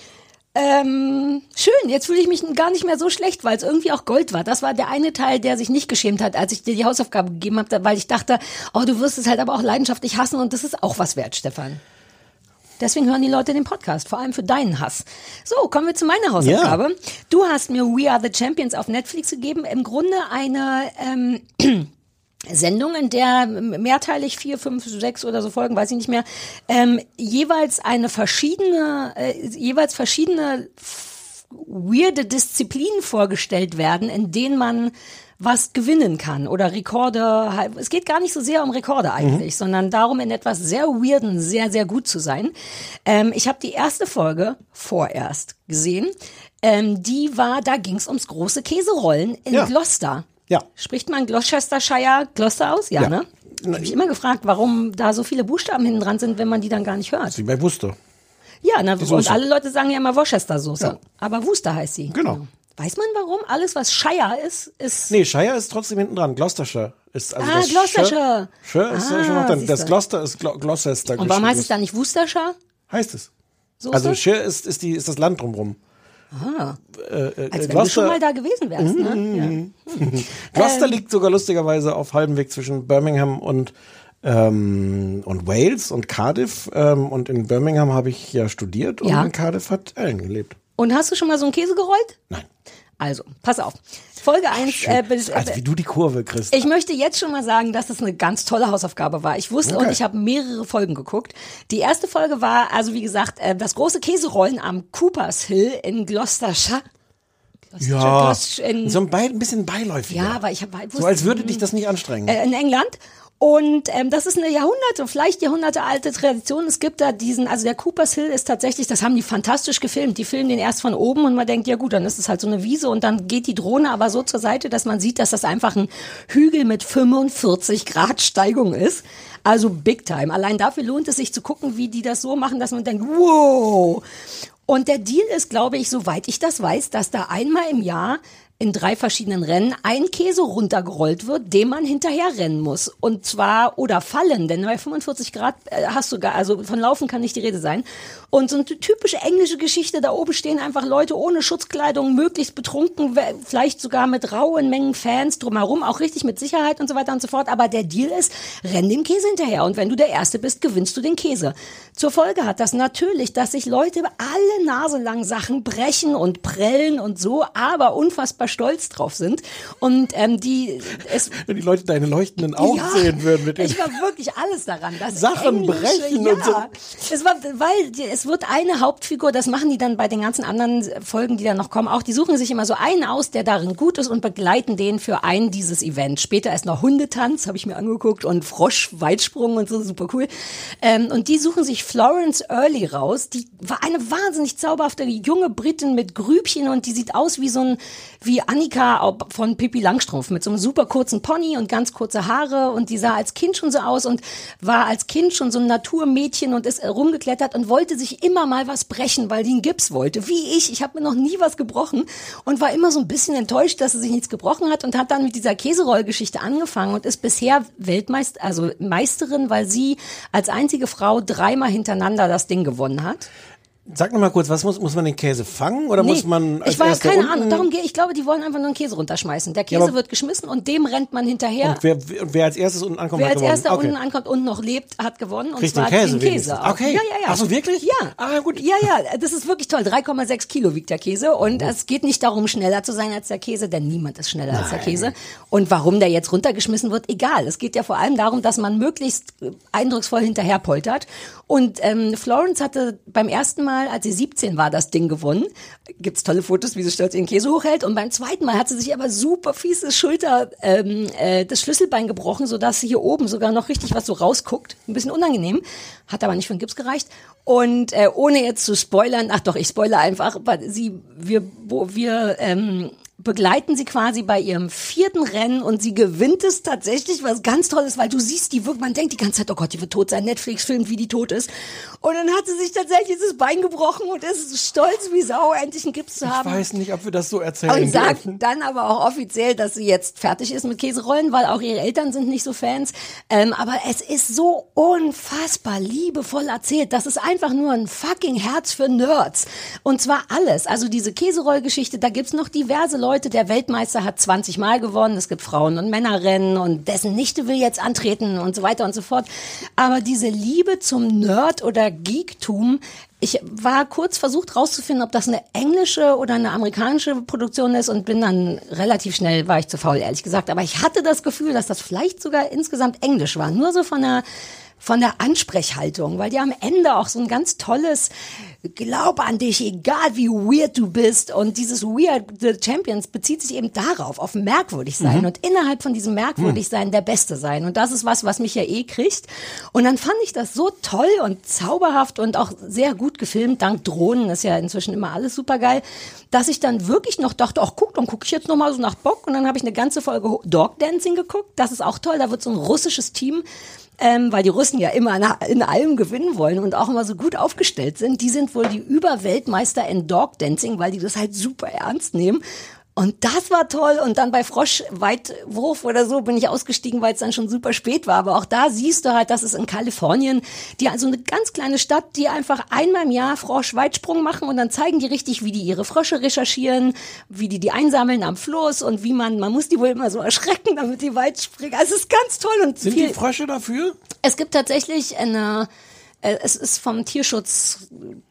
Ähm, schön, jetzt fühle ich mich gar nicht mehr so schlecht, weil es irgendwie auch Gold war. Das war der eine Teil, der sich nicht geschämt hat, als ich dir die Hausaufgabe gegeben habe, weil ich dachte, oh, du wirst es halt aber auch leidenschaftlich hassen und das ist auch was wert, Stefan. Deswegen hören die Leute den Podcast, vor allem für deinen Hass. So, kommen wir zu meiner Hausaufgabe. Ja. Du hast mir We Are the Champions auf Netflix gegeben. Im Grunde eine ähm, Sendung, in der mehrteilig vier, fünf, sechs oder so Folgen, weiß ich nicht mehr, ähm, jeweils eine verschiedene, äh, jeweils verschiedene f- weirde Disziplinen vorgestellt werden, in denen man was gewinnen kann oder Rekorde. Es geht gar nicht so sehr um Rekorde eigentlich, mhm. sondern darum, in etwas sehr Weirden sehr, sehr gut zu sein. Ähm, ich habe die erste Folge vorerst gesehen. Ähm, die war, da ging es ums große Käserollen in ja. Gloucester. Ja. Spricht man Gloucestershire, Gloucester aus? Ja, ja. ne? Ich habe mich immer gefragt, warum da so viele Buchstaben hinten dran sind, wenn man die dann gar nicht hört. Wie bei Worcester. Ja, na, und alle Leute sagen ja immer Worcestersoße. Ja. Aber Worcester heißt sie. Genau. genau. Weiß man warum? Alles, was Shire ist, ist... Nee, Shire ist trotzdem hinten dran. Gloucestershire ist also ah, das Gloucestershire. Shire ist ah, schon noch dann. Das Gloucester ist Glo Gloucester. Und warum heißt es da nicht Worcestershire? Heißt es. So also Shire ist, ist, die, ist das Land drumherum. Ah. Äh, äh, Als wenn du schon mal da gewesen wärst. Mhm. Ne? Ja. Gloucester ähm. liegt sogar lustigerweise auf halbem Weg zwischen Birmingham und ähm, und Wales und Cardiff. Ähm, und in Birmingham habe ich ja studiert und ja. in Cardiff hat Ellen gelebt. Und hast du schon mal so einen Käse gerollt? Nein. Also, pass auf. Folge eins. Äh, also wie du die Kurve kriegst. Ich möchte jetzt schon mal sagen, dass es eine ganz tolle Hausaufgabe war. Ich wusste okay. und ich habe mehrere Folgen geguckt. Die erste Folge war, also wie gesagt, äh, das große Käserollen am Coopers Hill in Gloucestershire. Ja, in, so ein, Be ein bisschen beiläufig. Ja, aber ich habe so als würde dich das nicht anstrengen. Äh, in England. Und ähm, das ist eine Jahrhunderte, vielleicht Jahrhunderte alte Tradition. Es gibt da diesen, also der Coopers Hill ist tatsächlich, das haben die fantastisch gefilmt. Die filmen den erst von oben und man denkt, ja gut, dann ist es halt so eine Wiese und dann geht die Drohne aber so zur Seite, dass man sieht, dass das einfach ein Hügel mit fünfundvierzig Grad Steigung ist. Also big time. Allein dafür lohnt es sich zu gucken, wie die das so machen, dass man denkt, wow. Und der Deal ist, glaube ich, soweit ich das weiß, dass da einmal im Jahr in drei verschiedenen Rennen ein Käse runtergerollt wird, dem man hinterher rennen muss. Und zwar, oder fallen, denn bei fünfundvierzig Grad äh, hast du gar, also von Laufen kann nicht die Rede sein. Und so eine typische englische Geschichte, da oben stehen einfach Leute ohne Schutzkleidung, möglichst betrunken, vielleicht sogar mit rauen Mengen Fans drumherum, auch richtig mit Sicherheit und so weiter und so fort. Aber der Deal ist, renn dem Käse hinterher. Und wenn du der Erste bist, gewinnst du den Käse. Zur Folge hat das natürlich, dass sich Leute alle Nase lang Sachen brechen und prellen und so, aber unfassbar super stolz drauf sind. Und ähm, die es wenn die Leute deine leuchtenden Augen ja, sehen würden mit den ich war wirklich alles daran. Das Sachen Englische, brechen ja. und so. Es war, weil die, es wird eine Hauptfigur, das machen die dann bei den ganzen anderen Folgen, die dann noch kommen, auch die suchen sich immer so einen aus, der darin gut ist und begleiten den für ein dieses Event. Später ist noch Hundetanz, habe ich mir angeguckt, und Froschweitsprung und so, super cool. Ähm, und die suchen sich Florence Early raus. Die war eine wahnsinnig zauberhafte junge Britin mit Grübchen und die sieht aus wie so ein, wie Annika von Pippi Langstrumpf mit so einem super kurzen Pony und ganz kurze Haare, und die sah als Kind schon so aus und war als Kind schon so ein Naturmädchen und ist rumgeklettert und wollte sich immer mal was brechen, weil die einen Gips wollte. Wie ich, ich habe mir noch nie was gebrochen und war immer so ein bisschen enttäuscht, dass sie sich nichts gebrochen hat, und hat dann mit dieser Käserollgeschichte angefangen und ist bisher Weltmeister, also Meisterin, weil sie als einzige Frau dreimal hintereinander das Ding gewonnen hat. Sag noch mal kurz, was muss, muss man den Käse fangen oder Nee, muss man als ich weiß erster keine unten? Ahnung, darum gehe ich glaube, die wollen einfach nur einen Käse runterschmeißen. Der Käse Ja, aber- wird geschmissen und dem rennt man hinterher. Und wer, wer als erstes unten ankommt, Wer hat als gewonnen. erster Okay. unten ankommt und noch lebt, hat gewonnen. Und Kriegt zwar den Käse den Käse. wenigstens. Auch. Okay. Ja, ja, ja. Ach so, wirklich? Ja. Ah, gut. Ja, ja, das ist wirklich toll. drei Komma sechs Kilo wiegt der Käse, und Oh. es geht nicht darum, schneller zu sein als der Käse, denn niemand ist schneller als der Käse. Und warum der jetzt runtergeschmissen wird, egal. Es geht ja vor allem darum, dass man möglichst eindrucksvoll hinterher poltert. Und ähm, Florence hatte beim ersten Mal, als sie siebzehn war, das Ding gewonnen. Gibt's tolle Fotos, wie sie stolz ihren Käse hochhält. Und beim zweiten Mal hat sie sich aber super fiese Schulter, ähm, äh, das Schlüsselbein gebrochen, sodass sie hier oben sogar noch richtig was so rausguckt. Ein bisschen unangenehm. Hat aber nicht für den Gips gereicht. Und äh, ohne jetzt zu spoilern, ach doch, ich spoilere einfach, weil sie, wir, wo wir, ähm, begleiten sie quasi bei ihrem vierten Rennen, und sie gewinnt es tatsächlich, was ganz toll ist, weil du siehst die wirklich, man denkt die ganze Zeit, oh Gott, die wird tot sein, Netflix filmt, wie die tot ist. Und dann hat sie sich tatsächlich das Bein gebrochen und ist stolz wie Sau, endlich einen Gips zu haben. Ich weiß nicht, ob wir das so erzählen Und sagt dürfen. dann aber auch offiziell, dass sie jetzt fertig ist mit Käserollen, weil auch ihre Eltern sind nicht so Fans. Ähm, aber es ist so unfassbar liebevoll erzählt. Das ist einfach nur ein fucking Herz für Nerds. Und zwar alles. Also diese Käserollgeschichte, da gibt's noch diverse Leute. Der Weltmeister hat zwanzig Mal gewonnen. Es gibt Frauen- und Männerrennen und dessen Nichte will jetzt antreten und so weiter und so fort. Aber diese Liebe zum Nerd oder Geektum, ich war kurz versucht rauszufinden, ob das eine englische oder eine amerikanische Produktion ist, und bin dann relativ schnell, war ich zu faul, ehrlich gesagt. Aber ich hatte das Gefühl, dass das vielleicht sogar insgesamt Englisch war. Nur so von der, von der Ansprechhaltung, weil die am Ende auch so ein ganz tolles Glaub an dich, egal wie weird du bist. Und dieses Weird the Champions bezieht sich eben darauf, auf merkwürdig sein. Mhm. Und innerhalb von diesem merkwürdig sein der Beste sein. Und das ist was, was mich ja eh kriegt. Und dann fand ich das so toll und zauberhaft und auch sehr gut gefilmt. Dank Drohnen ist ja inzwischen immer alles super geil, dass ich dann wirklich noch dachte, ach guck, dann gucke ich jetzt noch mal so nach Bock. Und dann habe ich eine ganze Folge Dog Dancing geguckt. Das ist auch toll. Da wird so ein russisches Team, Ähm, weil die Russen ja immer in allem gewinnen wollen und auch immer so gut aufgestellt sind. Die sind wohl die Überweltmeister in Dog Dancing, weil die das halt super ernst nehmen. Und das war toll. Und dann bei Froschweitwurf oder so bin ich ausgestiegen, weil es dann schon super spät war. Aber auch da siehst du halt, dass es in Kalifornien, die also eine ganz kleine Stadt, die einfach einmal im Jahr Froschweitsprung machen, und dann zeigen die richtig, wie die ihre Frösche recherchieren, wie die die einsammeln am Fluss und wie man, man muss die wohl immer so erschrecken, damit die weit springen. Also es ist ganz toll. Und Sind viel, die Frösche dafür? Es gibt tatsächlich eine, äh, es ist vom Tierschutz,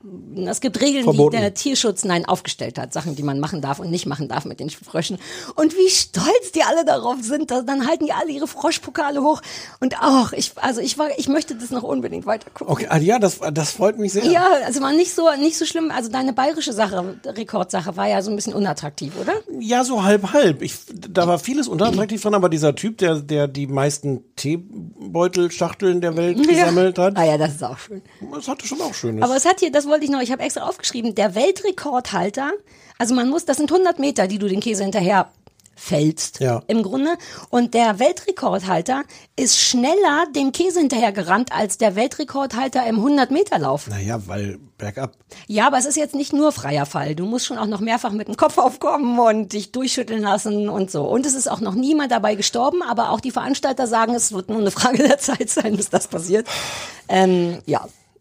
es gibt Regeln, Verboten. die der Tierschutz, nein, aufgestellt hat. Sachen, die man machen darf und nicht machen darf mit den Fröschen. Und wie stolz die alle darauf sind, da- dann halten die alle ihre Froschpokale hoch. Und auch, ich, also ich war, ich möchte das noch unbedingt weiter gucken. Okay, ah, ja, das, das freut mich sehr. Ja, also war nicht so, nicht so schlimm. Also deine bayerische Sache, Rekordsache, war ja so ein bisschen unattraktiv, oder? Ja, so halb halb. Ich, da war vieles unattraktiv dran, aber dieser Typ, der, der die meisten Teebeutelschachteln der Welt gesammelt hat. Ah ja, das ist auch schön. Das hatte schon auch Schönes. Aber es hat hier, das wollte ich noch, ich habe extra aufgeschrieben, der Weltrekordhalter, also man muss, das sind hundert Meter, die du den Käse hinterher fällst, Ja. im Grunde. Und der Weltrekordhalter ist schneller dem Käse hinterher gerannt als der Weltrekordhalter im hundert-Meter-Lauf. Naja, weil bergab. Ja, aber es ist jetzt nicht nur freier Fall. Du musst schon auch noch mehrfach mit dem Kopf aufkommen und dich durchschütteln lassen und so. Und es ist auch noch niemand dabei gestorben, aber auch die Veranstalter sagen, es wird nur eine Frage der Zeit sein, bis das passiert. Ähm, ja.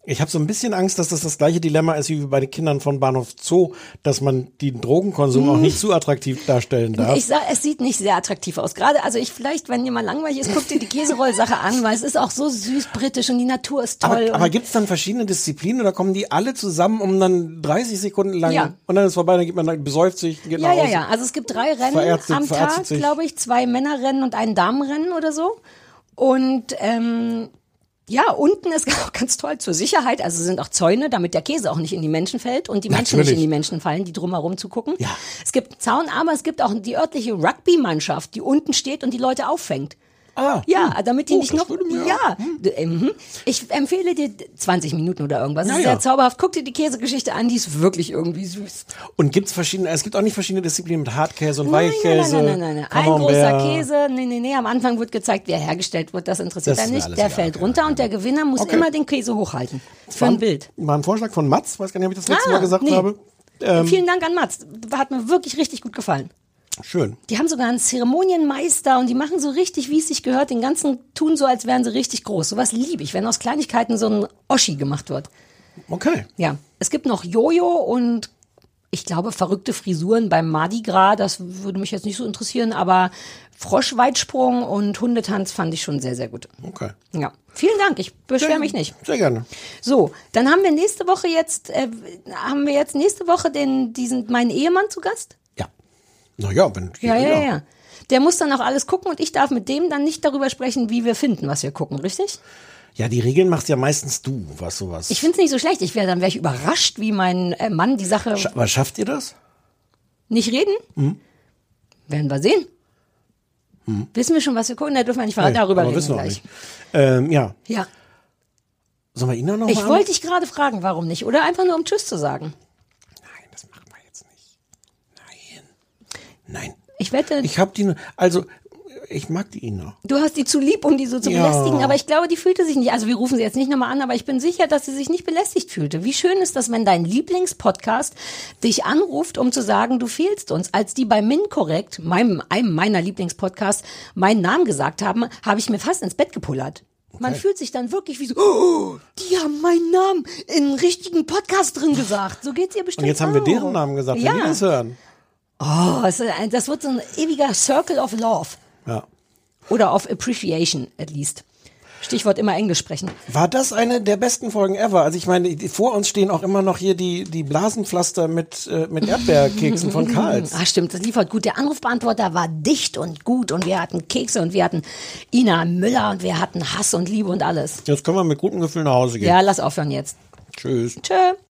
Ich habe so ein bisschen Angst, dass das das gleiche Dilemma ist wie bei den Kindern von Bahnhof Zoo, dass man den Drogenkonsum auch nicht zu attraktiv darstellen darf. Ich sag, es sieht nicht sehr attraktiv aus. Gerade, also ich vielleicht, wenn ihr mal langweilig ist, guckt ihr die Käserollsache an, weil es ist auch so süß britisch und die Natur ist toll. Aber, aber gibt es dann verschiedene Disziplinen oder kommen die alle zusammen, um dann dreißig Sekunden lang Ja. und dann ist vorbei, dann geht man, dann besäuft sich, geht Ja, nach ja, Hause. ja. Also es gibt drei Rennen Verärztet- am verärztet Tag, sich. glaube ich. Zwei Männerrennen und ein Damenrennen oder so. Und ähm, ja, unten ist auch ganz toll zur Sicherheit. Also sind auch Zäune, damit der Käse auch nicht in die Menschen fällt und die Menschen Natürlich. nicht in die Menschen fallen, die drumherum zugucken. Ja. Es gibt einen Zaun, aber es gibt auch die örtliche Rugby-Mannschaft, die unten steht und die Leute auffängt. Ah, ja, damit die oh, nicht das noch, würde mir- ja, D- ähm, ich empfehle dir zwanzig Minuten oder irgendwas. Das Ja, ist ja. sehr zauberhaft. Guck dir die Käsegeschichte an, die ist wirklich irgendwie süß. Und gibt's verschiedene, es gibt auch nicht verschiedene Disziplinen mit Hartkäse und Nein, Weichkäse. nein, nein, nein, nein. Ein Camembert. großer Käse, nee, nee, nee, am Anfang wird gezeigt, wie er hergestellt wird, das interessiert Das er ist mir nicht. alles Der egal, fällt runter und der Gewinner muss Okay. immer den Käse hochhalten. Für War ein ein- Bild. War ein Vorschlag von Mats, weiß gar nicht, ob ich das letzte Ah, Mal gesagt nee. habe. Ähm, Vielen Dank an Mats. Hat mir wirklich richtig gut gefallen. Schön. Die haben sogar einen Zeremonienmeister und die machen so richtig, wie es sich gehört, den ganzen tun so, als wären sie richtig groß. Sowas liebe ich, wenn aus Kleinigkeiten so ein Oschi gemacht wird. Okay. Ja, es gibt noch Jojo und ich glaube verrückte Frisuren beim Mardi Gras. Das würde mich jetzt nicht so interessieren, aber Froschweitsprung und Hundetanz fand ich schon sehr, sehr gut. Okay. Ja, vielen Dank. Ich beschwere mich nicht. Sehr gerne. So, dann haben wir nächste Woche jetzt, äh, haben wir jetzt nächste Woche den, diesen, meinen Ehemann zu Gast? Naja, wenn. Ja, ja, ja, ja. Der muss dann auch alles gucken und ich darf mit dem dann nicht darüber sprechen, wie wir finden, was wir gucken, richtig? Ja, die Regeln machst ja meistens du, was sowas. Ich finde es nicht so schlecht. Ich wäre dann wäre ich überrascht, wie mein äh, Mann die Sache Sch aber schafft ihr das? nicht reden. Hm? Werden wir sehen. Hm. Wissen wir schon, was wir gucken? Da dürfen wir nicht verraten. Nee, Darüber aber reden wissen wir wir auch gleich. nicht. Ähm, ja. Ja. Sollen wir ihn dann noch Ich mal wollte dich gerade fragen, warum nicht? Oder einfach nur um Tschüss zu sagen. Nein. Ich wette, Ich hab die, also, ich mag die Ina. du hast die zu lieb, um die so zu Ja. belästigen, aber ich glaube, die fühlte sich nicht, also wir rufen sie jetzt nicht nochmal an, aber ich bin sicher, dass sie sich nicht belästigt fühlte. Wie schön ist das, wenn dein Lieblingspodcast dich anruft, um zu sagen, du fehlst uns. Als die bei MinCorrect, meinem, einem meiner Lieblingspodcasts, meinen Namen gesagt haben, habe ich mir fast ins Bett gepullert. Man fühlt sich dann wirklich wie so, oh, die haben meinen Namen in einen richtigen Podcast drin gesagt. So geht's ihr bestimmt Und jetzt haben wir auch. deren Namen gesagt, Ja. wenn die das hören. Oh, es ist ein- das wird so ein ewiger Circle of Love. Ja. Oder of Appreciation, at least. Stichwort immer Englisch sprechen. War das eine der besten Folgen ever? Also ich meine, die- vor uns stehen auch immer noch hier die, die Blasenpflaster mit, äh, mit Erdbeerkeksen von Karls. Ah, stimmt, das liefert gut. Der Anrufbeantworter war dicht und gut und wir hatten Kekse und wir hatten Ina Müller und wir hatten Hass und Liebe und alles. Jetzt können wir mit gutem Gefühl nach Hause gehen. Ja, lass aufhören jetzt. Tschüss. Tschö.